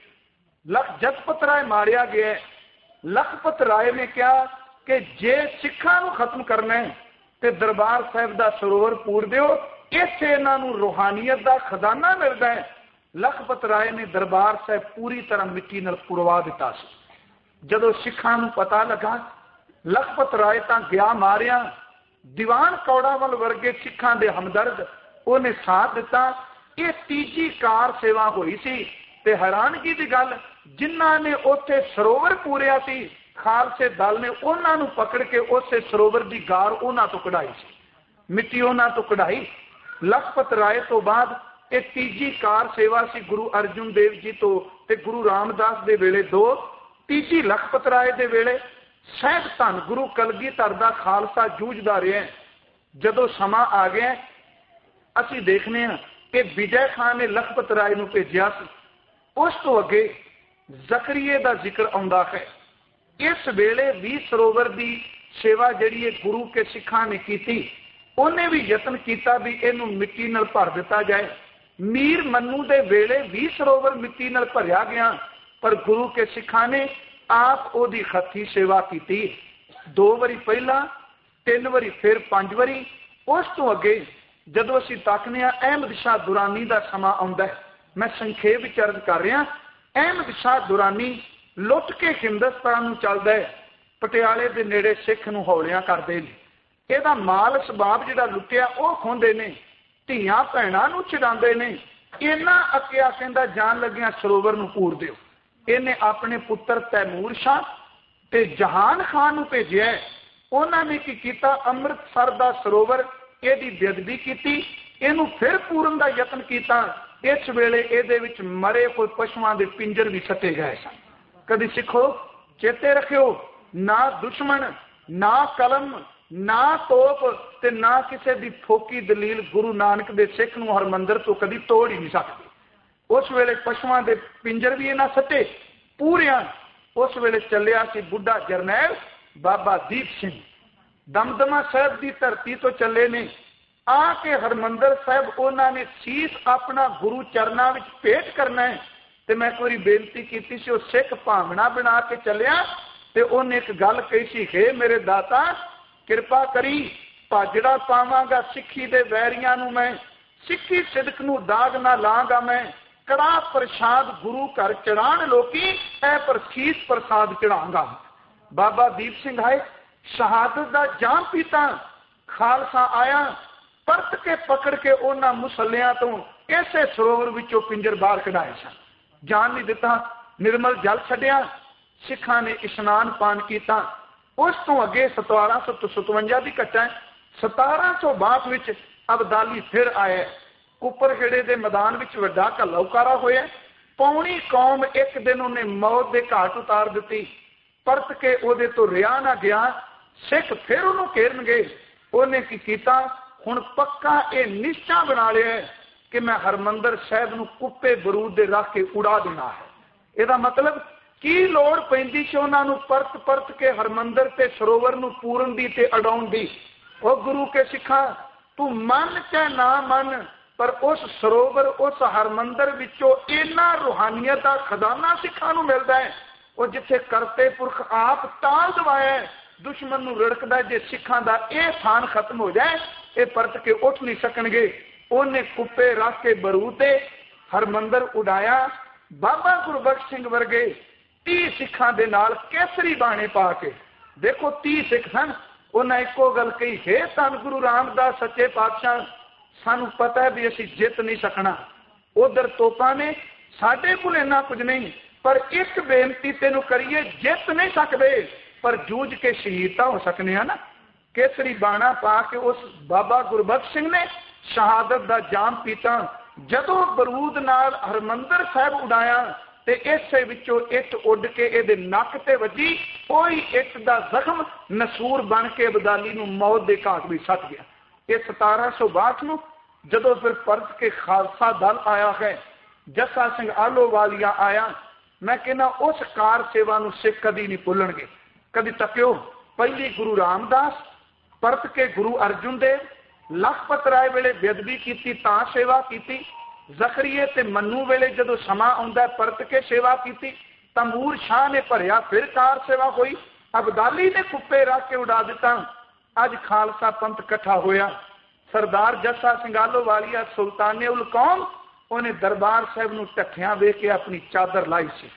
लख जसपत राय मारिया गया। लखपत राय ने कहा कि जे सिखां नूं खत्म करना है तो दरबार साहब का सरोवर पूर दिओ, इत्थे इन्हां नूं रूहानियत का खजाना मिलता है। लखपत राय ने दरबार साहब पूरी तरह मिट्टी नाल पुरवा दिता सी। जदों सिखां नूं पता लगा, लखपत राय तां गया मारिया। दीवान कौड़ावल वर्गे सिखां दे हमदर्द उन्हें साथ दिता। ये तीजी कार सेवा हुई सी ते हैरानगी की गल, जिन्हां ने उत्थे सरोवर पूरिया सी, खालसे दल ने उन्हां नूं पकड़ के उस सरोवर की गार उन्हां तो कढ़ाई सी, मिट्टी उन्हां तो कढ़ाई। लखपत राय तो बाद एक तीजी कार सेवा सी गुरु अर्जुन देव जी तो ते गुरु रामदास दे वेले दो, तीजी लखपत राय दे वेले। सहब धन गुरु कलगीधर दा खालसा जूझदा रहा। जदों समा आ गया, असीं देखने हैं कि विजय खान ने लखपत राय नूं भेजिया सी। उस तो अगे जकरीए का जिक्र आउंदा है। इस वेले भी सरोवर की सेवा जिहड़ी गुरु के सिखां ने की, उन्हें भी यत्न किया भी इनू मिट्टी नाल भर दिता जाए। मीर मन्नू दे वेले भी सरोवर मिट्टी नाल भरिया गया, पर गुरु के सिखां ने आप ओदी खत्ती सेवा की। दो वारी पहला, तीन वारी, फिर पांच वारी। उस तो अगे ਜਦੋਂ ਅਸੀਂ ਤੱਕਦੇ ਹਾਂ ਅਹਿਮਦ ਸ਼ਾਹ ਦੁਰਾਨੀ ਦਾ ਸਮਾਂ ਆਉਂਦਾ ਹੈ, ਮੈਂ ਸੰਖੇਪ ਵਿੱਚ ਅਰਜ਼ ਕਰ ਰਿਹਾ, ਅਹਿਮਦ ਸ਼ਾਹ ਦੁਰਾਨੀ ਲੁੱਟ ਕੇ ਹਿੰਦੁਸਤਾਨ ਨੂੰ ਚੱਲਦਾ ਹੈ, ਪਟਿਆਲੇ ਦੇ ਨੇੜੇ ਸਿੱਖ ਨੂੰ ਹੌਲਿਆਂ ਕਰਦੇ ਨੇ, ਇਹਦਾ ਮਾਲ ਸਬਾਬ ਜਿਹੜਾ ਲੁੱਟਿਆ ਉਹ ਖੋਂਦੇ ਨੇ, ਧੀਆਂ ਭੈਣਾਂ ਨੂੰ ਛਡਾਉਂਦੇ ਨੇ। ਇਹਨਾਂ ਅੱਕਿਆ ਕਹਿੰਦਾ ਜਾਣ ਲੱਗਿਆ ਸਰੋਵਰ ਨੂੰ ਪੂਰ ਦਿਓ। ਇਹਨੇ ਆਪਣੇ ਪੁੱਤਰ ਤੈਮੂਰ ਸ਼ਾਹ ਤੇ ਜਹਾਨ ਖਾਨ ਨੂੰ ਭੇਜਿਆ। ਉਹਨਾਂ ਨੇ ਕੀ ਕੀਤਾ, ਅੰਮ੍ਰਿਤਸਰ ਦਾ ਸਰੋਵਰ ਇਹਦੀ ਬੇਅਦਬੀ ਕੀਤੀ, ਇਹਨੂੰ ਫਿਰ ਪੂਰਨ ਦਾ ਯਤਨ ਕੀਤਾ। ਇਸ ਵੇਲੇ ਇਹਦੇ ਵਿੱਚ ਮਰੇ ਕੋਈ ਪਸ਼ੂਆਂ ਦੇ ਪਿੰਜਰ ਵੀ ਸੱਟੇ ਗਏ ਸਨ। ਕਦੀ ਸਿੱਖੋ ਚੇਤੇ ਰੱਖਿਓ, ਨਾ ਦੁਸ਼ਮਣ, ਨਾ ਕਲਮ, ਨਾ ਤੋਪ ਤੇ ਨਾ ਕਿਸੇ ਦੀ ਠੋਕੀ ਦਲੀਲ ਗੁਰੂ ਨਾਨਕ ਦੇ ਸਿੱਖ ਨੂੰ ਹਰਮੰਦਰ ਤੋਂ ਕਦੀ ਤੋੜ ਹੀ ਨਹੀਂ ਸਕਦੀ। ਉਸ ਵੇਲੇ ਪਸ਼ੂਆਂ ਦੇ ਪਿੰਜਰ ਵੀ ਇਹਨਾਂ ਸੱਟੇ ਪੂਰਿਆਂ। ਉਸ ਵੇਲੇ ਚੱਲਿਆ ਸੀ ਬੁੱਢਾ ਜਰਨੈਲ ਬਾਬਾ ਦੀਪ ਸਿੰਘ, ਦਮਦਮਾ ਸਾਹਿਬ ਦੀ ਧਰਤੀ ਤੋਂ ਚੱਲੇ ਨੇ। ਆ ਕੇ ਹਰਮੰਦਰ ਸਾਹਿਬ ਉਹਨਾਂ ਨੇ ਸੀਸ ਆਪਣਾ ਗੁਰੂ ਚਰਨਾਂ ਵਿੱਚ ਭੇਟ ਕਰਨਾ ਹੈ। ਤੇ ਮੈਂ ਇੱਕ ਵਾਰੀ ਬੇਨਤੀ ਕੀਤੀ ਸੀ, ਉਹ ਸਿੱਖ ਭਾਵਨਾ ਬਣਾ ਕੇ ਚੱਲਿਆ ਤੇ ਉਹਨੇ ਇੱਕ ਗੱਲ ਕਹੀ ਸੀ, ਹੇ ਮੇਰੇ ਦਾਤਾ ਕਿਰਪਾ ਕਰੀ, ਭਾਜੜਾ ਪਾਵਾਂਗਾ ਸਿੱਖੀ ਦੇ ਵੈਰੀਆਂ ਨੂੰ ਮੈਂ, ਸਿੱਖੀ ਸਿਦਕ ਨੂੰ ਦਾਗ ਨਾ ਲਾਂਗਾ ਮੈਂ, ਕੜਾ ਪ੍ਰਸ਼ਾਦ ਗੁਰੂ ਘਰ ਚੜਾਣ ਲੋਕੀ, ਐ ਪ੍ਰਸੀਸ ਪ੍ਰਸਾਦ ਚੜਾਂਗਾ। ਬਾਬਾ ਦੀਪ ਸਿੰਘ ਆਏ, ਸ਼ਹਾਦਤ ਦਾ ਜਾਮ ਪੀਤਾ, ਖਾਲਸਾ ਆਇਆ, ਪਰਤ ਕੇ ਪਕੜ ਕੇ ਉਹਨਾਂ ਮੁਸਲਿਆਂ ਤੋਂ ਇਸੇ ਸਰੋਵਰ ਵਿੱਚੋਂ ਪਿੰਜਰ ਬਾਹਰ ਕਢਾਏ ਸਨ। ਜਾਣ ਨਹੀਂ ਦਿੱਤਾ, ਨਿਰਮਲ ਜਲ ਛੱਡਿਆ, ਸਿੱਖਾਂ ਨੇ ਇਸ਼ਨਾਨ ਪਾਨ ਕੀਤਾ। ਉਸ ਤੋਂ ਅੱਗੇ ਸਤਾਰਾਂ ਸੌ ਸਤਵੰਜਾ ਦੀ ਘਟਨਾ, ਸਤਾਰਾਂ ਸੌ ਬਾਹਠ ਵਿੱਚ ਅਬਦਾਲੀ ਫਿਰ ਆਇਆ। ਕੁੱਪਰਖੇੜੇ ਦੇ ਮੈਦਾਨ ਵਿੱਚ ਵੱਡਾ ਘੱਲੂਕਾਰਾ ਹੋਇਆ। ਪੌਣੀ ਕੌਮ ਇੱਕ ਦਿਨ ਉਹਨੇ ਮੌਤ ਦੇ ਘਾਟ ਉਤਾਰ ਦਿੱਤੀ। ਪਰਤ ਕੇ ਉਹਦੇ ਤੋਂ ਰਿਹਾ ਨਾ ਗਿਆ, ਸਿੱਖ ਫਿਰ ਉਹਨੂੰ ਘੇਰਨਗੇ। ਉਹਨੇ ਕੀ ਕੀਤਾ, ਹੁਣ ਪੱਕਾ ਇਹ ਨਿਸ਼ਚਾ ਬਣਾ ਲਿਆ ਕਿ ਮੈਂ ਹਰਮੰਦਰ ਸਾਹਿਬ ਨੂੰ ਕੁੱਪੇ ਬਰੂਦ ਦੇ ਰੱਖ ਕੇ ਉਡਾ ਦੇਣਾ ਹੈ। ਇਹਦਾ ਮਤਲਬ ਕੀ ਲੋੜ ਪੈਂਦੀ ਸੀ ਉਹਨਾਂ ਨੂੰ ਪਰਤ ਪਰਤ ਕੇ ਹਰਮੰਦਰ ਤੇ ਸਰੋਵਰ ਨੂੰ ਪੂਰਨ ਦੀ ਤੇ ਅਡਾਉਣ ਦੀ। ਉਹ ਗੁਰੂ ਕੇ ਸਿੱਖਾਂ, ਤੂੰ ਮੰਨ ਚਾਹੇ ਨਾ ਮੰਨ, ਪਰ ਉਸ ਸਰੋਵਰ ਉਸ ਹਰਮੰਦਰ ਵਿੱਚੋਂ ਇੰਨਾ ਰੂਹਾਨੀਅਤ ਦਾ ਖਜ਼ਾਨਾ ਸਿੱਖਾਂ ਨੂੰ ਮਿਲਦਾ ਹੈ। ਉਹ ਜਿੱਥੇ ਕਰਤੇ ਪੁਰਖ ਆਪ ਤਾਲ ਦਵਾਇਆ, ਦੁਸ਼ਮਣ ਨੂੰ ਰੜਕਦਾ। ਜੇ ਸਿੱਖਾਂ ਦਾ ਇਹ ਥਾਨ ਖਤਮ ਹੋ ਜਾਏ, ਇਹ ਪਰਤ ਕੇ ਉੱਠ ਨਹੀਂ ਸਕਣਗੇ। ਉਹਨੇ ਕੁੱਪੇ ਰੱਖ ਕੇ ਬਰੂਦ ਤੇ ਹਰਮੰਦਰ ਉਡਾਇਆ। ਬਾਬਾ ਗੁਰਬਖਸ਼ ਸਿੰਘ ਵਰਗੇ ਤੀਹ ਸਿੱਖਾਂ ਦੇ ਨਾਲ ਕੇਸਰੀ ਬਾਣੇ ਪਾ ਕੇ, ਦੇਖੋ ਤੀਹ ਸਿੱਖ ਸਨ, ਉਹਨਾਂ ਇੱਕੋ ਗੱਲ ਕਹੀ, ਹੇ ਧੰਨ ਗੁਰੂ ਰਾਮਦਾਸ ਸੱਚੇ ਪਾਤਸ਼ਾਹ, ਸਾਨੂੰ ਪਤਾ ਹੈ ਵੀ ਅਸੀਂ ਜਿੱਤ ਨਹੀਂ ਸਕਣਾ। ਉਧਰ ਤੋਪਾਂ ਨੇ, ਸਾਡੇ ਕੋਲ ਇੰਨਾ ਕੁਝ ਨਹੀਂ, ਪਰ ਇੱਕ ਬੇਨਤੀ ਤੈਨੂੰ ਕਰੀਏ, ਜਿੱਤ ਨਹੀਂ ਸਕਦੇ ਪਰ ਜੂਝ ਕੇ ਸ਼ਹੀਦ ਤਾਂ ਹੋ ਸਕਨੇ ਆ ਨਾ। ਕੇਸਰੀ ਬਾਣਾ ਪਾ ਕੇ ਉਸ ਬਾਬਾ ਗੁਰਬਖਸ਼ ਸਿੰਘ ਨੇ ਸ਼ਹਾਦਤ ਦਾ ਜਾਮ ਪੀਤਾ। ਜਦੋਂ ਬਰੂਦ ਨਾਲ ਹਰਮੰਦਰ ਸਾਹਿਬ ਉਡਾਇਆ ਤੇ ਇਸੇ ਵਿੱਚੋਂ ਇੱਟ ਉੱਡ ਕੇ ਇਹਦੇ ਨੱਕ ਤੇ ਵੱਜੀ। ਉਹੀ ਇੱਟ ਦਾ ਜ਼ਖਮ ਨਸੂਰ ਬਣ ਕੇ ਅਬਦਾਲੀ ਨੂੰ ਮੌਤ ਦੇ ਘਾਟ ਵਿੱਚ ਸੱਟ ਗਿਆ। ਇਹ ਸਤਾਰਾਂ ਸੌ ਬਾਹਠ ਨੂੰ ਜਦੋਂ ਫਿਰ ਪਰਤ ਕੇ ਖਾਲਸਾ ਦਲ ਆਇਆ ਹੈ, ਜੱਸਾ ਸਿੰਘ ਆਲੋਵਾਲੀਆ ਆਇਆ, ਮੈਂ ਕਹਿੰਦਾ ਉਸ ਕਾਰ ਸੇਵਾ ਨੂੰ ਸਿੱਖ ਕਦੀ ਨਹੀਂ ਭੁੱਲਣਗੇ। ਕਦੀ ਤੱਕਿਓ, ਪਹਿਲੀ ਗੁਰੂ ਰਾਮਦਾਸ, ਪਰਤ ਕੇ ਗੁਰੂ ਅਰਜੁਨ ਦੇਵ, ਲਖਪਤ ਰਾਏ ਵੇਲੇ ਬੇਅਦਬੀ ਕੀਤੀ ਤਾਂ ਸੇਵਾ ਕੀਤੀ, ਜ਼ਖਰੀਏ ਤੇ ਮੰਨੂ ਵੇਲੇ ਜਦੋਂ ਸਮਾਂ ਆਉਂਦਾ ਪਰਤ ਕੇ ਸੇਵਾ ਕੀਤੀ, ਤੰਬੂਰ ਸ਼ਾਹ ਨੇ ਭਰਿਆ ਫਿਰ ਕਾਰ ਸੇਵਾ ਹੋਈ, ਅਬਦਾਲੀ ਨੇ ਕੁੱਪੇ ਰੱਖ ਕੇ ਉਡਾ ਦਿੱਤਾ। ਅੱਜ ਖਾਲਸਾ ਪੰਥ ਇਕੱਠਾ ਹੋਇਆ। ਸਰਦਾਰ ਜੱਸਾ ਸਿੰਘ ਆਲੋਵਾਲੀਆ ਸੁਲਤਾਨੇ ਉਲ ਕੌਮ, ਉਹਨੇ ਦਰਬਾਰ ਸਾਹਿਬ ਨੂੰ ਢੱਠਿਆਂ ਵੇਖ ਕੇ ਆਪਣੀ ਚਾਦਰ ਲਾਈ ਸੀ।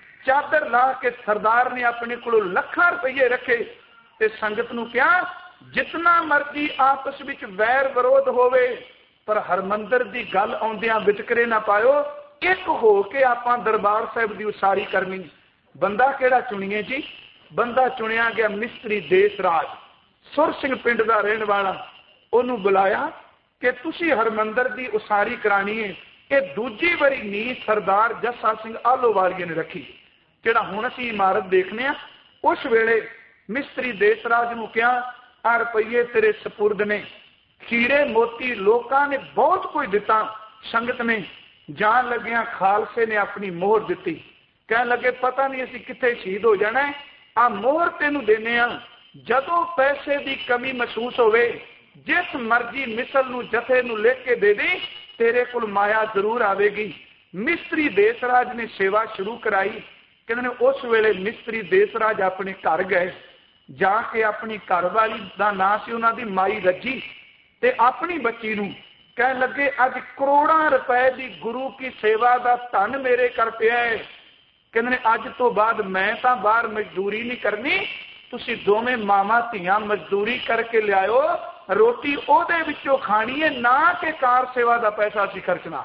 ਚਾਦਰ ਲਾ ਕੇ ਸਰਦਾਰ ਨੇ ਆਪਣੇ ਕੋਲੋਂ ਲੱਖਾਂ ਰੁਪਏ ਰੱਖੇ ਤੇ ਸੰਗਤ ਨੂੰ ਕਿਹਾ, ਜਿਤਨਾ ਮਰਜ਼ੀ ਆਪਸ ਵਿੱਚ ਵੈਰ ਵਿਰੋਧ ਹੋਵੇ, ਪਰ ਹਰਮੰਦਰ ਦੀ ਗੱਲ ਆਉਂਦਿਆਂ ਵਿਤਕਰੇ ਨਾ ਪਾਇਓ। ਇੱਕ ਹੋ ਕੇ ਆਪਾਂ ਦਰਬਾਰ ਸਾਹਿਬ ਦੀ ਉਸਾਰੀ ਕਰਨੀ। ਬੰਦਾ ਕਿਹੜਾ ਚੁਣੀਏ ਜੀ? ਬੰਦਾ ਚੁਣਿਆ ਗਿਆ ਮਿਸਤਰੀ ਦੇਸ ਰਾਜ, ਸੁਰ ਸਿੰਘ ਪਿੰਡ ਦਾ ਰਹਿਣ ਵਾਲਾ। ਉਹਨੂੰ ਬੁਲਾਇਆ ਕਿ ਤੁਸੀਂ ਹਰਮੰਦਰ ਦੀ ਉਸਾਰੀ ਕਰਾਣੀ ਹੈ। ਇਹ ਦੂਜੀ ਵਾਰੀ ਨੀਂਹ ਸਰਦਾਰ ਜੱਸਾ ਸਿੰਘ ਆਲੋਵਾਲੀਆ ਨੇ ਰੱਖੀ। ਜਿਹੜਾ ਹੁਣ ਅਸੀਂ ਇਮਾਰਤ ਦੇਖਦੇ ਹਾਂ, ਉਸ ਵੇਲੇ ਮਿਸਤਰੀ ਦੇਸ ਰਾਜ ਨੂੰ ਕਿਹਾ, ਆ ਰੁਪਈਏ ਤੇਰੇ ਸਪੁਰਦ ਨੇ, ਹੀਰੇ ਮੋਤੀ ਲੋਕਾਂ ਨੇ ਬਹੁਤ ਕੁਝ ਦਿੱਤਾ। ਸੰਗਤ ਨੇ ਜਾਣ ਲੱਗਿਆ ਖਾਲਸੇ ਨੇ ਆਪਣੀ ਮੋਹਰ ਦਿੱਤੀ। ਕਹਿਣ ਲੱਗੇ, ਪਤਾ ਨਹੀਂ ਅਸੀਂ ਕਿੱਥੇ ਸ਼ਹੀਦ ਹੋ ਜਾਣਾ ਹੈ, ਆ ਮੋਹਰ ਤੈਨੂੰ ਦੇਣੇ ਆ। ਜਦੋਂ ਪੈਸੇ ਦੀ ਕਮੀ ਮਹਿਸੂਸ ਹੋਵੇ, ਜਿਸ ਮਰਜ਼ੀ ਮਿਸਲ ਨੂੰ ਜਥੇ ਨੂੰ ਲਿਖ ਕੇ ਦੇ ਦੇ, ਤੇਰੇ ਕੋਲ ਮਾਇਆ ਜ਼ਰੂਰ ਆਵੇਗੀ। ਮਿਸਤਰੀ ਦੇਸ ਰਾਜ ਨੇ ਸੇਵਾ ਸ਼ੁਰੂ ਕਰਾਈ। ਕਹਿੰਦੇ ਨੇ ਉਸ ਵੇਲੇ ਮਿਸਤਰੀ ਦੇਸ ਰਾਜ ਆਪਣੇ ਘਰ ਗਏ। ਜਾ ਕੇ ਆਪਣੀ ਘਰ ਵਾਲੀ ਦਾ ਨਾਂ ਸੀ ਉਹਨਾਂ ਦੀ ਮਾਈ ਰੱਜੀ, ते अपनी बच्ची नूं कहन लगे अज करोड़ां रुपए की गुरु की सेवा का धन मेरे कर पिया है। कहते ने अज तो बाद मैं तो बाहर मजदूरी नहीं करनी, तुसी दोवें मावां धीआं मजदूरी करके लियाओ, रोटी ओहदे विचों खानी है, ना कि कार सेवा का पैसा असीं खर्चना।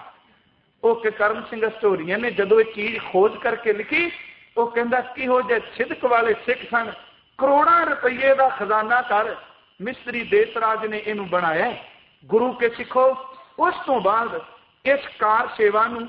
वो करम सिंह स्टोरीए ने जदों ये चीज खोज करके लिखी, वो कहंदा किहो जिहे सिदक वाले सिख सन, करोड़ां रुपये का खजाना कर मिस्त्री देसराज ने इनू बनाया गुरु के सिखो। उस तो बाद इस कार सेवा नूं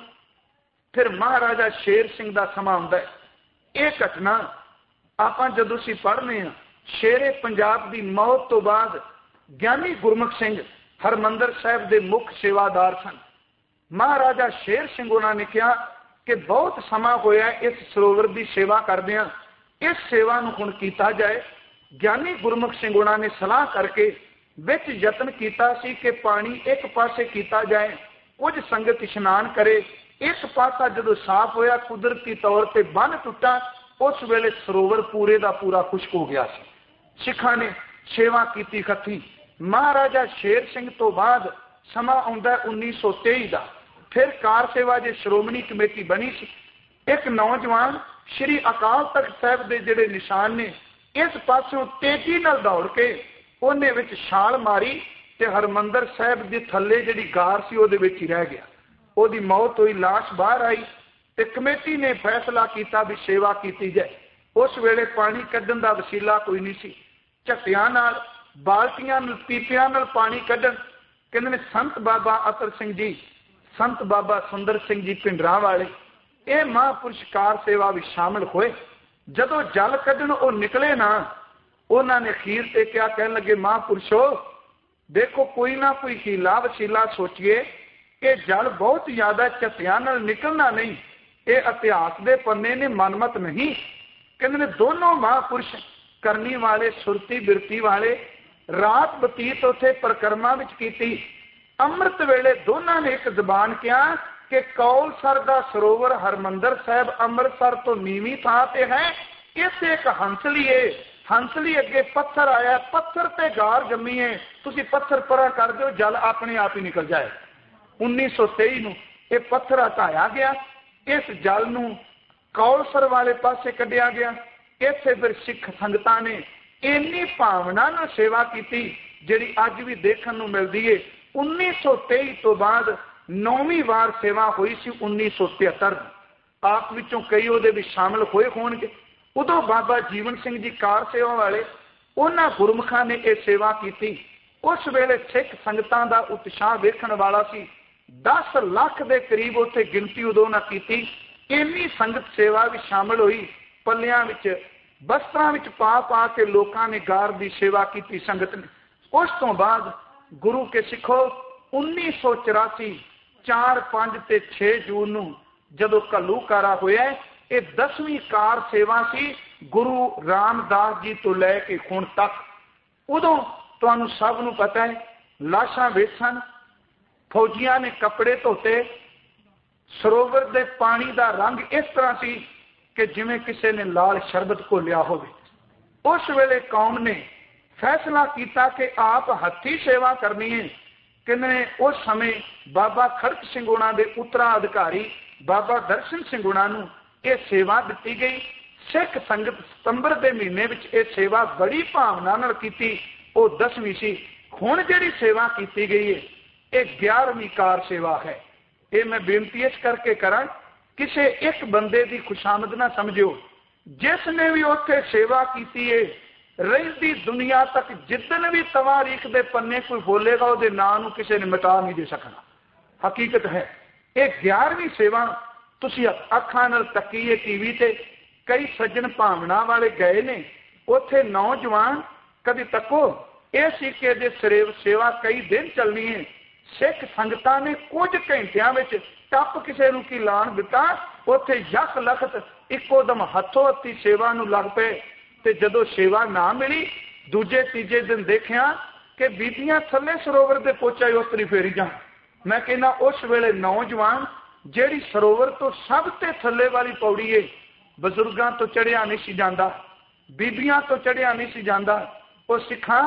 फिर महाराजा शेर सिंह का समा आउंदा है। यह घटना आपां जदों असीं पढ़ने आ, शेरे पंजाब की मौत तो बाद ज्ञानी गुरमुख सिंह हरमंदर साहिब के मुख सेवादार सन। महाराजा शेर सिंह उन्होंने कहा कि बहुत समा होया इस सरोवर की सेवा करदिआं, इस सेवा नूं हुण कीता जाए। ज्ञानी गुरमुख सिंह उन्होंने सलाह करके विच यतन किया सी कि पानी एक पासे किया जाए, कुछ संगत इशनान करे। एक पासा जदों साफ होया, कुदरती तौर पर बन टुटा, उस वेले सरोवर पूरे का पूरा खुश्क हो गया सी। सिखां ने सेवा की खत्ती। महाराजा शेर सिंह तो बाद समा आउंदा उन्नीस सौ तेई का, फिर कार सेवा जी श्रोमणी कमेटी बनी सी। एक नौजवान श्री अकाल तख्त साहिब के जिहड़े निशान ने इस पासों तेजी नाल दौड़ के उन्हें विच छाल मारी ते हरमंदर साहिब के थल्ले जिहड़ी गार सी उहदे विच ही रह गया। उहदी मौत हुई, लाश बाहर आई ते कमेटी ने फैसला किया भी सेवा की जाए। उस वेले पानी कड्ढण दा वसीला कोई नहीं सी, झट्टियां नाल बाल्टियां नाल पीपियां नाल पानी कड्ढण। कहंदे ने संत बाबा अतर सिंह जी, संत बाबा सुंदर सिंह जी पिंडरां वाले, ये महापुरुष कार सेवा भी शामिल होए। जदों जल कड्ढण वो निकले ना, उन्होंने अखीर ते क्या कहन लगे, महापुरुषो देखो कोई ना कोई हीला वसीला सोचिए, ये जल बहुत ज्यादा झट्टियां नाल निकलना नहीं, ये इतिहास के पन्ने ने मनमत नहीं। कहते ने दोनों महापुरुष करनी वाले, सुरती बिरती वाले, रात बतीत उथे परिक्रमा विच कीती। अमृत वेले दोनों ने एक जबान किया कि कौलसर का सरोवर हरमंदर साहिब अमृतसर तो नीवी थां ते है, इस एक हंसली है, हंसली अगे पत्थर आया, पत्थर ते गार जमी है, तुसी पत्थर परा कर दो, जल अपने आप ही निकल जाए। उन्नीस सौ तेई नूं ये पत्थर हटाया गया, इस जल नूं कौलसर वाले पासे कढ़िया गया। इत्थे फिर सिख संगतां ने इन्नी भावना नाल सेवा की जिहड़ी अज भी देखण नूं मिलदी है। उन्नीस सौ तेई तो बाद नौवीं वार सेवा हुई सी उन्नीस सौ तिहत्तर। आप विचों कई उहदे भी शामिल होए होणगे। उदों बाबा जीवन सिंह जी कार सेवा वाले, उन्हां गुरमुखां ने यह सेवा की। उस वेले सिख संगतां दा उत्साह वेखण वाला सी। दस लाख के करीब उत्थे गिनती उदों ना की। इन्नी संगत सेवा भी शामिल हुई। पल्लियां विच बस्त्रां विच पा पा के लोकां ने गार दी सेवा की संगत ने। उस तो बाद गुरु के सिखो उन्नीस सौ चौरासी चार पांच ते छे जून नूं जदों घल्लूकारा होया, ये दसवीं कार सेवा सी गुरु रामदास जी तो लैके हुण तक। उदों तुहानूं सब नूं पता है, लाशां वेसन, फौजियां ने कपड़े धोते, सरोवर दे पानी का रंग इस तरह सी कि जिवें किसी ने लाल शरबत घोलिया होवे। उस वेले कौम ने फैसला किया कि आप हथी सेवा करनी है। कहने उस समय बाबा खड़क सिंह उन्हां दे उत्तराधिकारी बाबा दर्शन सिंह उन्हां नूं यह सेवा दी गई। सिख संगत सितंबर के महीने में यह सेवा बड़ी भावना नाल कीती। वो दसवीं सी। हुण जिहड़ी सेवा की गई है यह ग्यारहवीं कार सेवा है। ये मैं बेनती इस करके करा, किसी एक बंदे की खुशामद ना समझो। जिसने भी उत्थे सेवा की है, रहिंदी दुनिया तक जिदन भी तवारीख दे पन्ने कोई बोलेगा उहदे नाम नूं किसी ने मिटा नहीं दे सकना। हकीकत है ये ग्यारहवीं सेवा तुसीं अखां नाल तकीए टीवी ते कई सज्जन भावना वाले गए ने। उत्थे नौजवान कभी तको ये सी कि जे सरेव सेवा कई दिन चलनी है। सिख संगतां ने कुछ घंटिया में टप किसी नूं की लाण दिता, उत्थे यख लखत इको दम हथों हत्थी सेवा नूं लग पे। ते जदों सेवा ना मिली, दूजे तीजे दिन देखिया कि बीबियां थल्ले सरोवर दे पोचा ही उतरी फेरी जान। मैं कहना उस वेले नौजवान जेड़ी सरोवर तो सब ते थल्ले वाली पौड़ी है, बजुर्गां तो चढ़िया नहीं सी जांदा, बीबियां तो चढ़िया नहीं सी जांदा। वो सिखा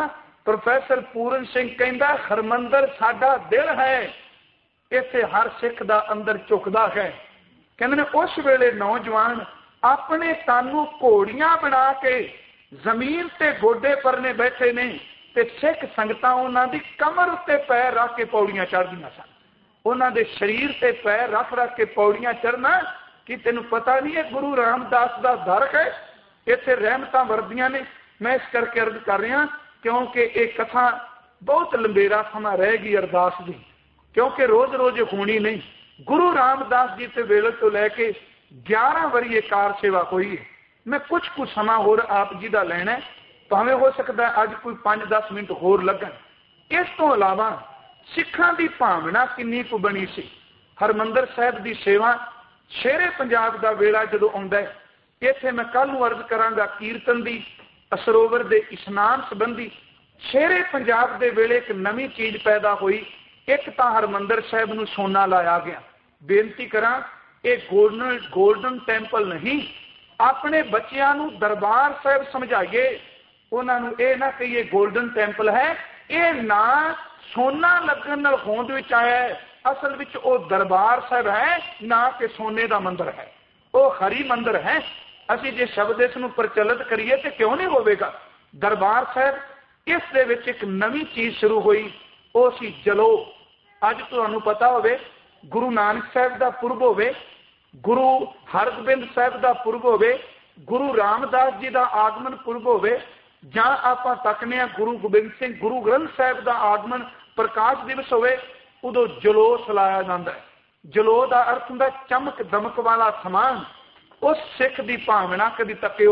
प्रोफैसर पूरन सिंह कहता हरमंदर साडा दिल है, इत्थे हर सिख दा अंदर झुकदा है। कहंदे ने उस वेले नौजवान अपने तानू घोड़ियां बना के जमीन ते गोडे परने बैठे ने ते सिख संगतां उन्हां दी कमर उत्ते पैर रख के पौड़ियां चढ़दियां सन। उन्हां दे शरीर ते पैर रख रख के पौड़ियां चढ़ना कि तेनू पता नहीं है गुरु रामदास दा दर है, इत्थे रहमतां वरदियां ने। मैं इस करके अर्ज कर रहा क्योंकि एक कथा बहुत लंबेरा समा रहेगी अरदास दी, क्योंकि रोज रोज होनी नहीं। गुरु रामदास जी के वेले तो लैके ग्यारह वरी ये कार सेवा हुई है। मैं कुछ कुछ समा होर आप जी का लेना है, भावें हो सकता है अज कोई पांच दस मिनट होर लगन। इस तो अलावा सिखां की भावना किन्नी कुछ बनी सी। हरमंदर साहब की सेवा शेरे पंजाब का वेला जो आउंदा है, इत्थे मैं कल नूं अर्ज करांगा कीर्तन की सरोवर के इशनान संबंधी। शेरे पंजाब के वेले एक नवी चीज पैदा हुई। एक तो हरमंदर साहब नूं सोना लाया गया। बेनती करा ये गोल्डन गोल्डन टैंपल नहीं, अपने बच्चों नूं दरबार साहब समझाइए, उन्होंने ये ना कहिए गोल्डन टैंपल है। ये ना सोना लगन नाल होंद विच आया है, असल विच वो दरबार साहब है, ना कि सोने का मंदिर है। वो हरी मंदिर है। असी जे शब्द इस नूं प्रचलित करिए तो क्यों नहीं होवेगा। दरबार साहब इस दे विच एक नवी चीज शुरू हुई, वो सी जलो। अज तुहानूं पता होवे गुरु नानक साहब का पुरब होवे, गुरु हरगोबिंद साहब का पुरब होवे, गुरु रामदास जी का आगमन पुरब होवे, जां आपां तकने आ गुरु गोबिंद सिंह गुरु ग्रंथ साहब का आगमन प्रकाश दिवस होवे, उदों जलोस लाया जाता है। जलो का अर्थ हुंदा चमक दमक वाला समान। उस सिख की भावना कदी तकियो।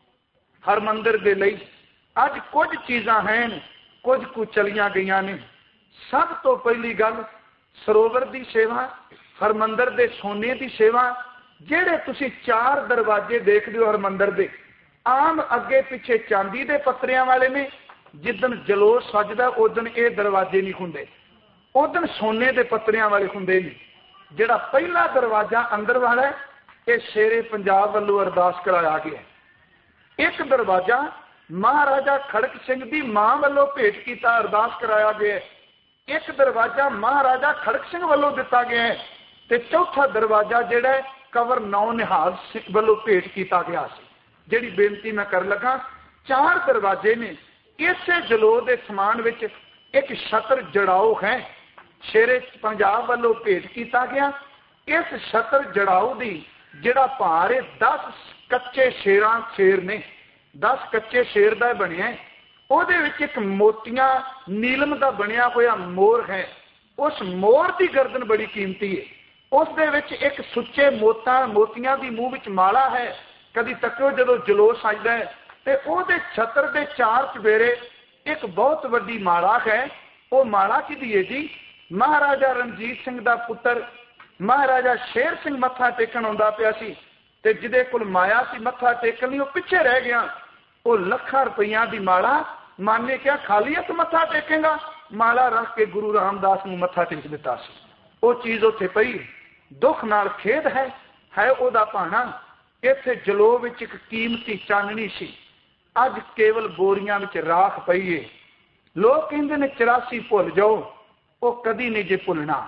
हरमंदिर दे लई अज कुछ चीज़ां हैं, कुछ कुछ चलियां गईयां ने। सब तो पहली गल सरोवर की सेवा, हरमंदिर दे सोने की सेवा। जेड़े तुसी चार दरवाजे देखदे हो हरमंदिर दे, आम अगे पिछे चांदी दे पत्रियां वाले ने। जिदन जलोस सजदा उदन ये दरवाजे नहीं हुंदे, उदन सोने दे पत्रियां वाले हुंदे ने। जिहड़ा पहला दरवाजा अंदर वाला है, ये शेरे पंजाब वालों अरदास कराया गया। एक दरवाजा महाराजा खड़क सिंह की मां वालों भेंट किया अरदास कराया गया। एक दरवाजा महाराजा खड़क सिंह वालों दिता गया है, ते चौथा दरवाजा जिहड़ा है कंवर नौ निहाल सिंह वालों भेंट किया गया सी। जिहड़ी बेनती मैं कर लगा, चार दरवाजे ने। इसे जलो दे समान विच एक छतर जड़ाओ है, शेरे पंजाब वालों भेंट किया गया। इस छतर जड़ाओ की जिहड़ा भार है दस कच्चे शेरां शेर ने, दस कच्चे शेर का बनिया। ਉਹਦੇ ਵਿੱਚ एक मोतियां नीलम का बनया होया मोर है। उस मोर की गर्दन बड़ी कीमती है। उस दे विच एक सुच्चे मोता मोतियां की मूँह विच माला है। कदी तक्यो जदों जलोस सजदा है ते ਉਹਦੇ छतर के चार चवेरे एक बहुत वड्डी माला है। वो माला किहदी है जी? महाराजा रणजीत सिंह का पुत्र महाराजा शेर सिंह मत्था टेकन आउंदा पिया सी, ते जिहदे कोल माया सी मत्था टेकन लई, वो पिछे रह गया। वो लखां रुपइया की माला, माने क्या खाली हथ मत्था टेकेगा? माला रख के गुरु रामदास नूं मत्था टेक दिता सी। वो चीज़ उत्थे पई। दुख नाल खेद है है ओदा भाणा। इत्थे जलो विच एक कीमती चाननी सी, अज केवल बोरियां विच राख पई है। लोग कहंदे ने चौरासी भुल जाओ, वो कदी नहीं जे भुलना।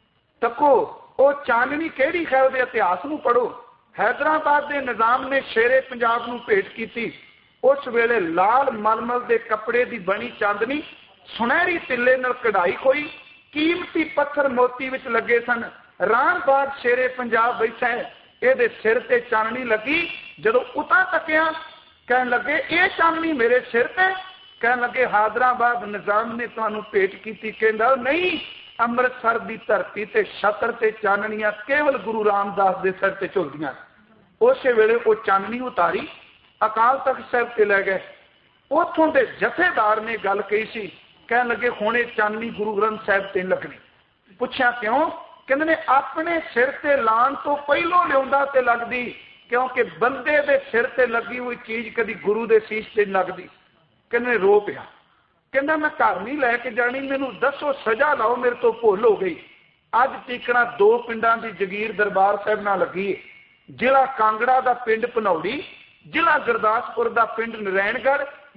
तको वो चाननी केड़ी है, उहदे इतिहास नूं पढ़ो। हैदराबाद के निजाम ने शेरे पंजाब नूं भेंट की। उस वेले लाल मलमल के कपड़े की बनी चांदनी, सुनहरी तिल्ले नाल कढ़ाई होई, कीमती पत्थर मोती विच लगे सन। रामबाग शेरे पंजाब बैठा है, ये सिर ते चाननी लगी। जदों उतां तकिया कहन लगे ये चाननी मेरे सिर ते। कहन लगे हैदराबाद निजाम ने तुहानूं भेंट की। कहंदा नहीं, अमृतसर की धरती ते छतर ते चाननियां केवल गुरु रामदास के सिर ते झुलदियां। उस वेले वो चाननी उतारी, अकाल तख्त साहब ते लै गए। उथों के जथेदार ने गल कही सी, कह लगे हुण ये चाननी गुरु ग्रंथ साहब ते लगनी। पुछया क्यों? कहंदे ने अपने सिर ते लाण तो पहलों लिआउंदा ते लगदी, क्योंकि बंदे दे सिर ते लगी हुई चीज कदी गुरु दे शीश ते लगदी। कहंदे रो पिया। कहंदा मैं घर नहीं लैके जानी, मैनूं दसो सजा लाओ, मेरे तो भुल हो गई। अज तीकड़ा दो पिंडां दी जगीर दरबार साहब नाल लगी है। जिला कांगड़ा दा पिंड भनौड़ी, जिला गुरदासपुर दा पिंड नरैणगढ़,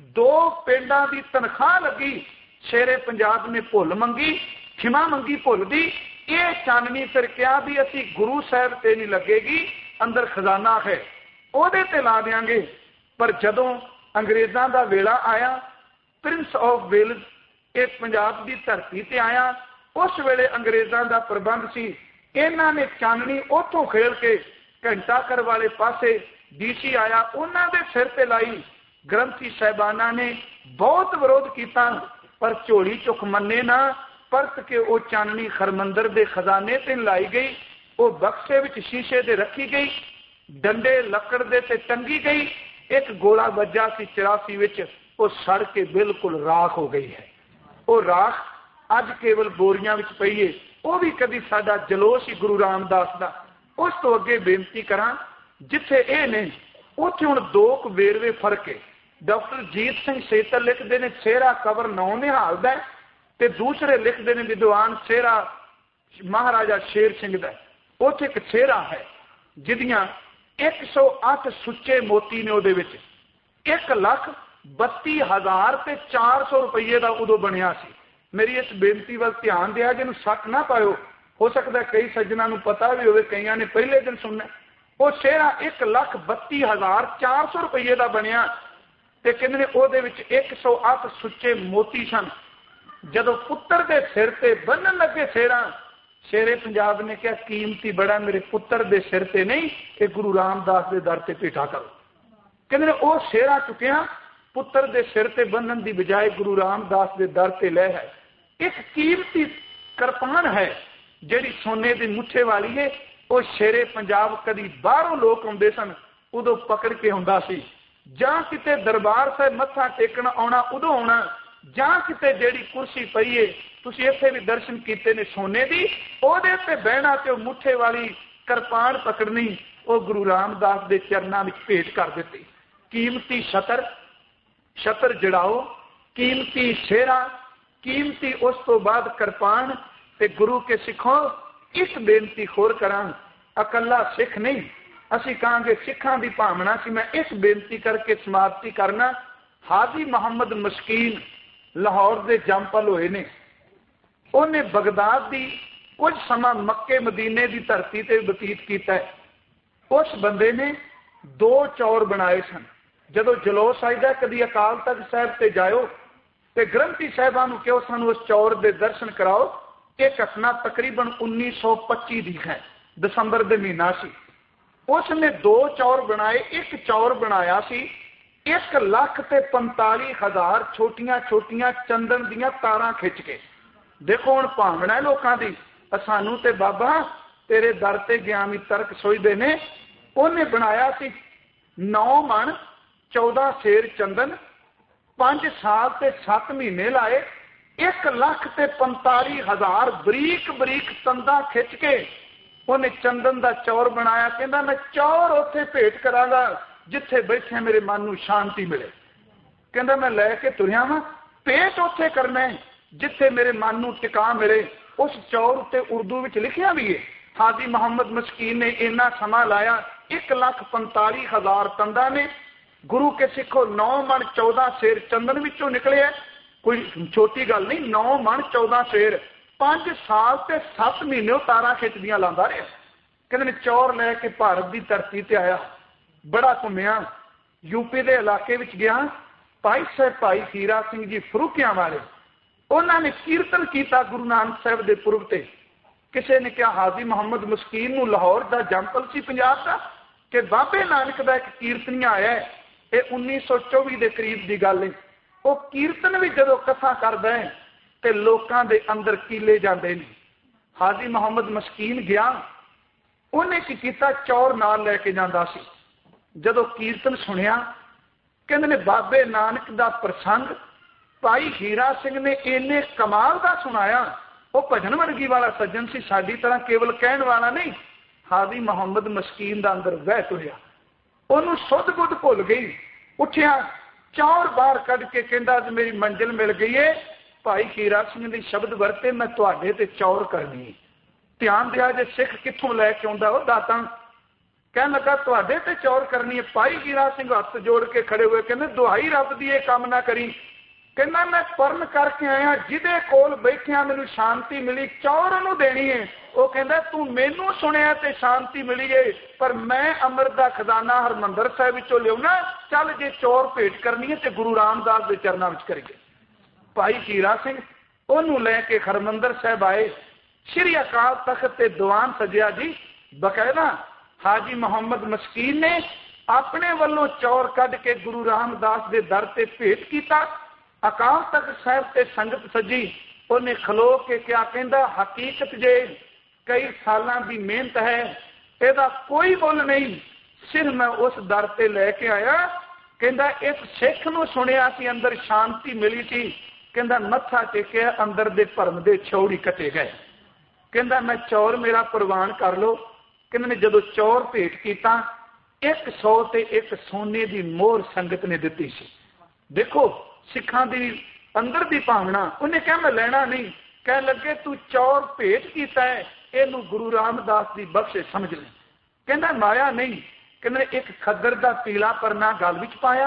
दो पिंडां दी तनख्वाह लगी। शेरे पंजाब ने भुल मंगी, खिमा मंगी भुल दी। ये चाननी फिर क्या भी असी गुरु साहब ते नहीं लगेगी, अंदर खजाना है ओहदे ते ला देंगे। पर जदों अंग्रेज़ां दा वेला आया, प्रिंस ऑफ वेल्स एक पंजाब की धरती ते आया, उस वेले अंग्रेज़ां दा प्रबंध सी। इन्हां ने चाननी उथों खेल के घंटा घर वाले पासे डीसी आया, उन्हां दे सिर ते लाई। ग्रंथी साहिबाना ने बहुत विरोध किया, पर झोली चुक मन्ने ना। परत के वो चाननी खरमंदर दे खजाने ते लाई गई। वो बक्से विच शीशे दे रखी गई, डंडे लकड़ दे ते टंगी गई। एक गोला वज्जा सी चौरासी विच, वो सड़ के बिल्कुल राख हो गई है। वो राख अज केवल बोरियां विच पई है। वो भी कभी साडा जलोश ही गुरु रामदास दा। उस तो अगे बेनती करा, जिथे ये ने उत्थे हुण दो क वेरवे फर्क है। डॉक्टर जीत सिंह सेतल लिखते हैं सेहरा कवर नौ निहाल दा, ते दूसरे लिखते हैं विद्वान सेहरा महाराजा शेर सिंह दा। उत्थे एक सेहरा है जिदियां एक सौ अठ सुच्चे मोती ने, उहदे विच एक लख बत्ती हजार ते चार सौ रुपये का उदों बनिया सी। मेरी इस बेनती वाल ध्यान दिया, जिन्होंने शक ना पाओ, हो सकता है कई सज्जना नूं पता भी होवे, कईयां ने पहले दिन सुनना। वो सेहरा एक लख बत्ती हजार चार सौ रुपये का बनिया, ते कहंदे ने उहदे विच एक सौ अठ सुच्चे मोती सन। जदों पुत्र दे सिर ते बन्नण लगे सेहरा, शेरे पंजाब ने कहा कीमती बड़ा मेरे पुत्र दे सिर ते नहीं, ये गुरु रामदास दे दर ते भेटा करो। कहंदे ने वो सेहरा चुकिया, पुत्र दे सिर ते बन्नण दी बजाय गुरु रामदास दे दर ते ले है। एक कीमती किरपान है जिहड़ी सोने दी मुठे वाली है। वो शेरे पंजाब कदी बाहरों लोग आउंदे सन, उदों पकड़ के हुंदा सी। जां किते दरबार साहिब मत्था टेकण आउणा, उदों आउणा। जां किते जेड़ी कुर्सी पई है, तुसीं इत्थे भी दर्शन कीते ने सोने दी, ओहदे ते बहना ते मुठे वाली किरपान पकड़नी, वो गुरु रामदास दे चरनां विच भेंट कर दित्ती। कीमती छतर छतर जड़ाओ, कीमती सेहरा, कीमती उस तो बाद किरपान। ते गुरु के सिखों इस बेनती होर करां, अकल्ला सिख नहीं, असी कहांगे सिखां दी भावना सी। मैं इस बेनती करके समाप्ति करना। हाजी मुहम्मद मस्कीन लाहौर दे जंपल होए ने, उन्हें बगदाद दी कुछ समा मक्के मदीने की धरती ते बतीत किया है। उस बंदे ने दो चौर बनाए सन। जदों जलोस आईदा कदी अकाल तख्त साहिब ते जाओ, ते ग्रंथी साहिबां नूं कहो सानूं उस चौर दे दर्शन कराओ। एक घटना तकरीबन उन्नीस सौ पच्ची दी है, दसंबर दे महीना सी। उसने दो चौर बनाए। एक चौर बनाया सी एक लख ते पंताली हजार छोटिया छोटिया चंदन दियां तारां खिंच के। देखो हुण भावना है लोकां दी, सानू ते बाबा तेरे दर ते ज्ञानी तर्क सोचदे ने। उन्हें बनाया सी नौ मन चौदह शेर चंदन, पांच साल ते सत्त महीने लाए। एक लख ते पंताली हजार बरीक बरीक तंदा खिंच के उन्हें चंदन का चौर बनाया। कहता मैं चौर उत्थे भेंट करांगा जिथे बैठे मेरे मन नूं शांति मिले। कहता मैं लैके तुरिया वां, भेंट उत्थे करना है जिथे मेरे मन नूं टिका मिले। उस चौर उत्ते उर्दू विच लिखिया भी है। हाजी मुहम्मद मस्कीन ने इन्ना समा लाया। एक लख पंताली हजार तंदा ने गुरु के सिखो नौ मन चौदह शेर चंदन विचों निकले। कोई छोटी गल नहीं, नौ मन चौदह शेर पांच साल ते सत्त महीने तारा खिंचदियां लांदा रहा। कहते चौर लैके भारत की धरती ते आया, बड़ा घूमिया, यूपी के इलाके विच गया। भाई साहब भाई हीरा सिंह जी फरूकियां वाले, उन्होंने कीर्तन किया गुरु नानक साहब के पुरब ते। किसी ने कहा हाजी मुहम्मद मस्कीन नूं लाहौर का जंपल सी पंजाब का, कि बाबे नानक का एक कीर्तनिया आया है। ये उन्नीस सौ चौबी के करीब की गल है। वो कीर्तन भी जदों कथा करदा है तो लोगों के अंदर कीले जाते हैं। हाजी मुहम्मद मस्कीन गया, उन्हें की किया चौर नाल लैके जांदा सी। जदों कीर्तन सुनिया, कहंदे ने बाबे नानक का प्रसंग भाई हीरा सिंह ने इन्ने कमाल का सुनाया। वो भजन वर्गी वाला सज्जन सी, साडी तरह केवल कहण वाला नहीं। हाजी मुहम्मद मस्कीन का अंदर वह तुरिया, उन्होंने सुध बुध भुल गई। उठिया चौर बाहर कढ़ के कहंदा अज मेरी मंजिल मिल गई है। भाई हीरा सिंह ने शब्द वरते, मैं तुहाडे ते चौर करनी। ध्यान दिया जे सिख कित्थों लैके आउंदा वो दातां। कह लगा तुहाडे ते चौर करनी है। भाई हीरा सिंह हथ जोड़ के खड़े हुए कहने दुहाई रब दी ये काम ना करी। कहना मैं परन करके आया जिदे कोल बैठिया मैनू शांति मिली चौर नूं देनी है। वो कहता तू मैनू सुनिया ते शांति मिली है पर मैं अमृत दा खजाना हरमंदर साहिब विचों लियाउणा। चल जे चौर भेंट करनी है तो गुरु रामदास के चरणों विच करिए। भाई हीरा सिंह ओनू लैके हरमंदर साहिब आए। श्री अकाल तख्त ते दीवान सजिया जी। बकायदा हाजी मुहम्मद मस्कीन ने अपने वालों चौर कढ़ के गुरु रामदास के दर से भेंट किया। अकाल तख्त साहिब से संगत सजी। उन्हें खलो के क्या कहता हकीकत जे कई सालों की मेहनत है ਇਹਦਾ कोई मुल नहीं सिर्फ मैं उस दर से लैके आया। कहता एक सिख नूं सुनिया सी अंदर शांति मिली थी। कहता मत्था टेकिया अंदर दे भरम दे छौड़ी कटे गए। कहता मैं चौर मेरा प्रवान कर लो। कहने जदों चौर भेंट किया एक सौ ते एक सोने की मोहर संगत ने दी सी। देखो सिखां दी अंदर दी भावना। उन्हें कहा मैं लेना नहीं। कह लगे तू चौर भेंट किया है इनू गुरु रामदास की बख्शिश समझ ले। कहना माया नहीं। कहने एक खद्दर का पीला परना गल विच पाया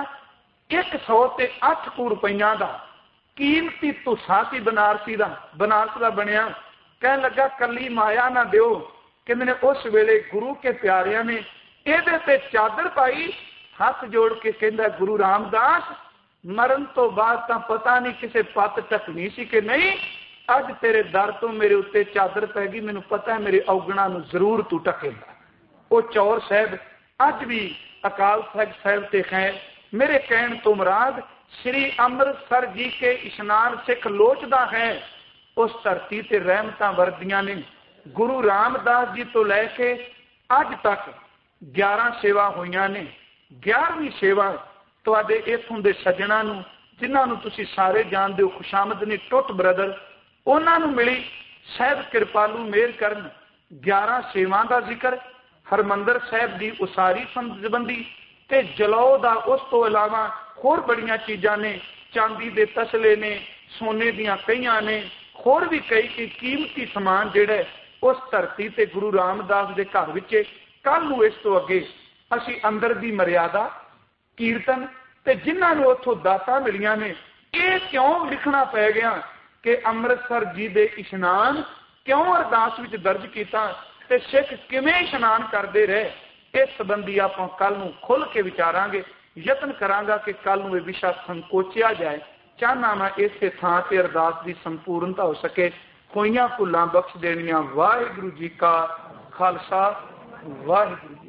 एक सौ ते अठ कू रुपया का कीमती तुसा सी बनारसी का बनारस का बनया। कह लगा कली माया ना दिओ। कहने उस वेले गुरु के प्यारिया ने ਇਹਦੇ ਤੇ चादर पाई हथ जोड़ के कहता गुरु रामदास मरण तो बाद तो पता नहीं किसी पत ढकनी सी कि नहीं। अज तेरे दर तो मेरे उत्ते चादर पै गई। मैनू पता है मेरे औगणा नू जरूर तू ढकेगा। वो चौर साहब अज भी अकाल तख्त साहिब ते खैर मेरे कहण तो मुराद श्री अमृतसर जी के इशनान सिख लोचदा है। उस धरती ते रहमतां वरदियां ने गुरु रामदास जी तो लैके अज तक ग्यारह सेवा हुई ने। ग्यारहवीं सेवा तुहाडे इत्थों दे सज्जणा नूं जिन्हां नूं तुसीं सारे जानदे हो खुशामदनी टुट ब्रदर उन्हां नूं मिली। साहिब कृपालू मेहर करन। ग्यारह सेवा का जिक्र हरमंदर साहिब की उसारी संबंधी ते जलौ दा उस तो इलावा होर बड़ियां चीज़ां ने। चांदी दे तसले ने सोने दियां कईयां ने होर भी कई कई कीमती समान जिहड़ा उस धरती ते गुरु रामदास दे घर विच। कल नूं इस तो अगे असी अंदर की मर्यादा कीर्तन ते जिन्हां नूं उत्थों दातां मिलियां ने ये क्यों लिखना पै गया कि अमृतसर जी दे इशनान क्यों अरदास विच दर्ज कीता ते सिख किवें इशनान करते रहे। इस संबंधी आपां कल नूं खुल के विचारांगे। यतन करांगा कि कल नूं इह विशा संकोचिया जाए। चाहना मैं इसे थां ते अरदास की संपूर्णता हो सके। होइयां भुलां बख्श देणियां। वाहिगुरू जी का खालसा वाहिगुरू।